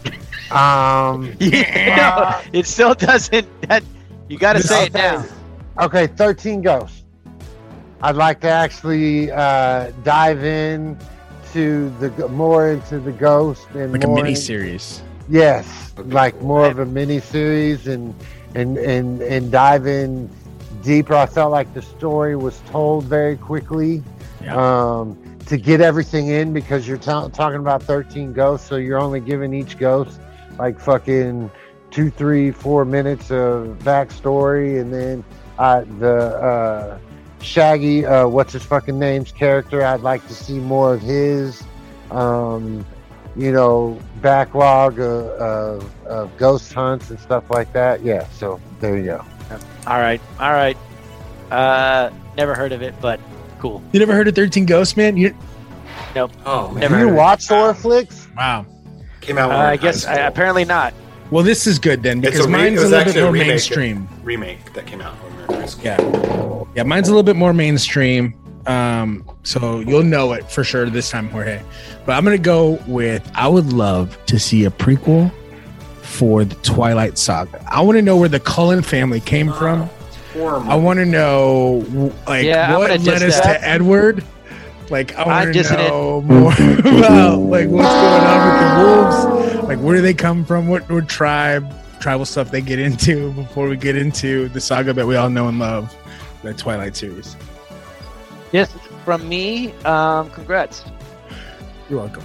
um. out there. No, it still doesn't. That you gotta say it now. Okay, thirteen Ghosts. I'd like to actually uh, dive in to the more into the ghost and Like a more mini in- series. Yes, Okay, like cool. more of a mini series and and and and dive in deeper. I felt like the story was told very quickly. Yeah. Um, to get everything in because you're ta- talking about thirteen ghosts, so you're only giving each ghost like fucking two, three, four minutes of backstory, and then uh, the uh, Shaggy, uh, what's his fucking name's character? I'd like to see more of his. Um, you know, backlog of, of, of ghost hunts and stuff like that. Yeah, so there you go. All right. All right. Uh, never heard of it, but cool. You never heard of thirteen Ghosts, man? You Oh, man. Never Do heard you of watch horror flicks? wow. Came out Uh, when we were I in guess high I, school. apparently not. Well, this is good then It's because a re- mine's it a was little bit actually a more remake. mainstream. Remake that came out when we were in high school. Yeah, yeah. Mine's a little bit more mainstream. Um, so you'll know it for sure this time, Jorge. But I'm gonna go with. I would love to see a prequel for the Twilight Saga. I want to know where the Cullen family came from. I want to know like Yeah, I'm what gonna led diss us that. to Edward. Like I I'm want to dissing it. know more about like what's going on with the wolves. Like where do they come from? What, what tribe, tribal stuff they get into before we get into the saga that we all know and love, the Twilight series. Yes, from me. Um, congrats. You're welcome.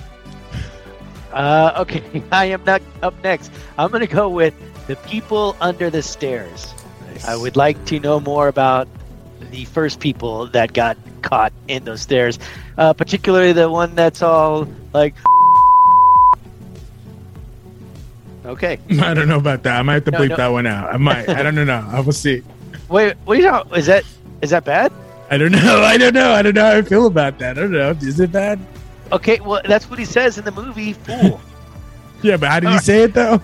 Uh, okay, I am not up next. I'm gonna go with The People Under the Stairs. I would like to know more about the first people that got caught in those stairs, uh, particularly the one that's all like. Okay. I don't know about that. I might have to No, bleep no. that one out. I might. I don't know. I will see. Wait, what are you talking? Is that is that bad? I don't know. I don't know. I don't know how I feel about that. I don't know. Is it bad? Okay, well that's what he says in the movie. Fool. Yeah, but how did you say it though?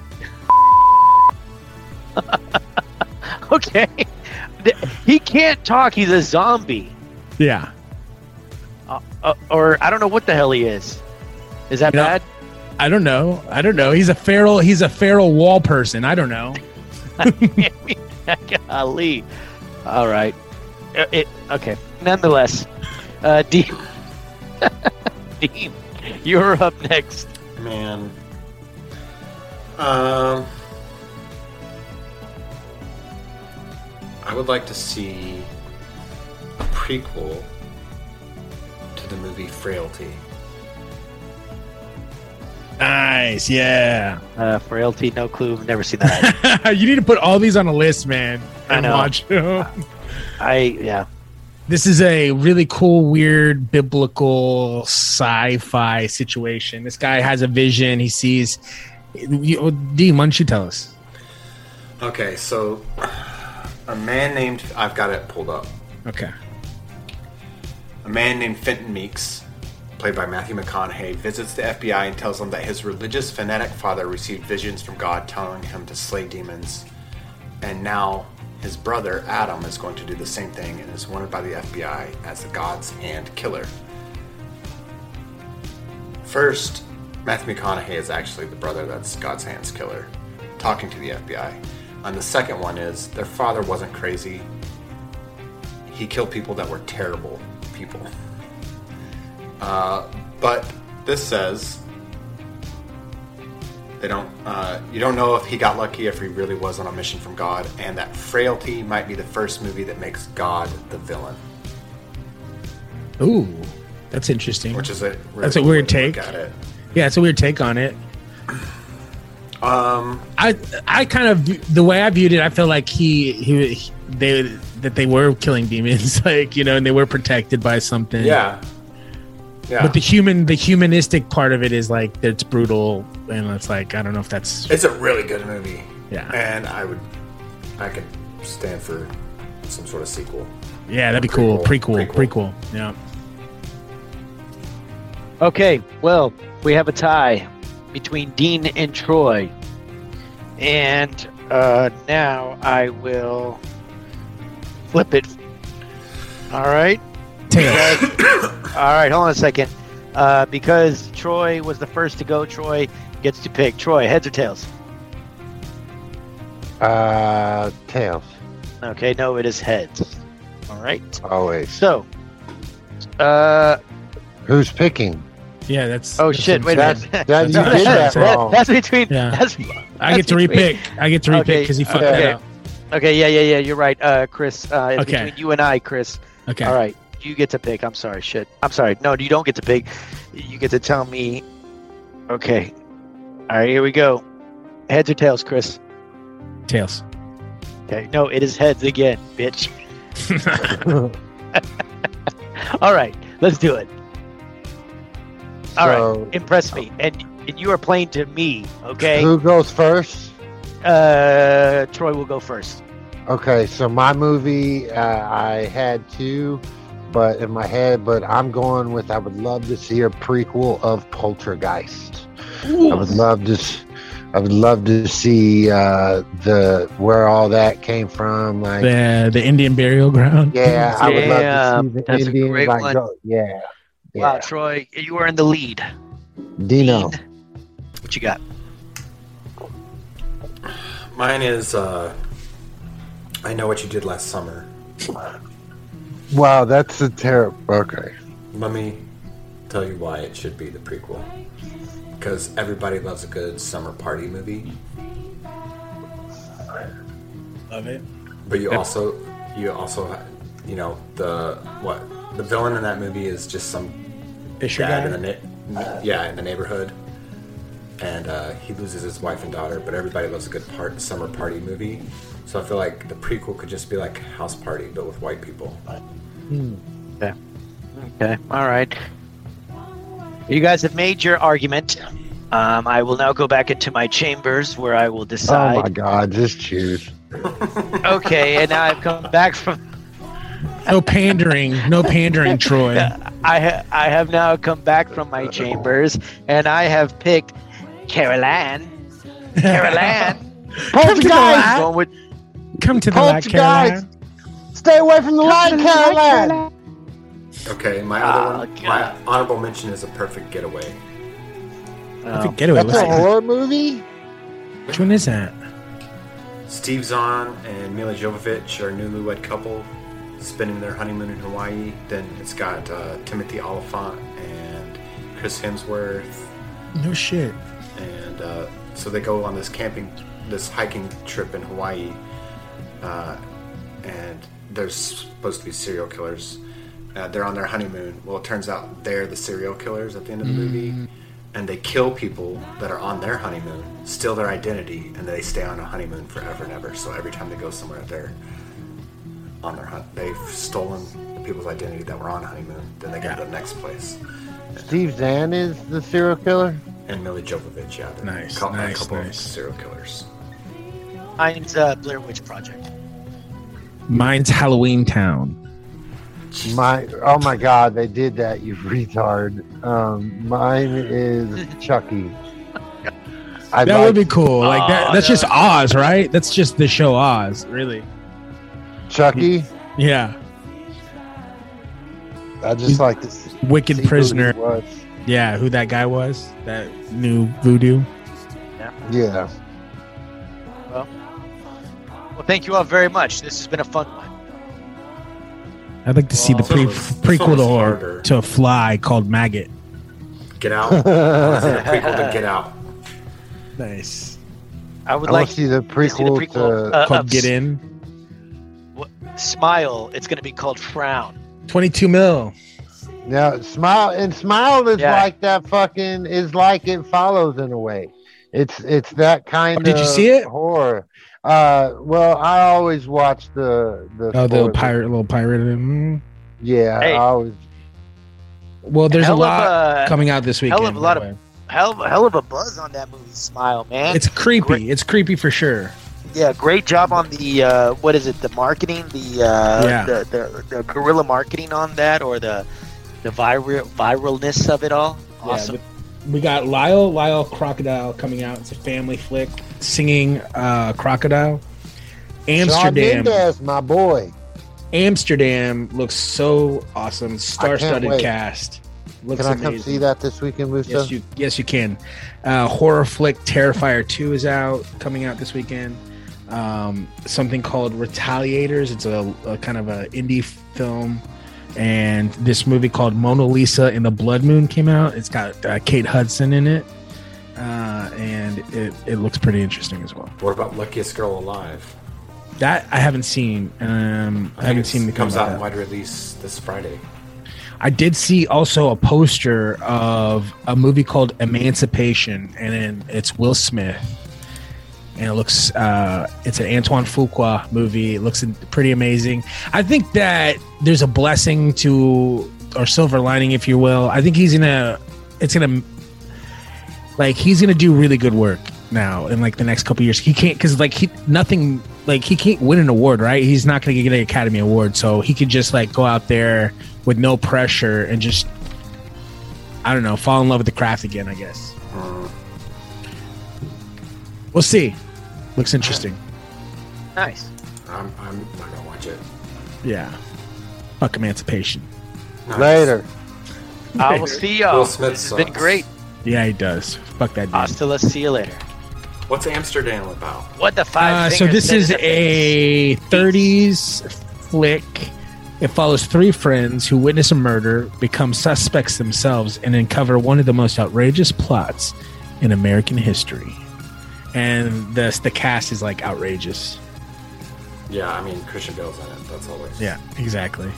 Okay. Th- He can't talk. He's a zombie. Yeah. Uh, uh, or I don't know what the hell he is. Is that You know- bad? I don't know. I don't know. He's a feral. He's a feral wall person. I don't know. Golly. All right. Uh, It, okay. Nonetheless, uh, Dean, Dean, you're up next. Man. Um, I would like to see a prequel to the movie Frailty. Nice. Yeah. Uh, Frailty, no clue. Never seen that. You need to put all these on a list, man, I and know. watch them. I yeah. This is a really cool, weird, biblical sci-fi situation. This guy has a vision. He sees. You, Dean, why don't you tell us? Okay, so A man named I've got it pulled up. Okay. A man named Fenton Meeks, played by Matthew McConaughey, visits the F B I and tells them that his religious fanatic father received visions from God telling him to slay demons. And now his brother, Adam, is going to do the same thing and is wanted by the F B I as the God's Hand Killer. First, Matthew McConaughey is actually the brother that's God's Hand's Killer, talking to the F B I. And the second one is, their father wasn't crazy. He killed people that were terrible people. Uh, but this says they don't. Uh, you don't know if he got lucky, if he really was on a mission from God, and that Frailty might be the first movie that makes God the villain. Ooh, that's interesting. Which is a really that's a weird take. At it. Yeah, it's a weird take on it. Um, I I kind of the way I viewed it, I feel like he he, he they that they were killing demons, like, you know, and they were protected by something. Yeah. Yeah. But the human, the humanistic part of it is like it's brutal, and it's like I don't know if that's. It's a really good movie. Yeah. And I would, I could stand for some sort of sequel. Yeah, that'd be cool. Prequel, prequel, prequel. Yeah. Okay, well, we have a tie between Dean and Troy, and uh, now I will flip it. All right. Because, all right, hold on a second. Uh, because Troy was the first to go, Troy gets to pick. Troy, heads or tails? Uh, tails. Okay, no, it is heads. All right. Always. So, uh, who's picking? Yeah, that's. Oh that's shit! Wait a that's, minute. that, you No, did that's, that wrong. that's between. Yeah. That's, I get to between- repick. I get to repick Okay, because he fucked okay. that up. Okay, yeah, yeah, yeah. You're right, uh, Chris. Uh, it's Okay. between you and I, Chris. Okay. All right, you get to pick. I'm sorry, shit. I'm sorry. No, you don't get to pick. You get to tell me. Okay. All right, here we go. Heads or tails, Chris? Tails. Okay. No, it is heads again, bitch. All right, let's do it. All So- right, impress me, and and you are playing to me. Okay. Who goes first? Uh, Troy will go first. Okay, so my movie, uh, I had two, but in my head, but I'm going with. I would love to see a prequel of Poltergeist. I would love to. s- I would love to see uh, the where all that came from. Like, The the Indian burial ground. yeah, I would Yeah, love to see the that's a Indians. great like, one. go, yeah, Wow, yeah. Troy, you are in the lead. Dino. What you got? Mine is, uh, I Know What You Did Last Summer. Wow, that's a terrible. Okay. Let me tell you why it should be the prequel. Because everybody loves a good summer party movie. Love it. But you also, you also, you know, the, what, the villain in that movie is just some Fisher dad guy? in the, na- yeah, in the neighborhood. And uh, he loses his wife and daughter, but everybody loves a good part summer party movie. So I feel like the prequel could just be like House Party, but with white people. Okay. Okay. All right. You guys have made your argument. Um, I will now go back into my chambers where I will Oh decide. my God, just choose. Okay, and now I've come back from. No pandering. No pandering, Troy. I ha- I have now come back from my chambers, and I have picked Carol Ann. Carol Ann. Poltergeist! Going with Come to the light, Poltergeist! Caroline. Stay away from the light, Caroline! Okay, my other Oh, one, God. my honorable mention is A Perfect Getaway. Perfect Getaway. That's What's a that? horror movie? Which one is that? Steve Zahn and Mila Jovovich are a newlywed couple spending their honeymoon in Hawaii. Then it's got uh, Timothy Oliphant and Chris Hemsworth. No shit. And uh, so they go on this camping, this hiking trip in Hawaii. Uh, and there's supposed to be serial killers. Uh, they're on their honeymoon. Well, it turns out they're the serial killers at the end of the movie. And they kill people that are on their honeymoon, steal their identity, and they stay on a honeymoon forever and ever. So every time they go somewhere, they're on their hunt. They've stolen the people's identity that were on honeymoon. Then they go to the next place. Steve Zahn is the serial killer? And Mila Jovovich, yeah. they're Nice, a couple, nice, a couple of nice. serial killers. mine's uh, Blair Witch Project. Mine's Halloween Town. My oh my god, they did that, you retard. Um, mine is Chucky. I'd That like- would be cool. Like that. Aw, That's that just Oz, right? That's just the show Oz, really. Chucky. Yeah. I just like to see Wicked who he Prisoner. was. Yeah, who that guy was? That new voodoo. Yeah. Well, thank you all very much. This has been a fun one. I'd like to see the Well, pre- this one was- this one prequel was to, harder. to Fly called Maggot. Get Out. I want to see the prequel to Get Out. Nice. I would I like want to see the to see the prequel, prequel to. uh, Called of Get S- In. what- Smile. It's going to be called Frown. twenty-two mil. Yeah, Smile and Smile is Yeah. like that. Fucking is like It Follows in a way. It's it's that kind Oh, did you of see it? horror. Uh, well, I always watch the the. Oh, the spoilers. pirate, little pirate. Mm. Yeah, Hey. I always. Well, there's a Hell of lot a- coming out this weekend. hell of a lot by the of- way. Hell, of- hell of a buzz on that movie, Smile, man. It's creepy. Great- It's creepy for sure. Yeah, great job on the uh, what is it? The marketing, the uh, Yeah. the, the the guerrilla marketing on that, or the the viral viralness of it all. Awesome. Yeah, but we got Lyle, Lyle Crocodile coming out. It's a family flick. Singing uh, Crocodile. Shawn Amsterdam. Mendes, my boy. Amsterdam looks so awesome. Star-studded wait. cast. Looks Can I amazing. come see that this weekend, Musa? Yes, you yes you can. Uh, horror flick Terrifier two is out, coming out this weekend. Um, something called Retaliators. It's a, a kind of a indie film, and this movie called Mona Lisa and the Blood Moon came out. It's got uh, Kate Hudson in it, uh, and it, it looks pretty interesting as well. What about Luckiest Girl Alive? That I haven't seen. Um, I, think haven't it's- seen the It comes out in that. wide release this Friday. I did see also a poster of a movie called Emancipation, and then it's Will Smith, and it looks uh, it's an Antoine Fuqua movie. It looks pretty amazing. I think that there's a blessing to, or silver lining, if you will. I think he's gonna, it's gonna, like he's gonna do really good work now in like the next couple years. He can't because like he nothing like he can't win an award, right? He's not gonna get an Academy Award, so he could just like go out there with no pressure and just I don't know, fall in love with the craft again, I guess. We'll see. Looks interesting. Nice. I'm, I'm not gonna watch it. Yeah. Fuck Emancipation. Nice. Later. I will see y'all. Will Smith This has been sucks. great. Yeah, he does. Fuck that dude. Hasta la see you later. What's Amsterdam about? What the five? Uh, so fingers this said is in the a thirties flick. It follows three friends who witness a murder, become suspects themselves, and uncover one of the most outrageous plots in American history. And the the cast is like outrageous. Yeah, I mean Christian Bale's in it. That's always Yeah, exactly.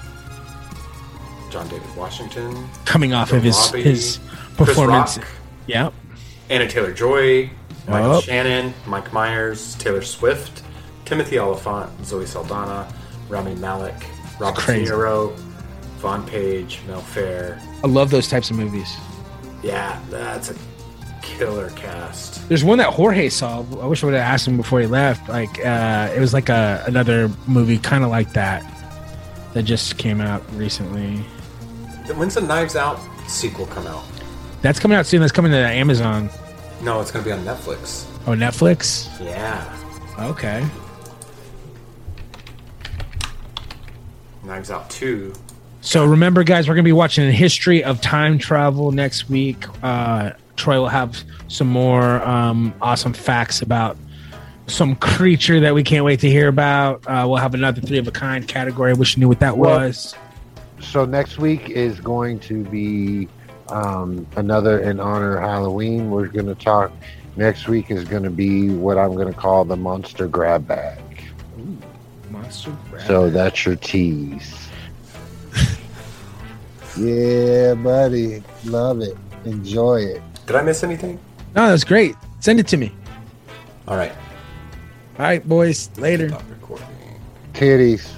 John David Washington, Coming off Margot of his Robbie, his Chris performance. Rock, Yeah. Anna Taylor-Joy, Michael Oh. Shannon, Mike Myers, Taylor Swift, Timothy Oliphant, Zoe Saldana, Rami Malek, Robert De crazy. Niro, Vaughn Page, Mel Fair. I love those types of movies. Yeah, that's a killer cast. There's one that Jorge saw. I wish I would have asked him before he left. Like, uh, it was like a another movie, kind of like that, that just came out recently. When's the Knives Out sequel come out? That's coming out soon. That's coming to Amazon. No, it's going to be on Netflix. Oh, Netflix. Yeah. Okay. Knives Out two. So remember, guys, we're gonna be watching a history of time travel next week. Uh, Troy will have some more um, awesome facts about some creature that we can't wait to hear about. Uh, we'll have another three of a kind category. I wish you knew what that Well, was. So next week is going to be um, another in honor of Halloween. We're going to talk. Next week is going to be what I'm going to call the monster grab bag. Monster grab. So that's your tease. Yeah, buddy. Love it. Enjoy it. Did I miss anything? No, that's great. Send it to me. All right. All right, boys. Later. Stop recording. Titties.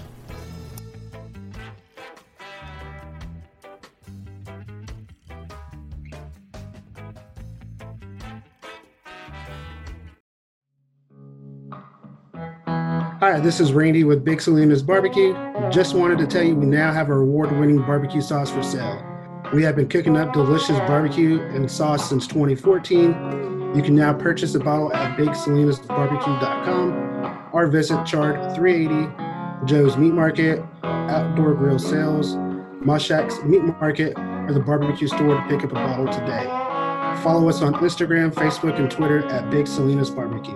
Hi, this is Randy with Big Salinas Barbecue. Just wanted to tell you we now have our award-winning barbecue sauce for sale. We have been cooking up delicious barbecue and sauce since twenty fourteen. You can now purchase a bottle at big salinas barbecue dot com or visit Chart three eighty, Joe's Meat Market, Outdoor Grill Sales, Mushak's Meat Market, or the barbecue store to pick up a bottle today. Follow us on Instagram, Facebook, and Twitter at Big Salinas Barbecue.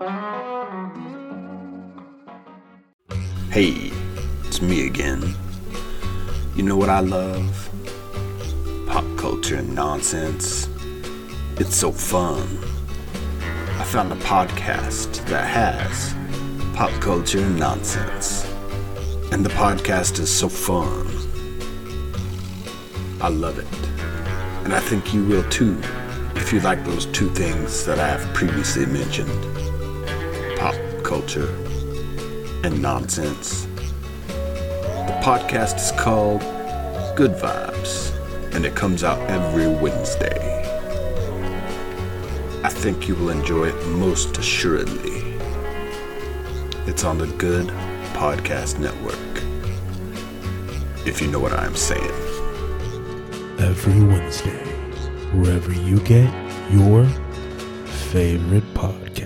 Hey, it's me again. You know what I love? Pop culture and nonsense. It's so fun. I found a podcast that has pop culture and nonsense. And the podcast is so fun. I love it. And I think you will too, if you like those two things that I have previously mentioned. Pop culture and nonsense. The podcast is called Good Vibes, and it comes out every Wednesday. I think you will enjoy it most assuredly. It's on the Good Podcast Network, if you know what I'm saying. Every Wednesday, wherever you get your favorite podcast.